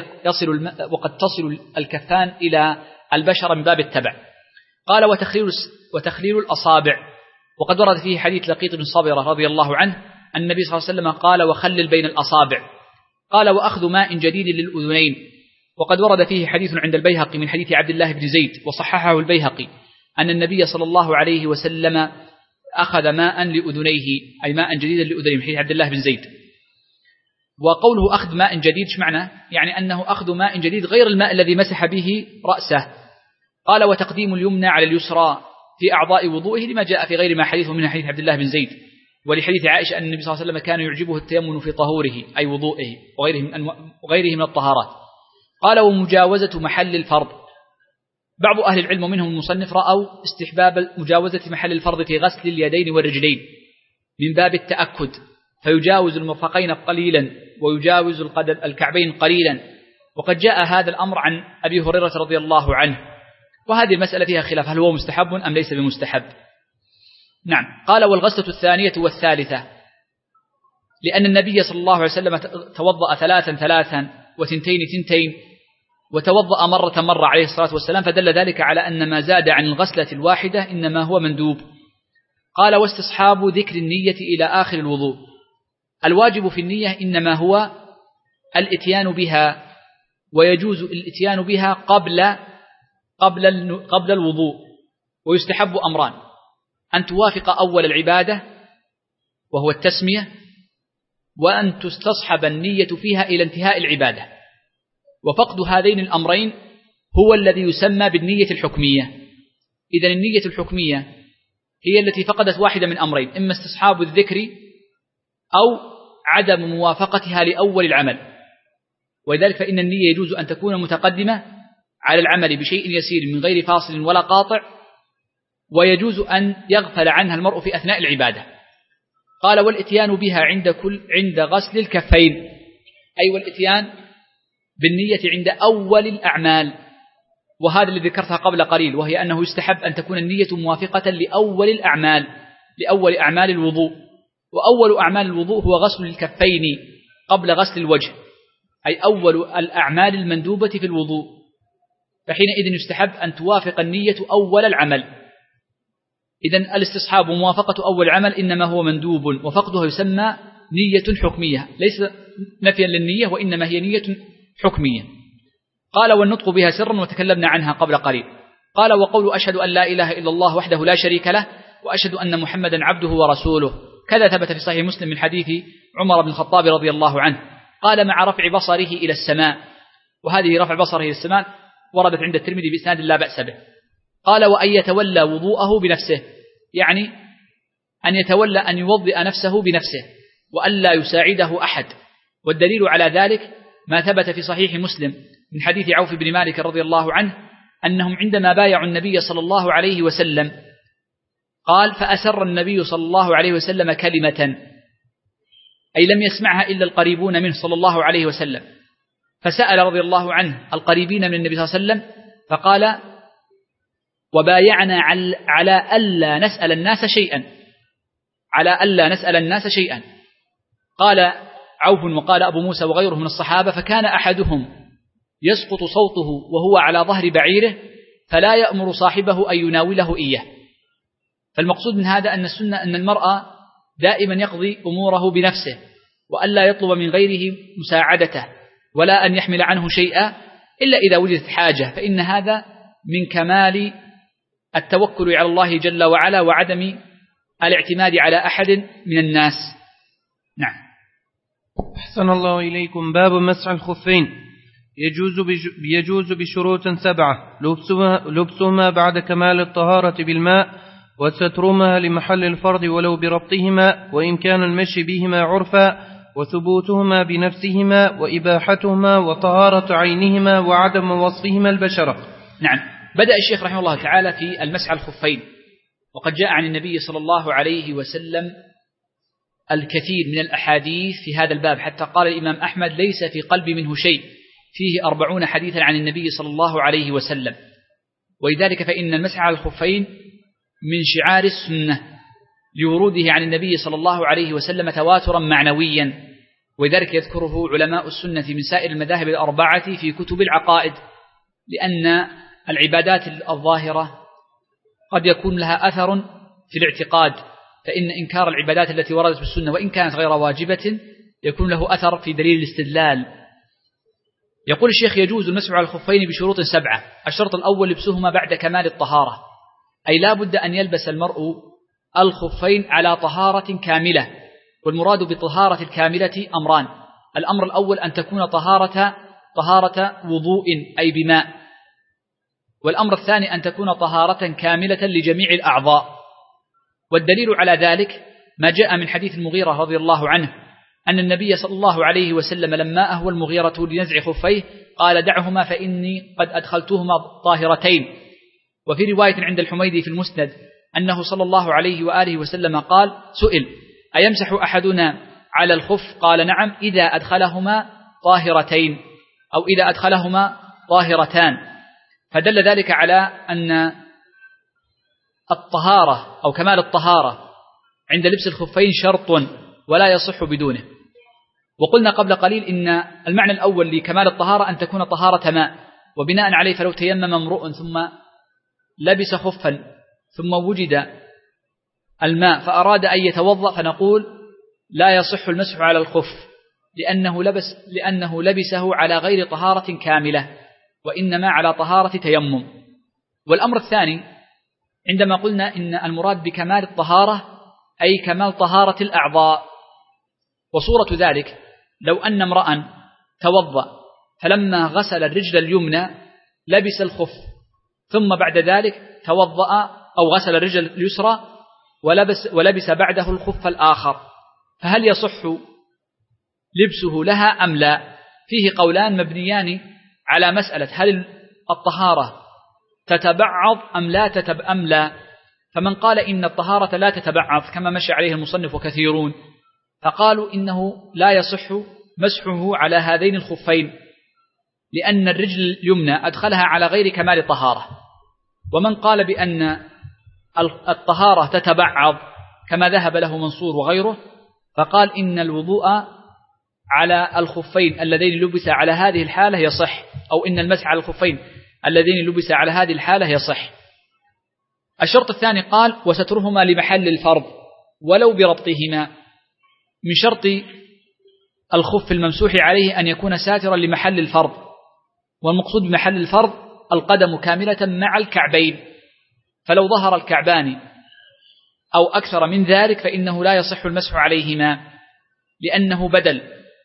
وقد تصل الكفان إلى البشرة من باب التبع. قال وتخليل الأصابع، وقد ورد فيه حديث لقيط بن صبرة رضي الله عنه أن النبي صلى الله عليه وسلم قال وخلل بين الأصابع. قال وأخذ ماء جديد للأذنين، وقد ورد فيه حديث عند البيهقي من حديث عبد الله بن زيد وصححه البيهقي أن النبي صلى الله عليه وسلم أخذ ماء لأذنيه، أي ماء جديدا لأذنيه، من حديث عبد الله بن زيد. وقوله أخذ ماء جديد شمعنى؟ يعني أنه أخذ ماء جديد غير الماء الذي مسح به رأسه. قال وتقديم اليمنى على اليسرى في أعضاء وضوئه، لما جاء في غير ما حديثه من حديث عبد الله بن زيد، ولحديث عائشة أن النبي صلى الله عليه وسلم كان يعجبه التيمن في طهوره أي وضوئه وغيره من الطهارات. قال ومجاوزة محل الفرض، بعض أهل العلم منهم المصنف رأوا استحباب مجاوزة محل الفرض في غسل اليدين والرجلين من باب التأكد، فيجاوز المرفقين قليلا ويجاوز الكعبين قليلا، وقد جاء هذا الأمر عن أبي هريرة رضي الله عنه، وهذه المسألة فيها خلاف هل هو مستحب أم ليس بمستحب. نعم. قال والغسلة 2 و3، لأن النبي صلى الله عليه وسلم توضأ 3 و2 وتوضأ مرة عليه الصلاة والسلام، فدل ذلك على أن ما زاد عن الغسلة الواحدة إنما هو مندوب. قال واستصحاب ذكر النية إلى آخر الوضوء، الواجب في النية إنما هو الإتيان بها، ويجوز الإتيان بها قبل الوضوء، ويستحب أمران: أن توافق أول العبادة وهو التسمية، وأن تستصحب النية فيها إلى انتهاء العبادة. وفقد هذين الأمرين هو الذي يسمى بالنية الحكمية. إذن النية الحكمية هي التي فقدت واحدة من أمرين، إما استصحاب الذكر أو عدم موافقتها لأول العمل. ولذلك فإن النية يجوز أن تكون متقدمة على العمل بشيء يسير من غير فاصل ولا قاطع، ويجوز أن يغفل عنها المرء في أثناء العبادة. قال والإتيان بها عند غسل الكفين، أي والإتيان بالنية عند أول الأعمال، وهذا الذي ذكرتها قبل قليل، وهي أنه يستحب أن تكون النية موافقة لأول الأعمال، لأول أعمال الوضوء. وأول أعمال الوضوء هو غسل الكفين قبل غسل الوجه، أي أول الأعمال المندوبة في الوضوء، فحينئذ يستحب أن توافق النية أول العمل. إذن الاستصحاب وموافقة أول عمل إنما هو مندوب، وفقدها يسمى نية حكمية، ليس نفيا للنية وإنما هي نية حكمية. قال والنطق بها سرا، وتكلمنا عنها قبل قليل. قال وقول أشهد أن لا إله إلا الله وحده لا شريك له وأشهد أن محمدا عبده ورسوله، كذا ثبت في صحيح مسلم من حديث عمر بن الخطاب رضي الله عنه. قال مع رفع بصره إلى السماء، وهذه رفع بصره إلى السماء وردت عند الترمذي بإسناد لا بأس به. قال وأن يتولى وضوءه بنفسه، يعني أن يتولى أن يوضئ نفسه بنفسه وألا يساعده أحد. والدليل على ذلك ما ثبت في صحيح مسلم من حديث عوف بن مالك رضي الله عنه أنهم عندما بايعوا النبي صلى الله عليه وسلم قال فأسر النبي صلى الله عليه وسلم كلمة، أي لم يسمعها إلا القريبون منه صلى الله عليه وسلم، فسأل رضي الله عنه القريبين من النبي صلى الله عليه وسلم فقال وبايعنا على ألا نسأل الناس شيئا، على ألا نسأل الناس شيئا. قال عوف وقال أبو موسى وغيره من الصحابة فكان أحدهم يسقط صوته وهو على ظهر بعيره فلا يأمر صاحبه أن يناوله إياه. فالمقصود من هذا أن السنة أن المرأة دائما يقضي أموره بنفسه، وألا يطلب من غيره مساعدته، ولا أن يحمل عنه شيئا إلا إذا وجدت حاجة، فإن هذا من كمال التوكل على الله جل وعلا وعدم الاعتماد على أحد من الناس. نعم. أحسن الله إليكم. باب مسح الخفين. يجوز بشروط 7: لبسهما بعد كمال الطهارة بالماء، وسترهما لمحل الفرض ولو بربطهما، وإمكان المشي بهما عرفا، وثبوتهما بنفسهما، وإباحتهما، وطهارة عينهما، وعدم وصفهما البشرة. نعم. بدأ الشيخ رحمه الله تعالى في المسح الخفين، وقد جاء عن النبي صلى الله عليه وسلم الكثير من الأحاديث في هذا الباب، حتى قال الإمام أحمد ليس في قلبي منه شيء، فيه 40 حديثا عن النبي صلى الله عليه وسلم. ولذلك فإن المسح على الخفين من شعار السنة لوروده عن النبي صلى الله عليه وسلم تواترا معنويا، ولذلك يذكره علماء السنة من سائر المذاهب الأربعة في كتب العقائد، لأن العبادات الظاهرة قد يكون لها أثر في الاعتقاد، فإن إنكار العبادات التي وردت بالسنة وإن كانت غير واجبة يكون له أثر في دليل الاستدلال. يقول الشيخ يجوز المسح على الخفين بشروط 7: الشرط الأول لبسهما بعد كمال الطهارة، أي لا بد أن يلبس المرء الخفين على طهارة كاملة. والمراد بالطهارة الكاملة أمران: الأمر الأول أن تكون طهارة وضوء أي بماء، والأمر الثاني أن تكون طهارة كاملة لجميع الأعضاء. والدليل على ذلك ما جاء من حديث المغيرة رضي الله عنه أن النبي صلى الله عليه وسلم لما أهوى المغيرة لنزع خفيه قال دعهما فإني قد أدخلتهما طاهرتين. وفي رواية عند الحميدي في المسند أنه صلى الله عليه وآله وسلم قال: سئل أيمسح أحدنا على الخف؟ قال: نعم، إذا أدخلهما طاهرتين أو إذا أدخلهما طاهرتان. فدل ذلك على أن الطهارة أو كمال الطهارة عند لبس الخفين شرط ولا يصح بدونه. وقلنا قبل قليل إن المعنى الأول لكمال الطهارة أن تكون طهارة ماء، وبناء عليه فلو تيمم امرؤ ثم لبس خفا ثم وجد الماء فأراد أن يتوضأ فنقول لا يصح المسح على الخف لأنه لبسه على غير طهارة كاملة، وإنما على طهارة تيمم. والأمر الثاني عندما قلنا إن المراد بكمال الطهارة أي كمال طهارة الأعضاء، وصورة ذلك لو أن امرأ توضأ فلما غسل الرجل اليمنى لبس الخف، ثم بعد ذلك توضأ أو غسل الرجل اليسرى ولبس بعده الخف الآخر، فهل يصح لبسه لها أم لا؟ فيه قولان مبنيان على مسألة هل الطهارة تتبعض أم لا. فمن قال إن الطهارة لا تتبعض كما مشى عليه المصنف وكثيرون، فقالوا إنه لا يصح مسحه على هذين الخفين، لأن الرجل اليمنى أدخلها على غير كمال طهارة. ومن قال بأن الطهارة تتبعض كما ذهب له منصور وغيره، فقال إن الوضوء على الخفين اللذين لبس على هذه الحالة يصح، أو إن المسح على الخفين اللذين لبس على هذه الحالة يصح. الشرط الثاني قال وسترهما لمحل الفرض ولو بربطهما، من شرط الخف الممسوح عليه أن يكون ساترا لمحل الفرض، والمقصود بمحل الفرض القدم كاملة مع الكعبين، فلو ظهر الكعبان أو أكثر من ذلك فإنه لا يصح المسح عليهما لأنه بدل،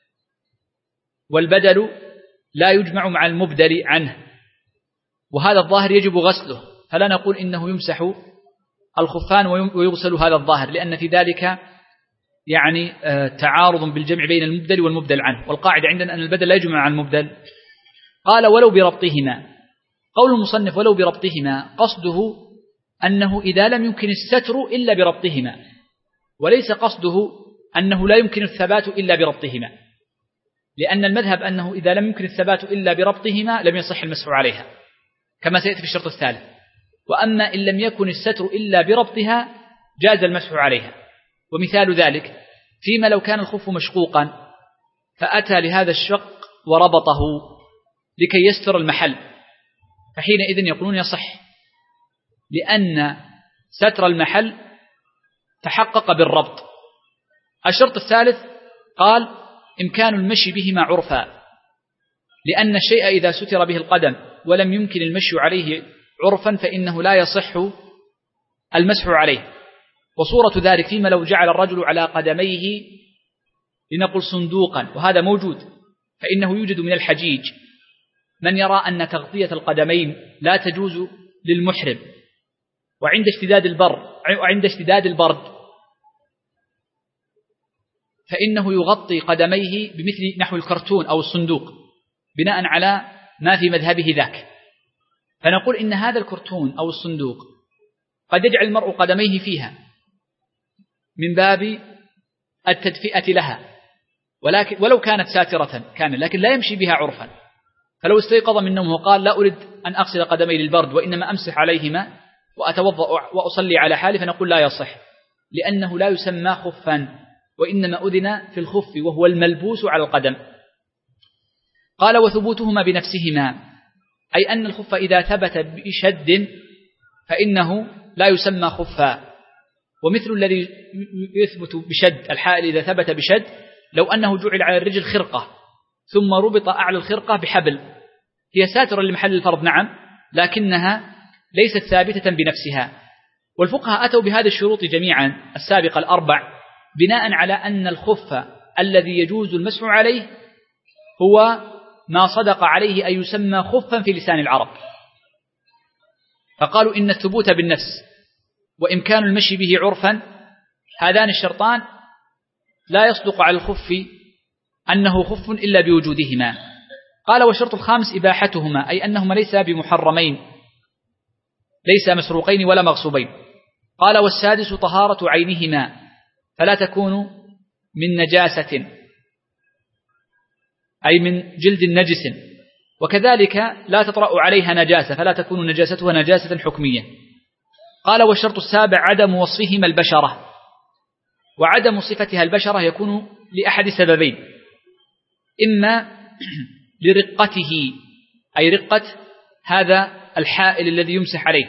والبدل لا يجمع مع المبدل عنه، وهذا الظاهر يجب غسله، فلا نقول إنه يمسح الخفان ويغسل هذا الظاهر، لأن في ذلك يعني تعارض بالجمع بين المبدل والمبدل عنه، والقاعدة عندنا أن البدل لا يجمع مع المبدل. قال ولو بربطهما، قول المصنف ولو بربطهما قصده أنه إذا لم يمكن الستر إلا بربطهما، وليس قصده أنه لا يمكن الثبات إلا بربطهما، لأن المذهب أنه إذا لم يمكن الثبات إلا بربطهما لم يصح المسح عليها كما سيأتي في الشرط الثالث، وأما إن لم يكن الستر إلا بربطها جاز المسح عليها. ومثال ذلك فيما لو كان الخف مشقوقا فأتى لهذا الشق وربطه لكي يستر المحل، فحينئذ يقولون يصح، لأن ستر المحل تحقق بالربط. الشرط الثالث قال إمكان المشي بهما عرفا، لأن الشيء إذا ستر به القدم ولم يمكن المشي عليه عرفا فإنه لا يصح المسح عليه. وصورة ذلك فيما لو جعل الرجل على قدميه لنقل صندوقا، وهذا موجود، فإنه يوجد من الحجيج من يرى أن تغطية القدمين لا تجوز للمحرم، وعند اشتداد البرد فإنه يغطي قدميه بمثل نحو الكرتون أو الصندوق بناء على ما في مذهبه ذاك، فنقول إن هذا الكرتون أو الصندوق قد يجعل المرء قدميه فيها من باب التدفئة لها، ولو كانت ساترة لكن لا يمشي بها عرفا، فلو استيقظ من نومه وقال لا أريد أن أغسل قدمي للبرد وإنما أمسح عليهما وأتوضأ وأصلي على حالي، فنقول لا يصح، لأنه لا يسمى خفا، وإنما أذن في الخف وهو الملبوس على القدم. قال وثبوتهما بنفسهما، أي أن الخف إذا ثبت بشد فإنه لا يسمى خفا، ومثل الذي يثبت بشد الحائل إذا ثبت بشد لو أنه جعل على الرجل خرقة ثم ربط أعلى الخرقة بحبل، هي ساترة لمحل الفرض نعم، لكنها ليست ثابتة بنفسها. والفقهاء أتوا بهذه الشروط جميعا السابقة الأربع بناء على أن الخف الذي يجوز المسح عليه هو ما صدق عليه أن يسمى خفا في لسان العرب، فقالوا إن الثبوت بالنفس وإمكان المشي به عرفا هذان الشرطان لا يصدق على الخف أنه خف إلا بوجودهما. قال والشرط الخامس إباحتهما، أي أنهما ليس بمحرمين، ليس مسروقين ولا مغصوبين. قال والسادس طهارة عينهما، فلا تكون من نجاسة أي من جلد نجس، وكذلك لا تطرأ عليها نجاسة، فلا تكون نجاستها نجاسة حكمية. قال والشرط السابع عدم وصفهما البشرة، وعدم صفتها البشرة يكون لأحد سببين، إما لرقته أي رقة هذا الحائل الذي يمسح عليه،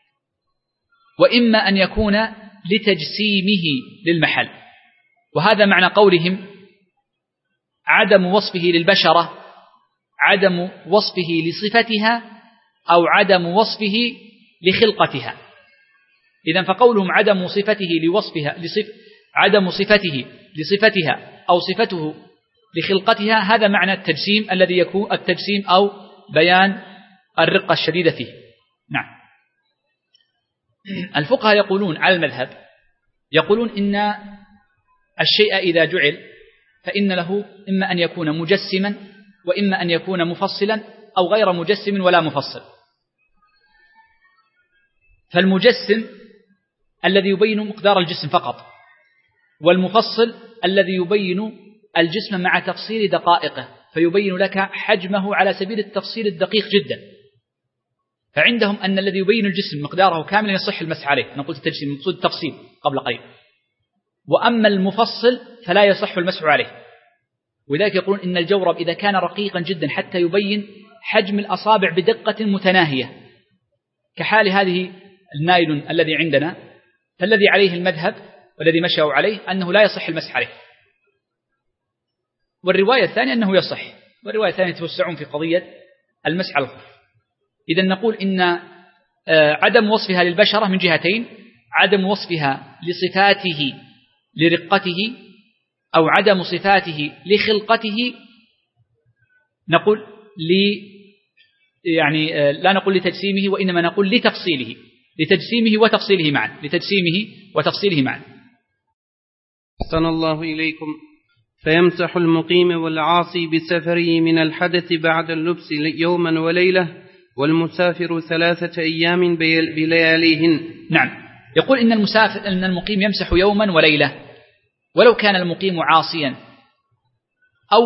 وإما أن يكون لتجسيمه للمحل، وهذا معنى قولهم عدم وصفه للبشرة، عدم وصفه لصفتها أو عدم وصفه لخلقتها. إذن فقولهم عدم صفته لصفتها أو صفته لخلقتها، هذا معنى التجسيم الذي يكون التجسيم أو بيان الرقة الشديدة فيه. نعم. الفقهاء يقولون على المذهب، يقولون إن الشيء إذا جعل فإن له إما أن يكون مجسما وإما أن يكون مفصلا أو غير مجسم ولا مفصل. فالمجسم الذي يبين مقدار الجسم فقط، والمفصل الذي يبين الجسم مع تفصيل دقائقه، فيبين لك حجمه على سبيل التفصيل الدقيق جدا. فعندهم أن الذي يبين الجسم مقداره كاملا يصح المسح عليه، أنا قلت التجسيم مقصود التفصيل قبل قليل، وأما المفصل فلا يصح المسح عليه. وذلك يقولون إن الجورب إذا كان رقيقا جدا حتى يبين حجم الأصابع بدقة متناهية كحال هذه النايلون الذي عندنا، فالذي عليه المذهب والذي مشوا عليه أنه لا يصح المسح عليه. والرواية الثانية أنه يصح، والرواية الثانية يتوسعون في قضية المسح على الخف. إذا نقول إن عدم وصفها للبشرة من جهتين: عدم وصفها لصفاته لرقته، أو عدم صفاته لخلقته. نقول يعني لا نقول لتجسيمه، وإنما نقول لتفصيله، لتجسيمه وتفصيله معا، لتجسيمه وتفصيله معا. أحسن الله إليكم. فيمسح المقيم والعاصي بسفره من الحدث بعد اللبس يوما وليلة، والمسافر 3 أيام بلياليهن. نعم. يقول إن المقيم يمسح يوما وليلة، ولو كان المقيم عاصيا أو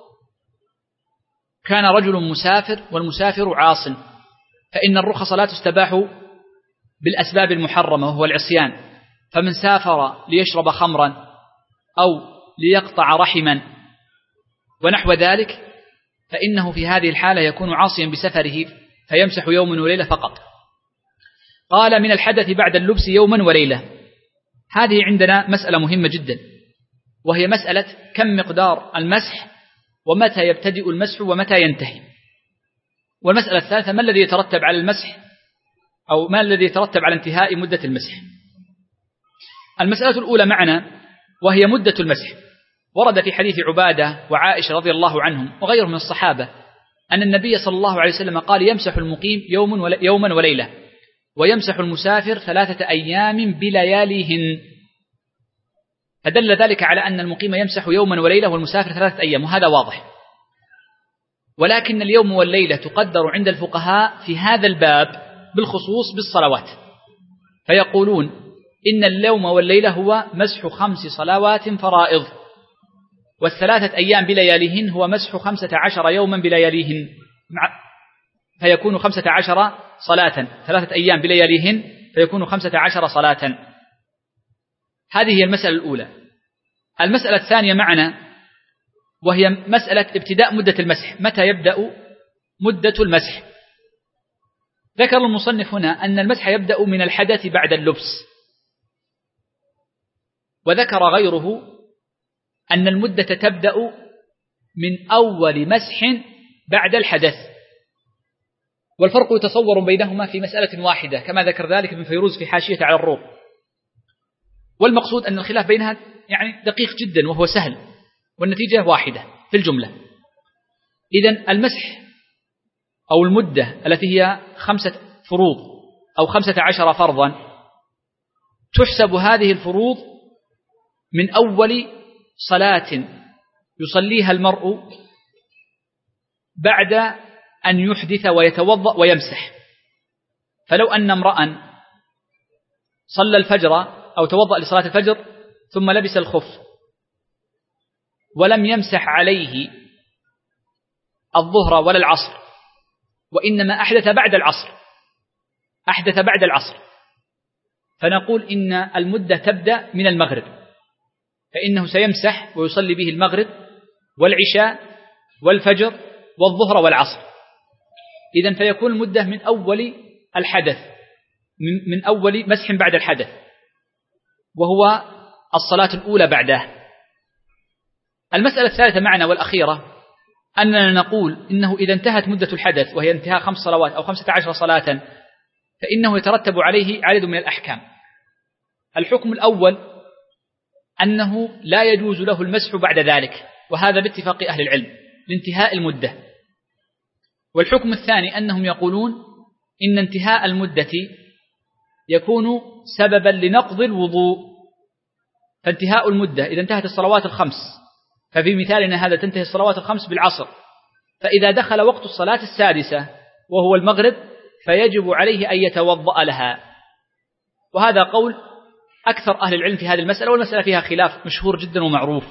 كان رجل مسافر والمسافر عاص، فإن الرخص لا تستباح بالأسباب المحرمة وهو العصيان. فمن سافر ليشرب خمرا أو ليقطع رحما ونحو ذلك، فإنه في هذه الحالة يكون عاصيا بسفره فيمسح يوما وليلة فقط. قال: من الحدث بعد اللبس يوما وليلة. هذه عندنا مسألة مهمة جدا، وهي مسألة كم مقدار المسح، ومتى يبتدئ المسح ومتى ينتهي. والمسألة الثالثة: ما الذي يترتب على المسح، أو ما الذي يترتب على انتهاء مدة المسح. المسألة الأولى معنا وهي مدة المسح. ورد في حديث عبادة وعائشة رضي الله عنهم وغيرهم من الصحابة أن النبي صلى الله عليه وسلم قال: يمسح المقيم يوما وليلة، ويمسح المسافر 3 أيام بلياليهن. فدل ذلك على أن المقيم يمسح يوما وليلة والمسافر 3 أيام، وهذا واضح. ولكن اليوم والليلة تقدر عند الفقهاء في هذا الباب بالخصوص بالصلوات، فيقولون إن اليوم والليلة هو مسح 5 صلوات فرائض، وال3 أيام بلياليهن هو مسح 15 يوما بلياليهن، فيكون 15 صلاة. 3 أيام بلياليهن فيكون 15 صلاة. هذه هي المسألة الأولى. المسألة الثانية معنا وهي مسألة ابتداء مدة المسح، متى يبدأ مدة المسح. ذكر المصنف هنا أن المسح يبدأ من الحدث بعد اللبس، وذكر غيره أن المدة تبدأ من أول مسح بعد الحدث، والفرق يتصور بينهما في مسألة واحدة كما ذكر ذلك ابن فيروز في حاشية على الروم. والمقصود أن الخلاف بينها يعني دقيق جدا وهو سهل، والنتيجة واحدة في الجملة. إذن المسح أو المدة التي هي 5 فروض أو 15 فرضا، تحسب هذه الفروض من أول صلاة يصليها المرء بعد أن يحدث ويتوضأ ويمسح. فلو أن امرأ صلى الفجر أو توضأ لصلاة الفجر ثم لبس الخف ولم يمسح عليه الظهر ولا العصر، وإنما أحدث بعد العصر، فنقول إن المدة تبدأ من المغرب، فإنه سيمسح ويصلي به المغرب والعشاء والفجر والظهر والعصر. إذن فيكون المدة من أول الحدث، من أول مسح بعد الحدث، وهو الصلاة الأولى بعده. المسألة الثالثة معنا والأخيرة أننا نقول إنه إذا انتهت مدة الحدث وهي انتهاء 5 صلوات أو 15 صلاة، فإنه يترتب عليه عدد من الأحكام. الحكم الأول أنه لا يجوز له المسح بعد ذلك، وهذا باتفاق أهل العلم لانتهاء المدة. والحكم الثاني أنهم يقولون إن انتهاء المدة يكون سببا لنقض الوضوء، فانتهاء المدة إذا انتهت الصلوات الخمس، ففي مثالنا هذا تنتهي الصلوات الخمس بالعصر، فإذا دخل وقت الصلاة السادسة وهو المغرب فيجب عليه أن يتوضأ لها. وهذا قول أكثر أهل العلم في هذه المسألة، والمسألة فيها خلاف مشهور جدا ومعروف.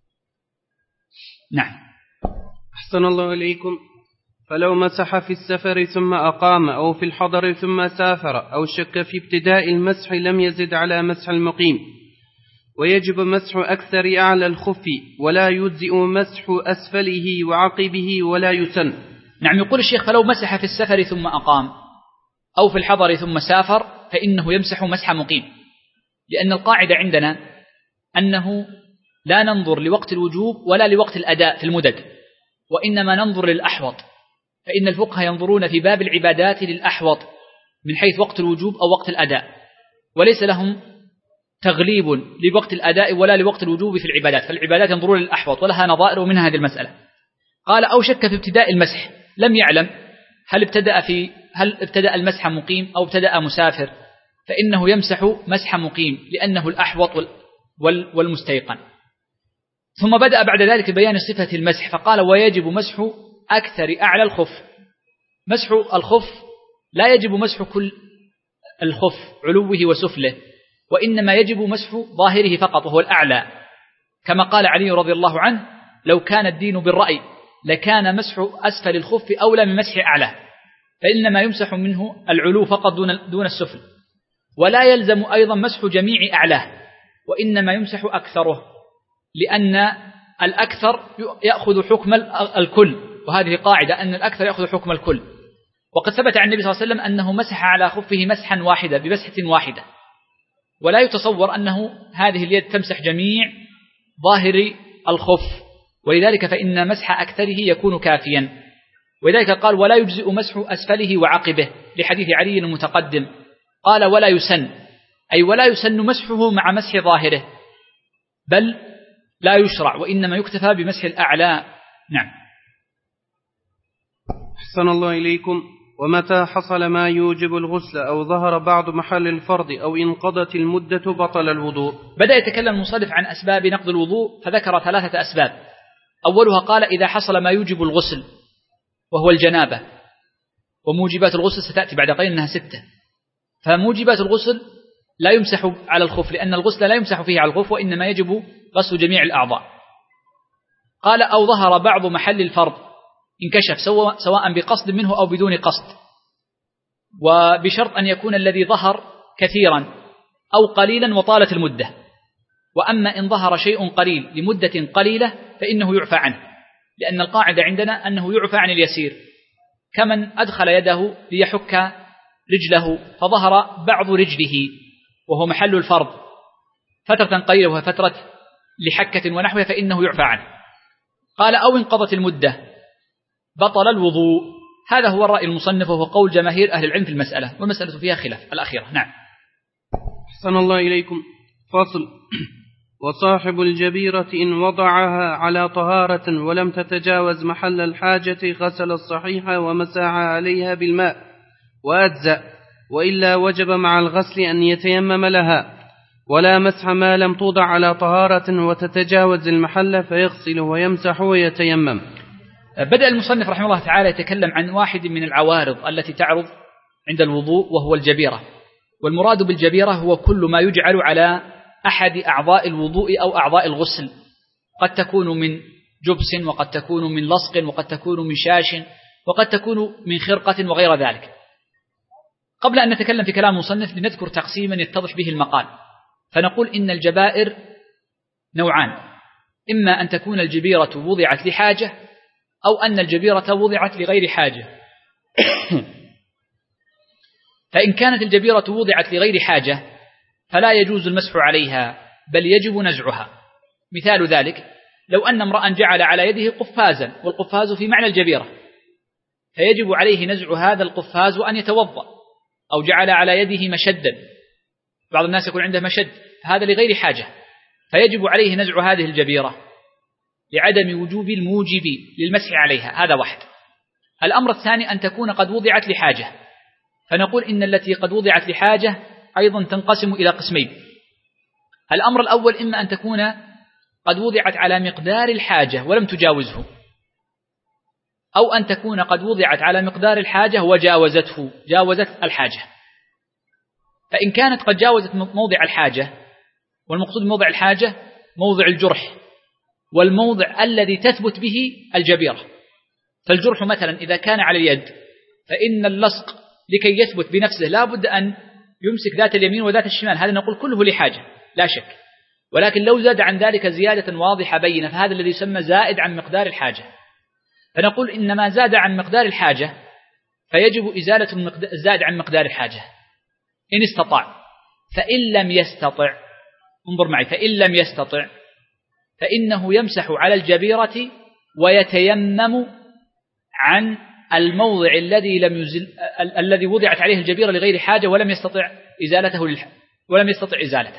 نعم. أحسن الله إليكم. فلو مسح في السفر ثم أقام، أو في الحضر ثم سافر، أو شك في ابتداء المسح لم يزد على مسح المقيم، ويجب مسح أكثر أعلى الخف، ولا يجزئ مسح أسفله وعقبه ولا يسن. نعم، يقول الشيخ فلو مسح في السفر ثم أقام أو في الحضر ثم سافر فإنه يمسح مسح مقيم، لأن القاعدة عندنا أنه لا ننظر لوقت الوجوب ولا لوقت الأداء في المدد، وإنما ننظر للأحوط، فإن الفقهاء ينظرون في باب العبادات للأحوط من حيث وقت الوجوب أو وقت الأداء، وليس لهم تغليب لوقت الأداء ولا لوقت الوجوب في العبادات، فالعبادات ينظرون للأحوط ولها نظائر من هذه المسألة. قال أو شك في ابتداء المسح، لم يعلم هل ابتدأ المسح مقيم أو ابتدأ مسافر، فإنه يمسح مسح مقيم لأنه الأحوط والمستيقن. ثم بدأ بعد ذلك بيان صفة المسح فقال ويجب مسح أكثر أعلى الخف. مسح الخف لا يجب مسح كل الخف علوه وسفله، وإنما يجب مسح ظاهره فقط وهو الأعلى، كما قال علي رضي الله عنه لو كان الدين بالرأي لكان مسح أسفل الخف أولى من مسح أعلى، فإنما يمسح منه العلو فقط دون السفل، ولا يلزم أيضا مسح جميع أعلاه، وإنما يمسح أكثره، لأن الأكثر يأخذ حكم الكل، وهذه قاعدة أن الأكثر يأخذ حكم الكل. وقد ثبت عن النبي صلى الله عليه وسلم أنه مسح على خفه مسحا واحدة بمسحة واحدة، ولا يتصور أنه هذه اليد تمسح جميع ظاهر الخف، ولذلك فإن مسح أكثره يكون كافيا. ولذلك قال ولا يجزئ مسح أسفله وعقبه لحديث علي المتقدم، قال ولا يسن، أي ولا يسن مسحه مع مسح ظاهره، بل لا يشرع، وإنما يكتفى بمسح الأعلى. نعم. أحسن الله إليكم. ومتى حصل ما يوجب الغسل أو ظهر بعض محل الفرض أو انقضت المدة بطل الوضوء. بدأ يتكلم المصنف عن أسباب نقض الوضوء، فذكر 3 أسباب. أولها قال إذا حصل ما يوجب الغسل وهو الجنابة، وموجبات الغسل ستأتي بعد قليل أنها 6. فموجبات الغسل لا يمسح على الخف، لأن الغسل لا يمسح فيه على الخف، وإنما يجب غسل جميع الأعضاء. قال أو ظهر بعض محل الفرض، انكشف سواء بقصد منه أو بدون قصد، وبشرط أن يكون الذي ظهر كثيرا أو قليلا وطالت المدة. وأما إن ظهر شيء قليل لمدة قليلة فإنه يعفى عنه، لأن القاعدة عندنا أنه يعفى عن اليسير، كمن أدخل يده ليحك رجله فظهر بعض رجله وهو محل الفرض فترة قليلة وهي فترة لحكة ونحوها، فإنه يعفى عنه. قال أو انقضت المدة بطل الوضوء. هذا هو الرأي المصنف، وهو قول جماهير أهل العلم في المسألة، والمسألة فيها خلاف الأخيرة. نعم. أحسن الله إليكم. فصل. وصاحب الجبيرة إن وضعها على طهارة ولم تتجاوز محل الحاجة غسل الصحيح ومسح عليها بالماء وأجزأ، وإلا وجب مع الغسل أن يتيمم لها، ولا مسح ما لم توضع على طهارة وتتجاوز المحل فيغسل ويمسح ويتيمم. بدأ المصنف رحمه الله تعالى يتكلم عن واحد من العوارض التي تعرض عند الوضوء، وهو الجبيرة. والمراد بالجبيرة هو كل ما يجعل على أحد أعضاء الوضوء أو أعضاء الغسل، قد تكون من جبس، وقد تكون من لصق، وقد تكون من شاش، وقد تكون من خرقة وغير ذلك. قبل أن نتكلم في كلام المصنف لنذكر تقسيما يتضح به المقال، فنقول إن الجبائر نوعان: إما أن تكون الجبيرة وضعت لحاجة، أو أن الجبيرة وضعت لغير حاجة. فإن كانت الجبيرة وضعت لغير حاجة فلا يجوز المسح عليها، بل يجب نزعها. مثال ذلك لو أن امرأ جعل على يده قفازا، والقفاز في معنى الجبيرة، فيجب عليه نزع هذا القفاز وأن يتوضأ. أو جعل على يده مشدا، بعض الناس يكون عنده مشد، هذا لغير حاجة، فيجب عليه نزع هذه الجبيرة لعدم وجوب الموجب للمسح عليها. هذا واحد. الأمر الثاني أن تكون قد وضعت لحاجة، فنقول إن التي قد وضعت لحاجة أيضا تنقسم إلى قسمين. الأمر الأول إما أن تكون قد وضعت على مقدار الحاجة ولم تجاوزه، أو أن تكون قد وضعت على مقدار الحاجة وجاوزته، جاوزت الحاجة. فإن كانت قد جاوزت موضع الحاجة، والمقصود موضع الحاجة موضع الجرح والموضع الذي تثبت به الجبيرة، فالجرح مثلا إذا كان على اليد فإن اللصق لكي يثبت بنفسه لا بد أن يمسك ذات اليمين وذات الشمال، هذا نقول كله لحاجة لا شك. ولكن لو زاد عن ذلك زيادة واضحة بينة فهذا الذي يسمى زائد عن مقدار الحاجة. فنقول إنما زاد عن مقدار الحاجة فيجب إزالة الزائد عن مقدار الحاجة إن استطاع. فإن لم يستطع، انظر معي، فإن لم يستطع فإنه يمسح على الجبيرة ويتيمم عن الموضع الذي وضعت عليه الجبيرة لغير حاجة ولم يستطع إزالته.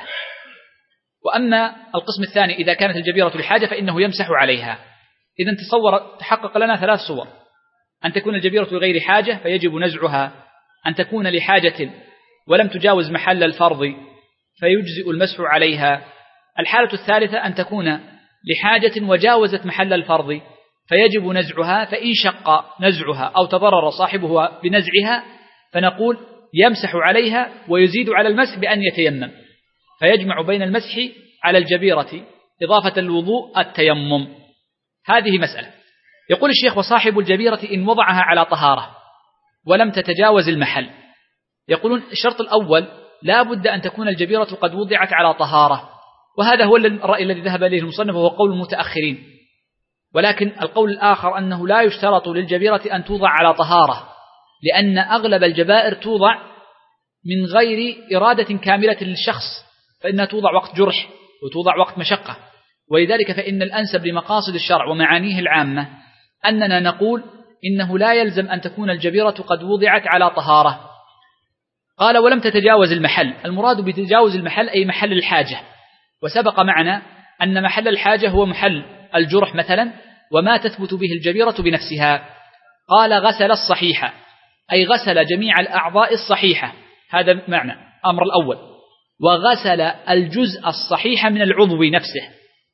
وأما القسم الثاني إذا كانت الجبيرة لحاجة فإنه يمسح عليها. إذن تحقق لنا 3 صور: أن تكون الجبيرة لغير حاجة فيجب نزعها، أن تكون لحاجة ولم تجاوز محل الفرض فيجزئ المسح عليها. الحالة الثالثة أن تكون لحاجة وجاوزت محل الفرض فيجب نزعها، فإن شق نزعها أو تضرر صاحبها بنزعها فنقول يمسح عليها ويزيد على المسح بأن يتيمم، فيجمع بين المسح على الجبيرة إضافة الوضوء التيمم. هذه مسألة. يقول الشيخ: وصاحب الجبيرة إن وضعها على طهارة ولم تتجاوز المحل. يقولون الشرط الأول لا بد أن تكون الجبيرة قد وضعت على طهارة، وهذا هو الرأي الذي ذهب إليه المصنف وهو قول المتأخرين. ولكن القول الآخر أنه لا يشترط للجبيرة أن توضع على طهارة، لأن أغلب الجبائر توضع من غير إرادة كاملة للشخص، فإنها توضع وقت جرح وتوضع وقت مشقة. ولذلك فإن الأنسب لمقاصد الشرع ومعانيه العامة أننا نقول إنه لا يلزم أن تكون الجبيرة قد وضعت على طهارة. قال: ولم تتجاوز المحل. المراد بتجاوز المحل أي محل الحاجة، وسبق معنا أن محل الحاجة هو محل الجرح مثلا وما تثبت به الجبيرة بنفسها. قال: غسل الصحيحة أي غسل جميع الأعضاء الصحيحة، هذا معنى أمر الأول. وغسل الجزء الصحيح من العضو نفسه.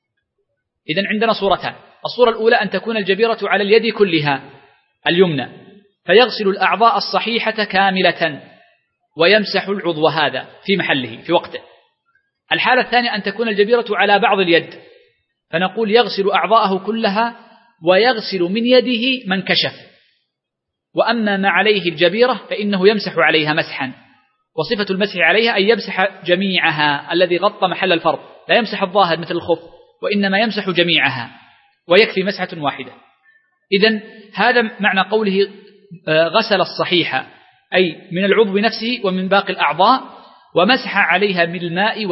إذن عندنا صورتان: الصورة الأولى أن تكون الجبيرة على اليد كلها اليمنى فيغسل الأعضاء الصحيحة كاملة ويمسح العضو هذا في محله في وقته. الحالة الثانية أن تكون الجبيرة على بعض اليد فنقول يغسل أعضاءه كلها ويغسل من يده من كشف. وأما ما عليه الجبيرة فإنه يمسح عليها مسحا، وصفة المسح عليها أن يمسح جميعها الذي غطى محل الفرض، لا يمسح الظاهر مثل الخف، وإنما يمسح جميعها ويكفي مسحة واحدة. إذن هذا معنى قوله غسل الصحيحة أي من العضو نفسه ومن باقي الأعضاء، ومسح عليها بالماء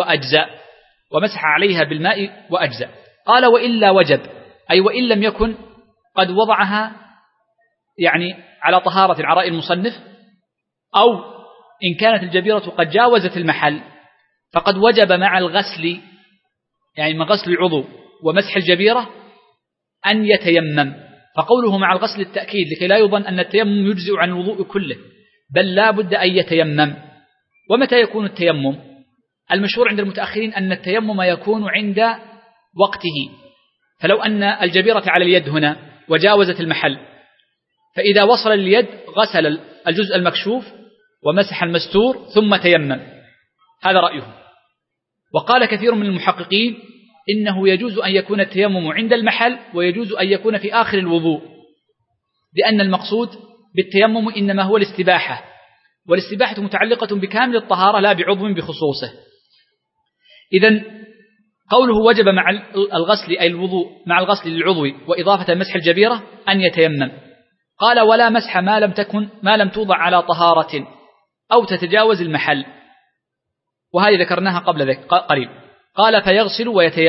وأجزاء. قال: وإلا وجب أي وإن لم يكن قد وضعها يعني على طهارة على رأي المصنف، أو إن كانت الجبيرة قد جاوزت المحل فقد وجب مع الغسل يعني من غسل العضو ومسح الجبيرة أن يتيمم. فقوله مع الغسل التأكيد لكي لا يظن أن التيمم يجزئ عن الوضوء كله، بل لا بد أن يتيمم. ومتى يكون التيمم؟ المشهور عند المتأخرين أن التيمم يكون عند وقته. فلو أن الجبيرة على اليد هنا وجاوزت المحل، فإذا وصل اليد غسل الجزء المكشوف ومسح المستور ثم تيمم، هذا رأيه. وقال كثير من المحققين إنه يجوز أن يكون التيمم عند المحل ويجوز أن يكون في آخر الوضوء، لأن المقصود بالتيمم إنما هو الاستباحة، والاستباحة متعلقة بكامل الطهارة لا بعضو بخصوصه. إذن قوله وجب مع الغسل أي الوضوء مع الغسل للعضو وإضافة مسح الجبيرة أن يتيمم. قال: ولا مسح ما لم توضع على طهارة أو تتجاوز المحل، وهذه ذكرناها قبل ذلك قليل. قال: فيغسل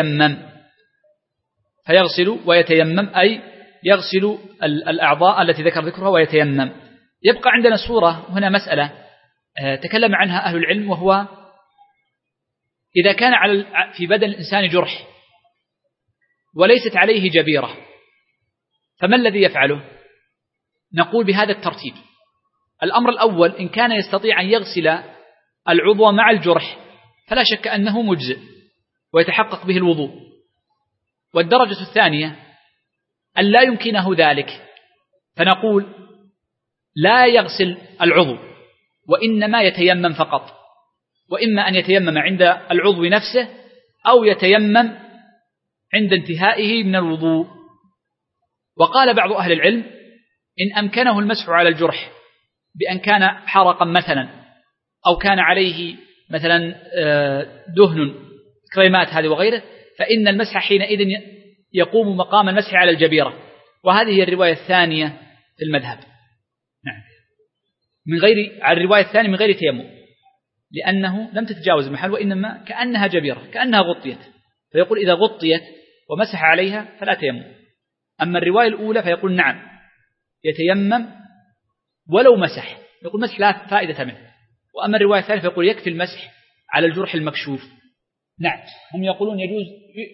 ويتيمم أي يغسل الأعضاء التي ذكر ذكرها ويتيمم. يبقى عندنا صورة هنا مسألة تكلم عنها أهل العلم، وهو إذا كان في بدن الإنسان جرح وليست عليه جبيرة فما الذي يفعله؟ نقول بهذا الترتيب: الأمر الأول، إن كان يستطيع أن يغسل العضو مع الجرح فلا شك أنه مجزئ ويتحقق به الوضوء. والدرجة الثانية أن لا يمكنه ذلك، فنقول لا يغسل العضو وإنما يتيمم فقط، وإما أن يتيمم عند العضو نفسه أو يتيمم عند انتهائه من الوضوء. وقال بعض أهل العلم إن أمكنه المسح على الجرح بأن كان حرقا مثلا، أو كان عليه مثلا دهن كريمات هذه وغيره، فإن المسح حينئذ يقوم مقام المسح على الجبيرة، وهذه هي الرواية الثانية في المذهب. نعم، على الرواية الثانية من غير تيمم، لأنه لم تتجاوز المحل، وإنما كأنها جبيرة، كأنها غطيت، فيقول إذا غطيت ومسح عليها فلا تيمم. أما الرواية الأولى فيقول نعم يتيمم ولو مسح، يقول مسح لا فائدة منه. وأما الرواية الثالثة فيقول يكفي المسح على الجرح المكشوف. نعم، هم يقولون يجوز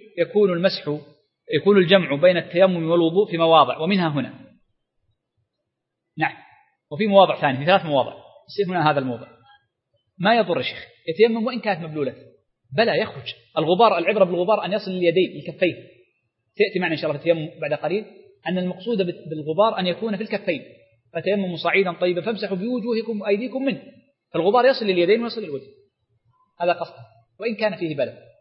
يكون الجمع بين التيمم والوضوء في مواضع، ومنها هنا. نعم، وفي مواضع ثانية، في 3 مواضع، يصير هنا هذا الموضع. ما يضر الشيخ يتيمم وإن كانت مبلولة، بلى يخرج الغبار. العبرة بالغبار أن يصل لليدين الكفين، تأتي معنا إن شاء الله في التيمم بعد قليل أن المقصود بالغبار أن يكون في الكفين، فتيمموا صعيدا طيبا فامسحوا بوجوهكم وأيديكم منه، فالغبار يصل لليدين ويصل للوجه، هذا قصده وإن كان فيه بلى.